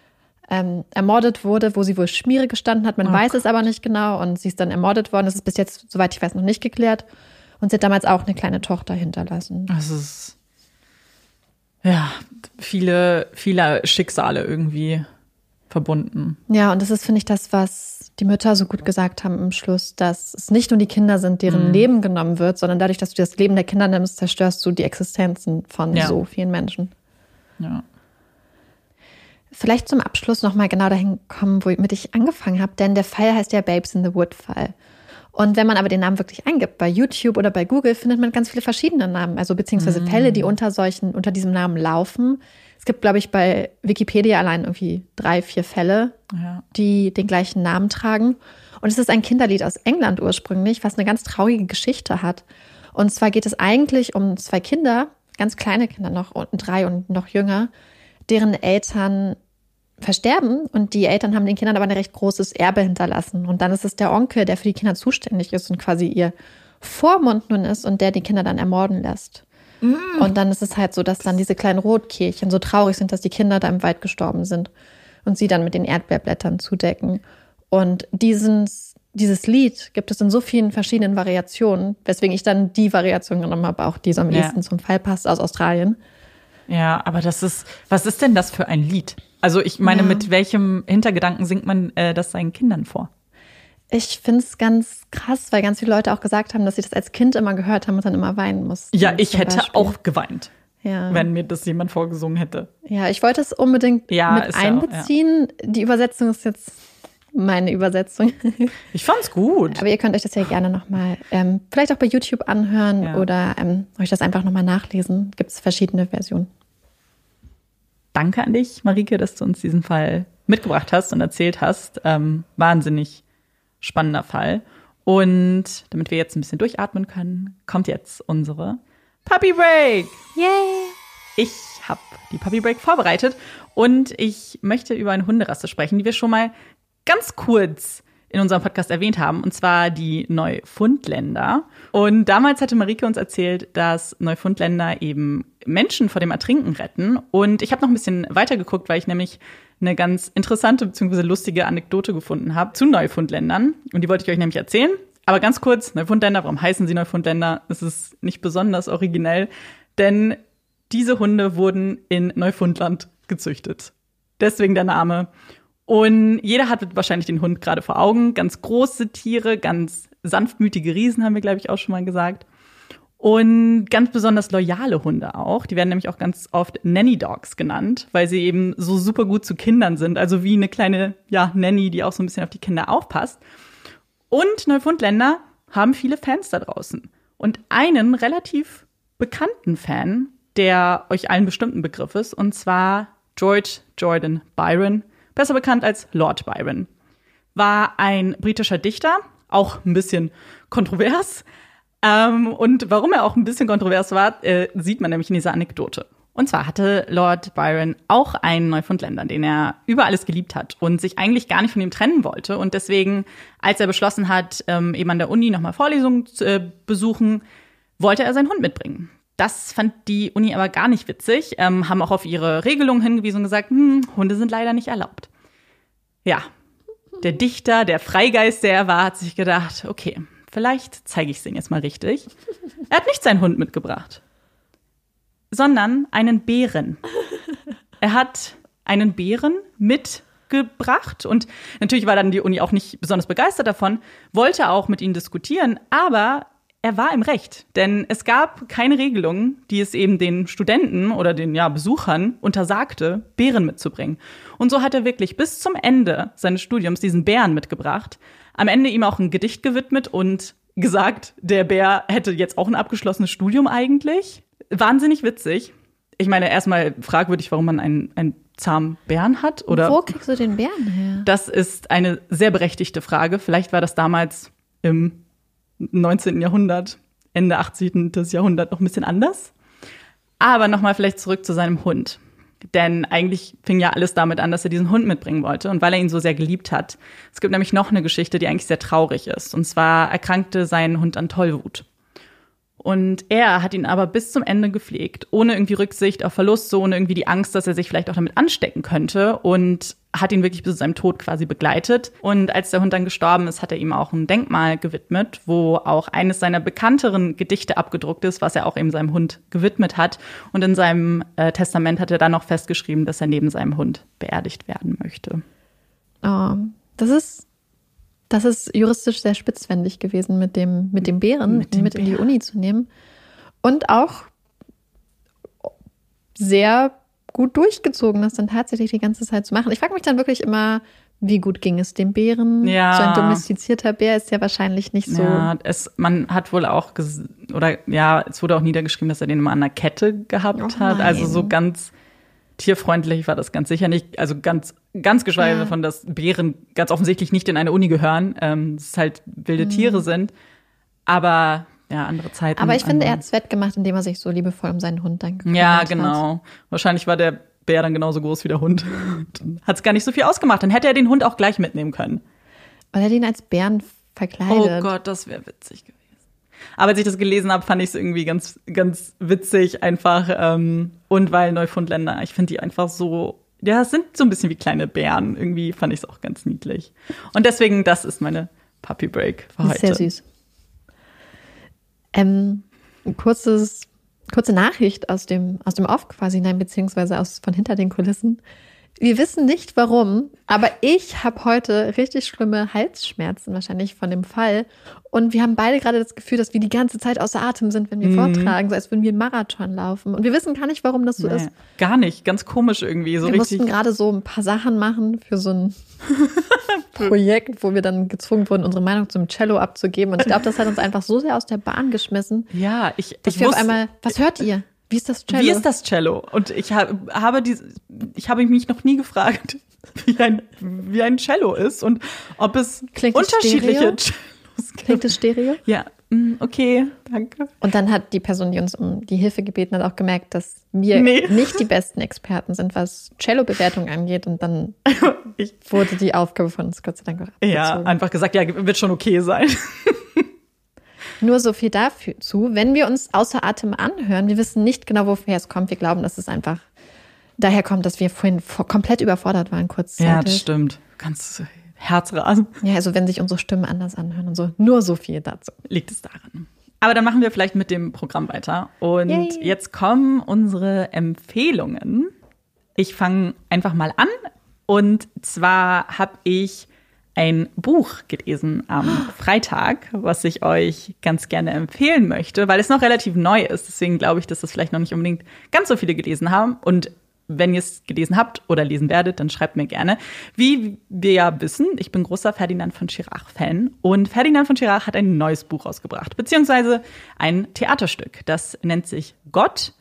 ermordet wurde, wo sie wohl Schmiere gestanden hat. Man weiß es aber nicht genau und sie ist dann ermordet worden. Das ist bis jetzt, soweit ich weiß, noch nicht geklärt. Und sie hat damals auch eine kleine Tochter hinterlassen. Das ist viele Schicksale irgendwie verbunden. Ja, und das ist, finde ich, das, was die Mütter so gut gesagt haben im Schluss, dass es nicht nur die Kinder sind, deren Leben genommen wird, sondern dadurch, dass du das Leben der Kinder nimmst, zerstörst du die Existenzen von so vielen Menschen. Ja. Vielleicht zum Abschluss nochmal genau dahin kommen, womit ich angefangen habe, denn der Fall heißt ja Babes in the Wood Fall. Und wenn man aber den Namen wirklich eingibt, bei YouTube oder bei Google, findet man ganz viele verschiedene Namen, also beziehungsweise Fälle, die unter diesem Namen laufen. Es gibt, glaube ich, bei Wikipedia allein irgendwie 3-4 Fälle, die den gleichen Namen tragen. Und es ist ein Kinderlied aus England ursprünglich, was eine ganz traurige Geschichte hat. Und zwar geht es eigentlich um 2 Kinder, ganz kleine Kinder noch, 3 und noch jünger, deren Eltern versterben und die Eltern haben den Kindern aber ein recht großes Erbe hinterlassen. Und dann ist es der Onkel, der für die Kinder zuständig ist und quasi ihr Vormund nun ist und der die Kinder dann ermorden lässt. Und dann ist es halt so, dass dann diese kleinen Rotkehlchen so traurig sind, dass die Kinder da im Wald gestorben sind und sie dann mit den Erdbeerblättern zudecken. Und dieses Lied gibt es in so vielen verschiedenen Variationen, weswegen ich dann die Variation genommen habe, auch die so am ehesten zum Fall passt, aus Australien. Ja, aber was ist denn das für ein Lied? Also ich meine, mit welchem Hintergedanken singt man das seinen Kindern vor? Ich finde es ganz krass, weil ganz viele Leute auch gesagt haben, dass sie das als Kind immer gehört haben und dann immer weinen mussten. Ja, ich hätte auch geweint, wenn mir das jemand vorgesungen hätte. Ja, ich wollte es unbedingt mit einbeziehen. Die Übersetzung ist jetzt meine Übersetzung. Ich fand's gut. Aber ihr könnt euch das ja gerne nochmal vielleicht auch bei YouTube anhören oder euch das einfach nochmal nachlesen. Gibt es verschiedene Versionen. Danke an dich, Marike, dass du uns diesen Fall mitgebracht hast und erzählt hast. Wahnsinnig spannender Fall. Und damit wir jetzt ein bisschen durchatmen können, kommt jetzt unsere Puppy Break. Yay! Ich habe die Puppy Break vorbereitet und ich möchte über eine Hunderasse sprechen, die wir schon mal ganz kurz in unserem Podcast erwähnt haben, und zwar die Neufundländer. Und damals hatte Marike uns erzählt, dass Neufundländer eben Menschen vor dem Ertrinken retten. Und ich habe noch ein bisschen weiter geguckt, weil ich nämlich eine ganz interessante bzw. lustige Anekdote gefunden habe zu Neufundländern. Und die wollte ich euch nämlich erzählen. Aber ganz kurz, Neufundländer, warum heißen sie Neufundländer? Es ist nicht besonders originell, denn diese Hunde wurden in Neufundland gezüchtet. Deswegen der Name. Und jeder hat wahrscheinlich den Hund gerade vor Augen. Ganz große Tiere, ganz sanftmütige Riesen, haben wir, glaube ich, auch schon mal gesagt. Und ganz besonders loyale Hunde auch. Die werden nämlich auch ganz oft Nanny Dogs genannt, weil sie eben so super gut zu Kindern sind. Also wie eine kleine Nanny, die auch so ein bisschen auf die Kinder aufpasst. Und Neufundländer haben viele Fans da draußen. Und einen relativ bekannten Fan, der euch allen bestimmt ein Begriff ist, und zwar George Jordan Byron, besser bekannt als Lord Byron, war ein britischer Dichter, auch ein bisschen kontrovers. Und warum er auch ein bisschen kontrovers war, sieht man nämlich in dieser Anekdote. Und zwar hatte Lord Byron auch einen Neufundländer, den er über alles geliebt hat und sich eigentlich gar nicht von ihm trennen wollte. Und deswegen, als er beschlossen hat, eben an der Uni nochmal Vorlesungen zu besuchen, wollte er seinen Hund mitbringen. Das fand die Uni aber gar nicht witzig, haben auch auf ihre Regelungen hingewiesen und gesagt, Hunde sind leider nicht erlaubt. Ja, der Dichter, der Freigeist, der er war, hat sich gedacht, okay, vielleicht zeige ich es denen jetzt mal richtig. Er hat nicht seinen Hund mitgebracht, sondern einen Bären. Er hat einen Bären mitgebracht und natürlich war dann die Uni auch nicht besonders begeistert davon, wollte auch mit ihnen diskutieren, aber er war im Recht, denn es gab keine Regelung, die es eben den Studenten oder den Besuchern untersagte, Bären mitzubringen. Und so hat er wirklich bis zum Ende seines Studiums diesen Bären mitgebracht, am Ende ihm auch ein Gedicht gewidmet und gesagt, der Bär hätte jetzt auch ein abgeschlossenes Studium eigentlich. Wahnsinnig witzig. Ich meine, erstmal fragwürdig, warum man einen zahmen Bären hat. Oder wo kriegst du den Bären her? Das ist eine sehr berechtigte Frage. Vielleicht war das damals im 19. Jahrhundert, Ende 18. Jahrhundert noch ein bisschen anders. Aber nochmal vielleicht zurück zu seinem Hund. Denn eigentlich fing ja alles damit an, dass er diesen Hund mitbringen wollte und weil er ihn so sehr geliebt hat. Es gibt nämlich noch eine Geschichte, die eigentlich sehr traurig ist. Und zwar erkrankte sein Hund an Tollwut. Und er hat ihn aber bis zum Ende gepflegt, ohne irgendwie Rücksicht auf Verlust, ohne irgendwie die Angst, dass er sich vielleicht auch damit anstecken könnte und hat ihn wirklich bis zu seinem Tod quasi begleitet. Und als der Hund dann gestorben ist, hat er ihm auch ein Denkmal gewidmet, wo auch eines seiner bekannteren Gedichte abgedruckt ist, was er auch eben seinem Hund gewidmet hat. Und in seinem Testament hat er dann noch festgeschrieben, dass er neben seinem Hund beerdigt werden möchte. Oh, das ist juristisch sehr spitzfindig gewesen, mit dem Bären mit in die Uni zu nehmen. Und auch sehr gut durchgezogen, das dann tatsächlich die ganze Zeit zu machen. Ich frage mich dann wirklich immer, wie gut ging es dem Bären? Ja. So ein domestizierter Bär ist ja wahrscheinlich nicht so. Ja, man hat wohl auch, es wurde auch niedergeschrieben, dass er den immer an der Kette gehabt hat. Also so ganz tierfreundlich war das ganz sicher nicht. Also ganz geschweige davon, dass Bären ganz offensichtlich nicht in eine Uni gehören. Dass es halt wilde Tiere sind. Aber ja, andere Zeiten. Aber ich finde, er hat es wettgemacht, indem er sich so liebevoll um seinen Hund dann gekümmert hat. Ja, genau. Wahrscheinlich war der Bär dann genauso groß wie der Hund. Hat es gar nicht so viel ausgemacht. Dann hätte er den Hund auch gleich mitnehmen können. Oder den als Bären verkleidet. Oh Gott, das wäre witzig gewesen. Aber als ich das gelesen habe, fand ich es irgendwie ganz, ganz witzig einfach. Und weil Neufundländer, ich finde die einfach so, ja, es sind so ein bisschen wie kleine Bären. Irgendwie fand ich es auch ganz niedlich. Und deswegen, das ist meine Puppy Break für heute. Sehr süß. Kurze Nachricht aus dem Off quasi, nein, beziehungsweise von hinter den Kulissen. Wir wissen nicht warum, aber ich habe heute richtig schlimme Halsschmerzen wahrscheinlich von dem Fall. Und wir haben beide gerade das Gefühl, dass wir die ganze Zeit außer Atem sind, wenn wir vortragen, so als würden wir einen Marathon laufen. Und wir wissen gar nicht, warum das so ist. Gar nicht, ganz komisch irgendwie. So wir mussten gerade so ein paar Sachen machen für so ein Projekt, wo wir dann gezwungen wurden, unsere Meinung zum Cello abzugeben. Und ich glaube, das hat uns einfach so sehr aus der Bahn geschmissen. Ja, dass wir auf einmal, was hört ihr? Wie ist das Cello? Wie ist das Cello? Und ich habe mich noch nie gefragt, wie ein Cello ist und ob es unterschiedliche Cellos gibt. Klingt es Stereo? Ja, okay, danke. Und dann hat die Person, die uns um die Hilfe gebeten hat, auch gemerkt, dass wir nicht die besten Experten sind, was Cello-Bewertung angeht. Und dann wurde die Aufgabe von uns Gott sei Dank abgezogen. Ja, einfach gesagt, ja, wird schon okay sein. Nur so viel dazu, wenn wir uns außer Atem anhören, wir wissen nicht genau, woher es kommt. Wir glauben, dass es einfach daher kommt, dass wir vorhin komplett überfordert waren, kurzzeitig. Ja, das stimmt. Ganz Herzrasen. Ja, also wenn sich unsere Stimmen anders anhören und so. Nur so viel dazu. Liegt es daran. Aber dann machen wir vielleicht mit dem Programm weiter. Und Jetzt kommen unsere Empfehlungen. Ich fange einfach mal an. Und zwar habe ich ein Buch gelesen am Freitag, was ich euch ganz gerne empfehlen möchte, weil es noch relativ neu ist. Deswegen glaube ich, dass das vielleicht noch nicht unbedingt ganz so viele gelesen haben. Und wenn ihr es gelesen habt oder lesen werdet, dann schreibt mir gerne. Wie wir ja wissen, ich bin großer Ferdinand von Schirach-Fan. Und Ferdinand von Schirach hat ein neues Buch rausgebracht, beziehungsweise ein Theaterstück. Das nennt sich Gott.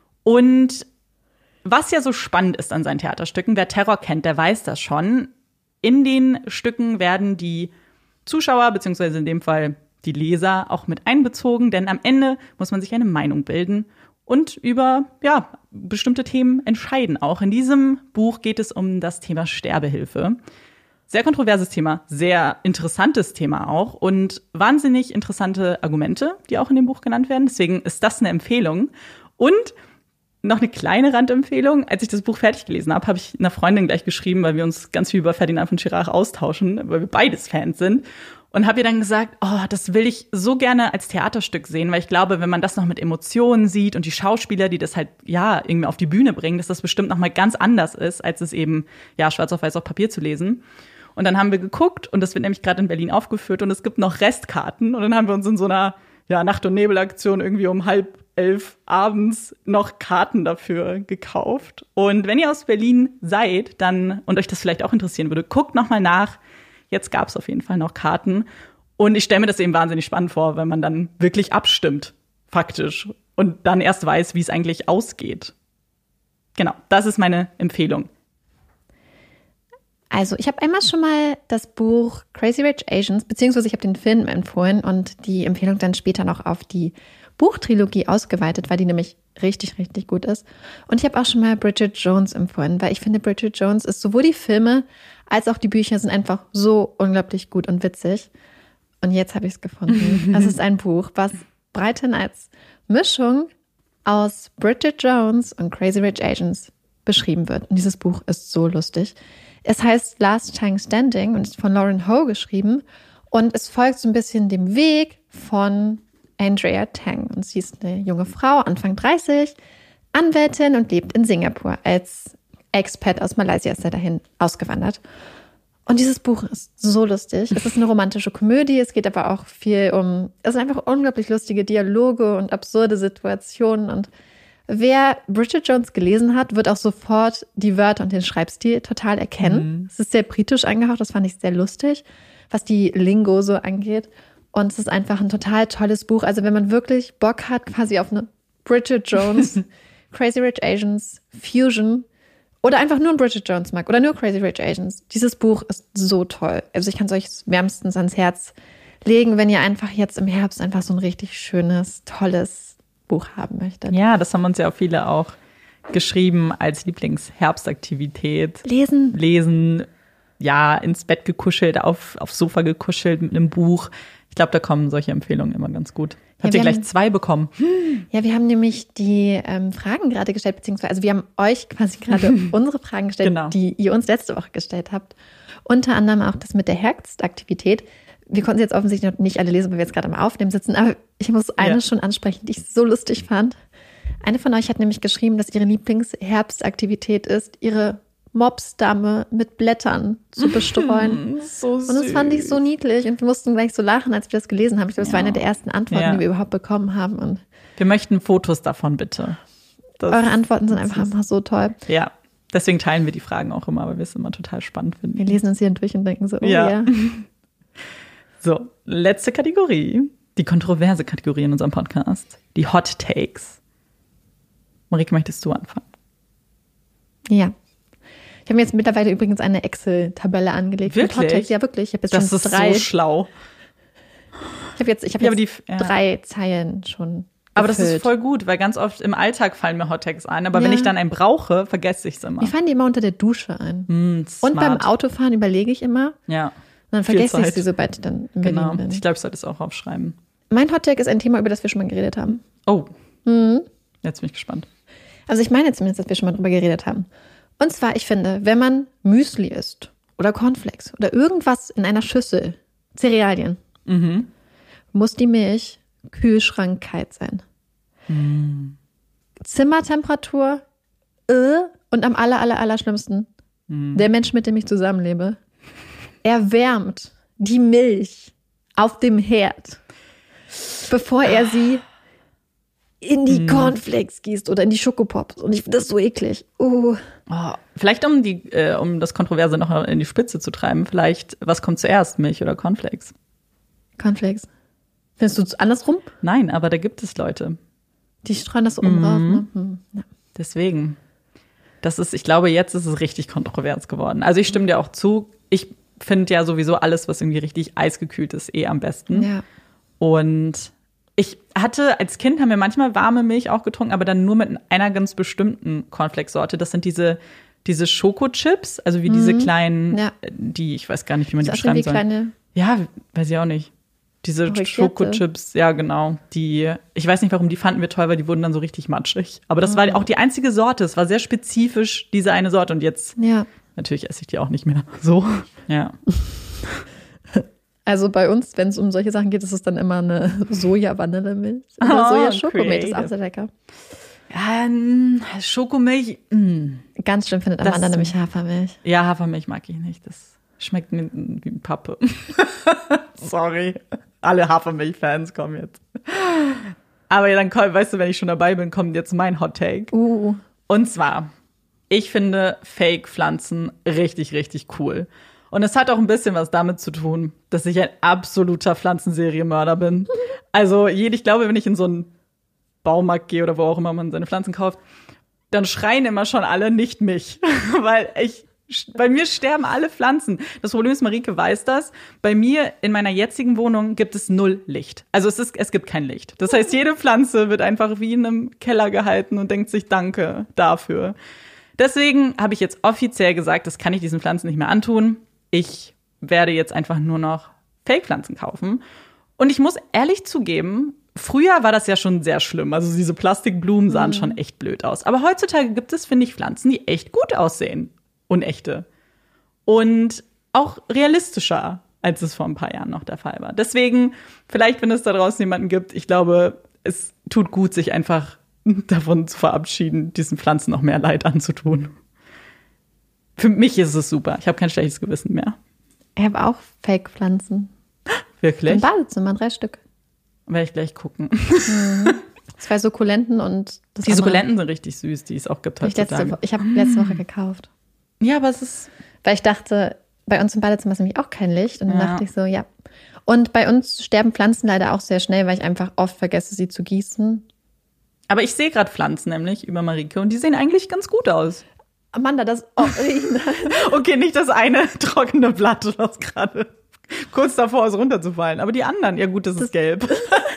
Und was ja so spannend ist an seinen Theaterstücken, wer Terror kennt, der weiß das schon. In den Stücken werden die Zuschauer, beziehungsweise in dem Fall die Leser, auch mit einbezogen, denn am Ende muss man sich eine Meinung bilden und über bestimmte Themen entscheiden. Auch in diesem Buch geht es um das Thema Sterbehilfe. Sehr kontroverses Thema, sehr interessantes Thema auch und wahnsinnig interessante Argumente, die auch in dem Buch genannt werden. Deswegen ist das eine Empfehlung. Und noch eine kleine Randempfehlung. Als ich das Buch fertig gelesen habe, habe ich einer Freundin gleich geschrieben, weil wir uns ganz viel über Ferdinand von Schirach austauschen, weil wir beides Fans sind. Und habe ihr dann gesagt, das will ich so gerne als Theaterstück sehen, weil ich glaube, wenn man das noch mit Emotionen sieht und die Schauspieler, die das halt irgendwie auf die Bühne bringen, dass das bestimmt noch mal ganz anders ist, als es eben schwarz auf weiß auf Papier zu lesen. Und dann haben wir geguckt und das wird nämlich gerade in Berlin aufgeführt und es gibt noch Restkarten. Und dann haben wir uns in so einer Nacht- und Nebelaktion irgendwie um 22:30 abends noch Karten dafür gekauft. Und wenn ihr aus Berlin seid und euch das vielleicht auch interessieren würde, guckt noch mal nach. Jetzt gab es auf jeden Fall noch Karten. Und ich stelle mir das eben wahnsinnig spannend vor, wenn man dann wirklich abstimmt, faktisch. Und dann erst weiß, wie es eigentlich ausgeht. Genau, das ist meine Empfehlung. Also ich habe einmal schon mal das Buch Crazy Rich Asians, beziehungsweise ich habe den Film empfohlen und die Empfehlung dann später noch auf die Buchtrilogie ausgeweitet, weil die nämlich richtig, richtig gut ist. Und ich habe auch schon mal Bridget Jones empfohlen, weil ich finde, Bridget Jones ist sowohl die Filme als auch die Bücher sind einfach so unglaublich gut und witzig. Und jetzt habe ich es gefunden. Das ist ein Buch, was Brighton als Mischung aus Bridget Jones und Crazy Rich Asians beschrieben wird. Und dieses Buch ist so lustig. Es heißt Last Time Standing und ist von Lauren Ho geschrieben. Und es folgt so ein bisschen dem Weg von Andrea Tang. Und sie ist eine junge Frau, Anfang 30, Anwältin und lebt in Singapur. Als Expat aus Malaysia ist er dahin ausgewandert. Und dieses Buch ist so lustig. Es ist eine romantische Komödie. Es geht aber auch viel es sind einfach unglaublich lustige Dialoge und absurde Situationen. Und Wer Bridget Jones gelesen hat, wird auch sofort die Wörter und den Schreibstil total erkennen. Es ist sehr britisch angehaucht, das fand ich sehr lustig, was die Lingo so angeht. Und es ist einfach ein total tolles Buch. Also wenn man wirklich Bock hat, quasi auf eine Bridget Jones, Crazy Rich Asians, Fusion oder einfach nur ein Bridget Jones mag oder nur Crazy Rich Asians. Dieses Buch ist so toll. Also ich kann es euch wärmstens ans Herz legen, wenn ihr einfach jetzt im Herbst einfach so ein richtig schönes, tolles Buch haben möchtet. Ja, das haben uns ja auch viele auch geschrieben als Lieblingsherbstaktivität. Lesen, ja, ins Bett gekuschelt, aufs Sofa gekuschelt mit einem Buch. Ich glaube, da kommen solche Empfehlungen immer ganz gut. Habt ihr gleich 2 bekommen? Ja, wir haben nämlich die Fragen gerade gestellt, beziehungsweise also wir haben euch quasi gerade unsere Fragen gestellt, genau, die ihr uns letzte Woche gestellt habt. Unter anderem auch das mit der Herbstaktivität. Wir konnten sie jetzt offensichtlich noch nicht alle lesen, weil wir jetzt gerade am Aufnehmen sitzen, aber ich muss eine schon ansprechen, die ich so lustig fand. Eine von euch hat nämlich geschrieben, dass ihre Lieblingsherbstaktivität ist, ihre Mopsdamme mit Blättern zu bestreuen. So süß. Und das fand ich so niedlich und wir mussten gleich so lachen, als wir das gelesen haben. Ich glaube, das war eine der ersten Antworten, die wir überhaupt bekommen haben. Und wir möchten Fotos davon, bitte. Eure Antworten sind einfach immer so toll. Ja, deswegen teilen wir die Fragen auch immer, weil wir es immer total spannend finden. Wir lesen uns hier durch und denken so, oh ja. So, letzte Kategorie. Die kontroverse Kategorie in unserem Podcast. Die Hot Takes. Marike, möchtest du anfangen? Ja. Ich habe mir jetzt mittlerweile übrigens eine Excel-Tabelle angelegt. Wirklich? Mit Hot Takes. Ja, wirklich. Ich habe jetzt das schon ist 3. so schlau. Ich habe jetzt 3 Zeilen schon Aber das ist voll gut, weil ganz oft im Alltag fallen mir Hot Takes ein. Aber wenn ich dann einen brauche, vergesse ich es immer. Mir fallen die immer unter der Dusche ein. Und beim Autofahren überlege ich immer. Ja. Und dann vergesse ich sie, sobald ich dann in Berlin bin. Ich glaube, ich sollte es auch aufschreiben. Mein Hot Take ist ein Thema, über das wir schon mal geredet haben. Oh. Jetzt bin ich gespannt. Also ich meine zumindest, dass wir schon mal drüber geredet haben. Und zwar, ich finde, wenn man Müsli isst oder Cornflakes oder irgendwas in einer Schüssel, Cerealien, muss die Milch kühlschrankkalt sein. Zimmertemperatur und am allerschlimmsten, der Mensch, mit dem ich zusammenlebe, erwärmt die Milch auf dem Herd, bevor er sie in die Cornflakes gießt oder in die Schokopops. Und ich finde das so eklig. Vielleicht, um das Kontroverse noch in die Spitze zu treiben, vielleicht, was kommt zuerst, Milch oder Cornflakes? Cornflakes. Findest du es andersrum? Nein, aber da gibt es Leute. Die streuen das so raus. Ne? Ja. Deswegen. Ich glaube, jetzt ist es richtig kontrovers geworden. Also ich stimme dir auch zu. Ich finde ja sowieso alles, was irgendwie richtig eisgekühlt ist, am besten. Ja. Und ich hatte, als Kind haben wir manchmal warme Milch auch getrunken, aber dann nur mit einer ganz bestimmten Cornflakes-Sorte. Das sind diese Schokochips, also wie diese kleinen, die, ich weiß gar nicht, wie man die beschreiben soll. Kleine, ja, weiß ich auch nicht. Diese Schokochips, ja genau. Ich weiß nicht, warum, die fanden wir toll, weil die wurden dann so richtig matschig. Aber das war auch die einzige Sorte. Es war sehr spezifisch, diese eine Sorte. Und jetzt, natürlich esse ich die auch nicht mehr so. Ja. Also bei uns, wenn es um solche Sachen geht, ist es dann immer eine Soja-Vanillemilch oder Soja-Schokomilch. Das ist auch sehr lecker. Ja, Schokomilch. Ganz schlimm findet Amanda nämlich Hafermilch. Ja, Hafermilch mag ich nicht. Das schmeckt mir wie Pappe. Sorry. Alle Hafermilch-Fans kommen jetzt. Aber dann, weißt du, wenn ich schon dabei bin, kommt jetzt mein Hot Take. Und zwar, ich finde Fake-Pflanzen richtig, richtig cool. Und es hat auch ein bisschen was damit zu tun, dass ich ein absoluter Pflanzenserienmörder bin. Also ich glaube, wenn ich in so einen Baumarkt gehe oder wo auch immer man seine Pflanzen kauft, dann schreien immer schon alle, nicht mich. Weil bei mir sterben alle Pflanzen. Das Problem ist, Marike weiß das. Bei mir in meiner jetzigen Wohnung gibt es 0 Licht. Also es gibt kein Licht. Das heißt, jede Pflanze wird einfach wie in einem Keller gehalten und denkt sich Danke dafür. Deswegen habe ich jetzt offiziell gesagt, das kann ich diesen Pflanzen nicht mehr antun. Ich werde jetzt einfach nur noch Fake-Pflanzen kaufen. Und ich muss ehrlich zugeben, früher war das ja schon sehr schlimm. Also diese Plastikblumen sahen schon echt blöd aus. Aber heutzutage gibt es, finde ich, Pflanzen, die echt gut aussehen. Unechte. Und auch realistischer, als es vor ein paar Jahren noch der Fall war. Deswegen, vielleicht, wenn es da draußen jemanden gibt, ich glaube, es tut gut, sich einfach davon zu verabschieden, diesen Pflanzen noch mehr Leid anzutun. Für mich ist es super. Ich habe kein schlechtes Gewissen mehr. Ich habe auch Fake-Pflanzen. Wirklich? Im Badezimmer 3 Stück. Werde ich gleich gucken. 2 Sukkulenten und das Die Sukkulenten sind richtig süß, die es auch gibt heutzutage. Ich habe letzte Woche gekauft. Ja, aber es ist... Weil ich dachte, bei uns im Badezimmer ist nämlich auch kein Licht. Und dann dachte ich so, ja. Und bei uns sterben Pflanzen leider auch sehr schnell, weil ich einfach oft vergesse, sie zu gießen. Aber ich sehe gerade Pflanzen nämlich über Marike und die sehen eigentlich ganz gut aus. Amanda, das... Okay, nicht das eine trockene Blatt, was gerade kurz davor ist, runterzufallen. Aber die anderen, ja gut, das ist gelb.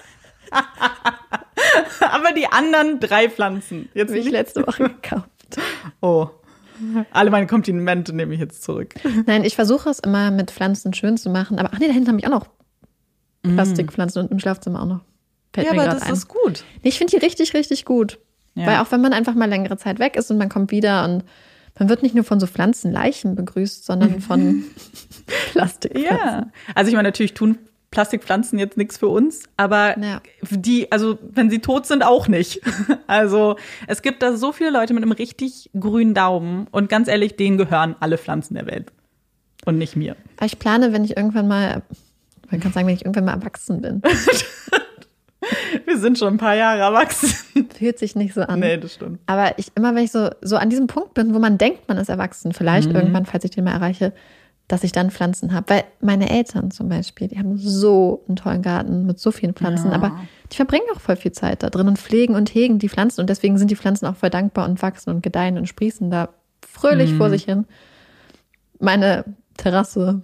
Aber die anderen 3 Pflanzen. Jetzt habe ich letzte Woche gekauft. Oh, alle meine Komplimente nehme ich jetzt zurück. Nein, ich versuche es immer mit Pflanzen schön zu machen. Aber ach nee, da hinten habe ich auch noch Plastikpflanzen und im Schlafzimmer auch noch. Ja, aber das ist gut. Nee, ich finde die richtig, richtig gut. Ja. Weil auch wenn man einfach mal längere Zeit weg ist und man kommt wieder und man wird nicht nur von so Pflanzenleichen begrüßt, sondern von Plastikpflanzen. Ja, also ich meine, natürlich tun Plastikpflanzen jetzt nichts für uns, aber die, also wenn sie tot sind, auch nicht. Also es gibt da so viele Leute mit einem richtig grünen Daumen und ganz ehrlich, denen gehören alle Pflanzen der Welt und nicht mir. Ich plane, wenn ich irgendwann mal erwachsen bin. Wir sind schon ein paar Jahre erwachsen. Fühlt sich nicht so an. Nee, das stimmt. Aber wenn ich so an diesem Punkt bin, wo man denkt, man ist erwachsen, vielleicht irgendwann, falls ich den mal erreiche, dass ich dann Pflanzen habe. Weil meine Eltern zum Beispiel, die haben so einen tollen Garten mit so vielen Pflanzen, aber die verbringen auch voll viel Zeit da drin und pflegen und hegen die Pflanzen und deswegen sind die Pflanzen auch voll dankbar und wachsen und gedeihen und sprießen da fröhlich vor sich hin. Meine Terrasse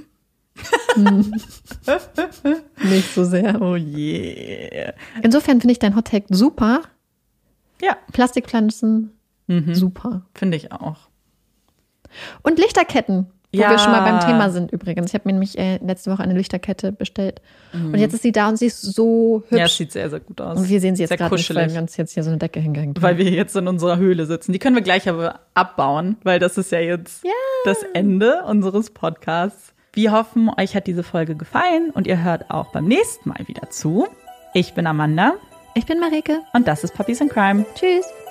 nicht so sehr. Oh je. Insofern finde ich dein Hottake super. Ja. Plastikpflanzen, super. Finde ich auch. Und Lichterketten, wo wir schon mal beim Thema sind übrigens. Ich habe mir nämlich letzte Woche eine Lichterkette bestellt. Und jetzt ist sie da und sie ist so hübsch. Ja, es sieht sehr, sehr gut aus. Und wir sehen sie jetzt gerade nicht, weil kuschelig. wir uns jetzt hier so eine Decke hingehängt haben. Weil wir jetzt in unserer Höhle sitzen. Die können wir gleich aber abbauen, weil das ist ja jetzt das Ende unseres Podcasts. Wir hoffen, euch hat diese Folge gefallen und ihr hört auch beim nächsten Mal wieder zu. Ich bin Amanda. Ich bin Marike. Und das ist Puppies in Crime. Tschüss.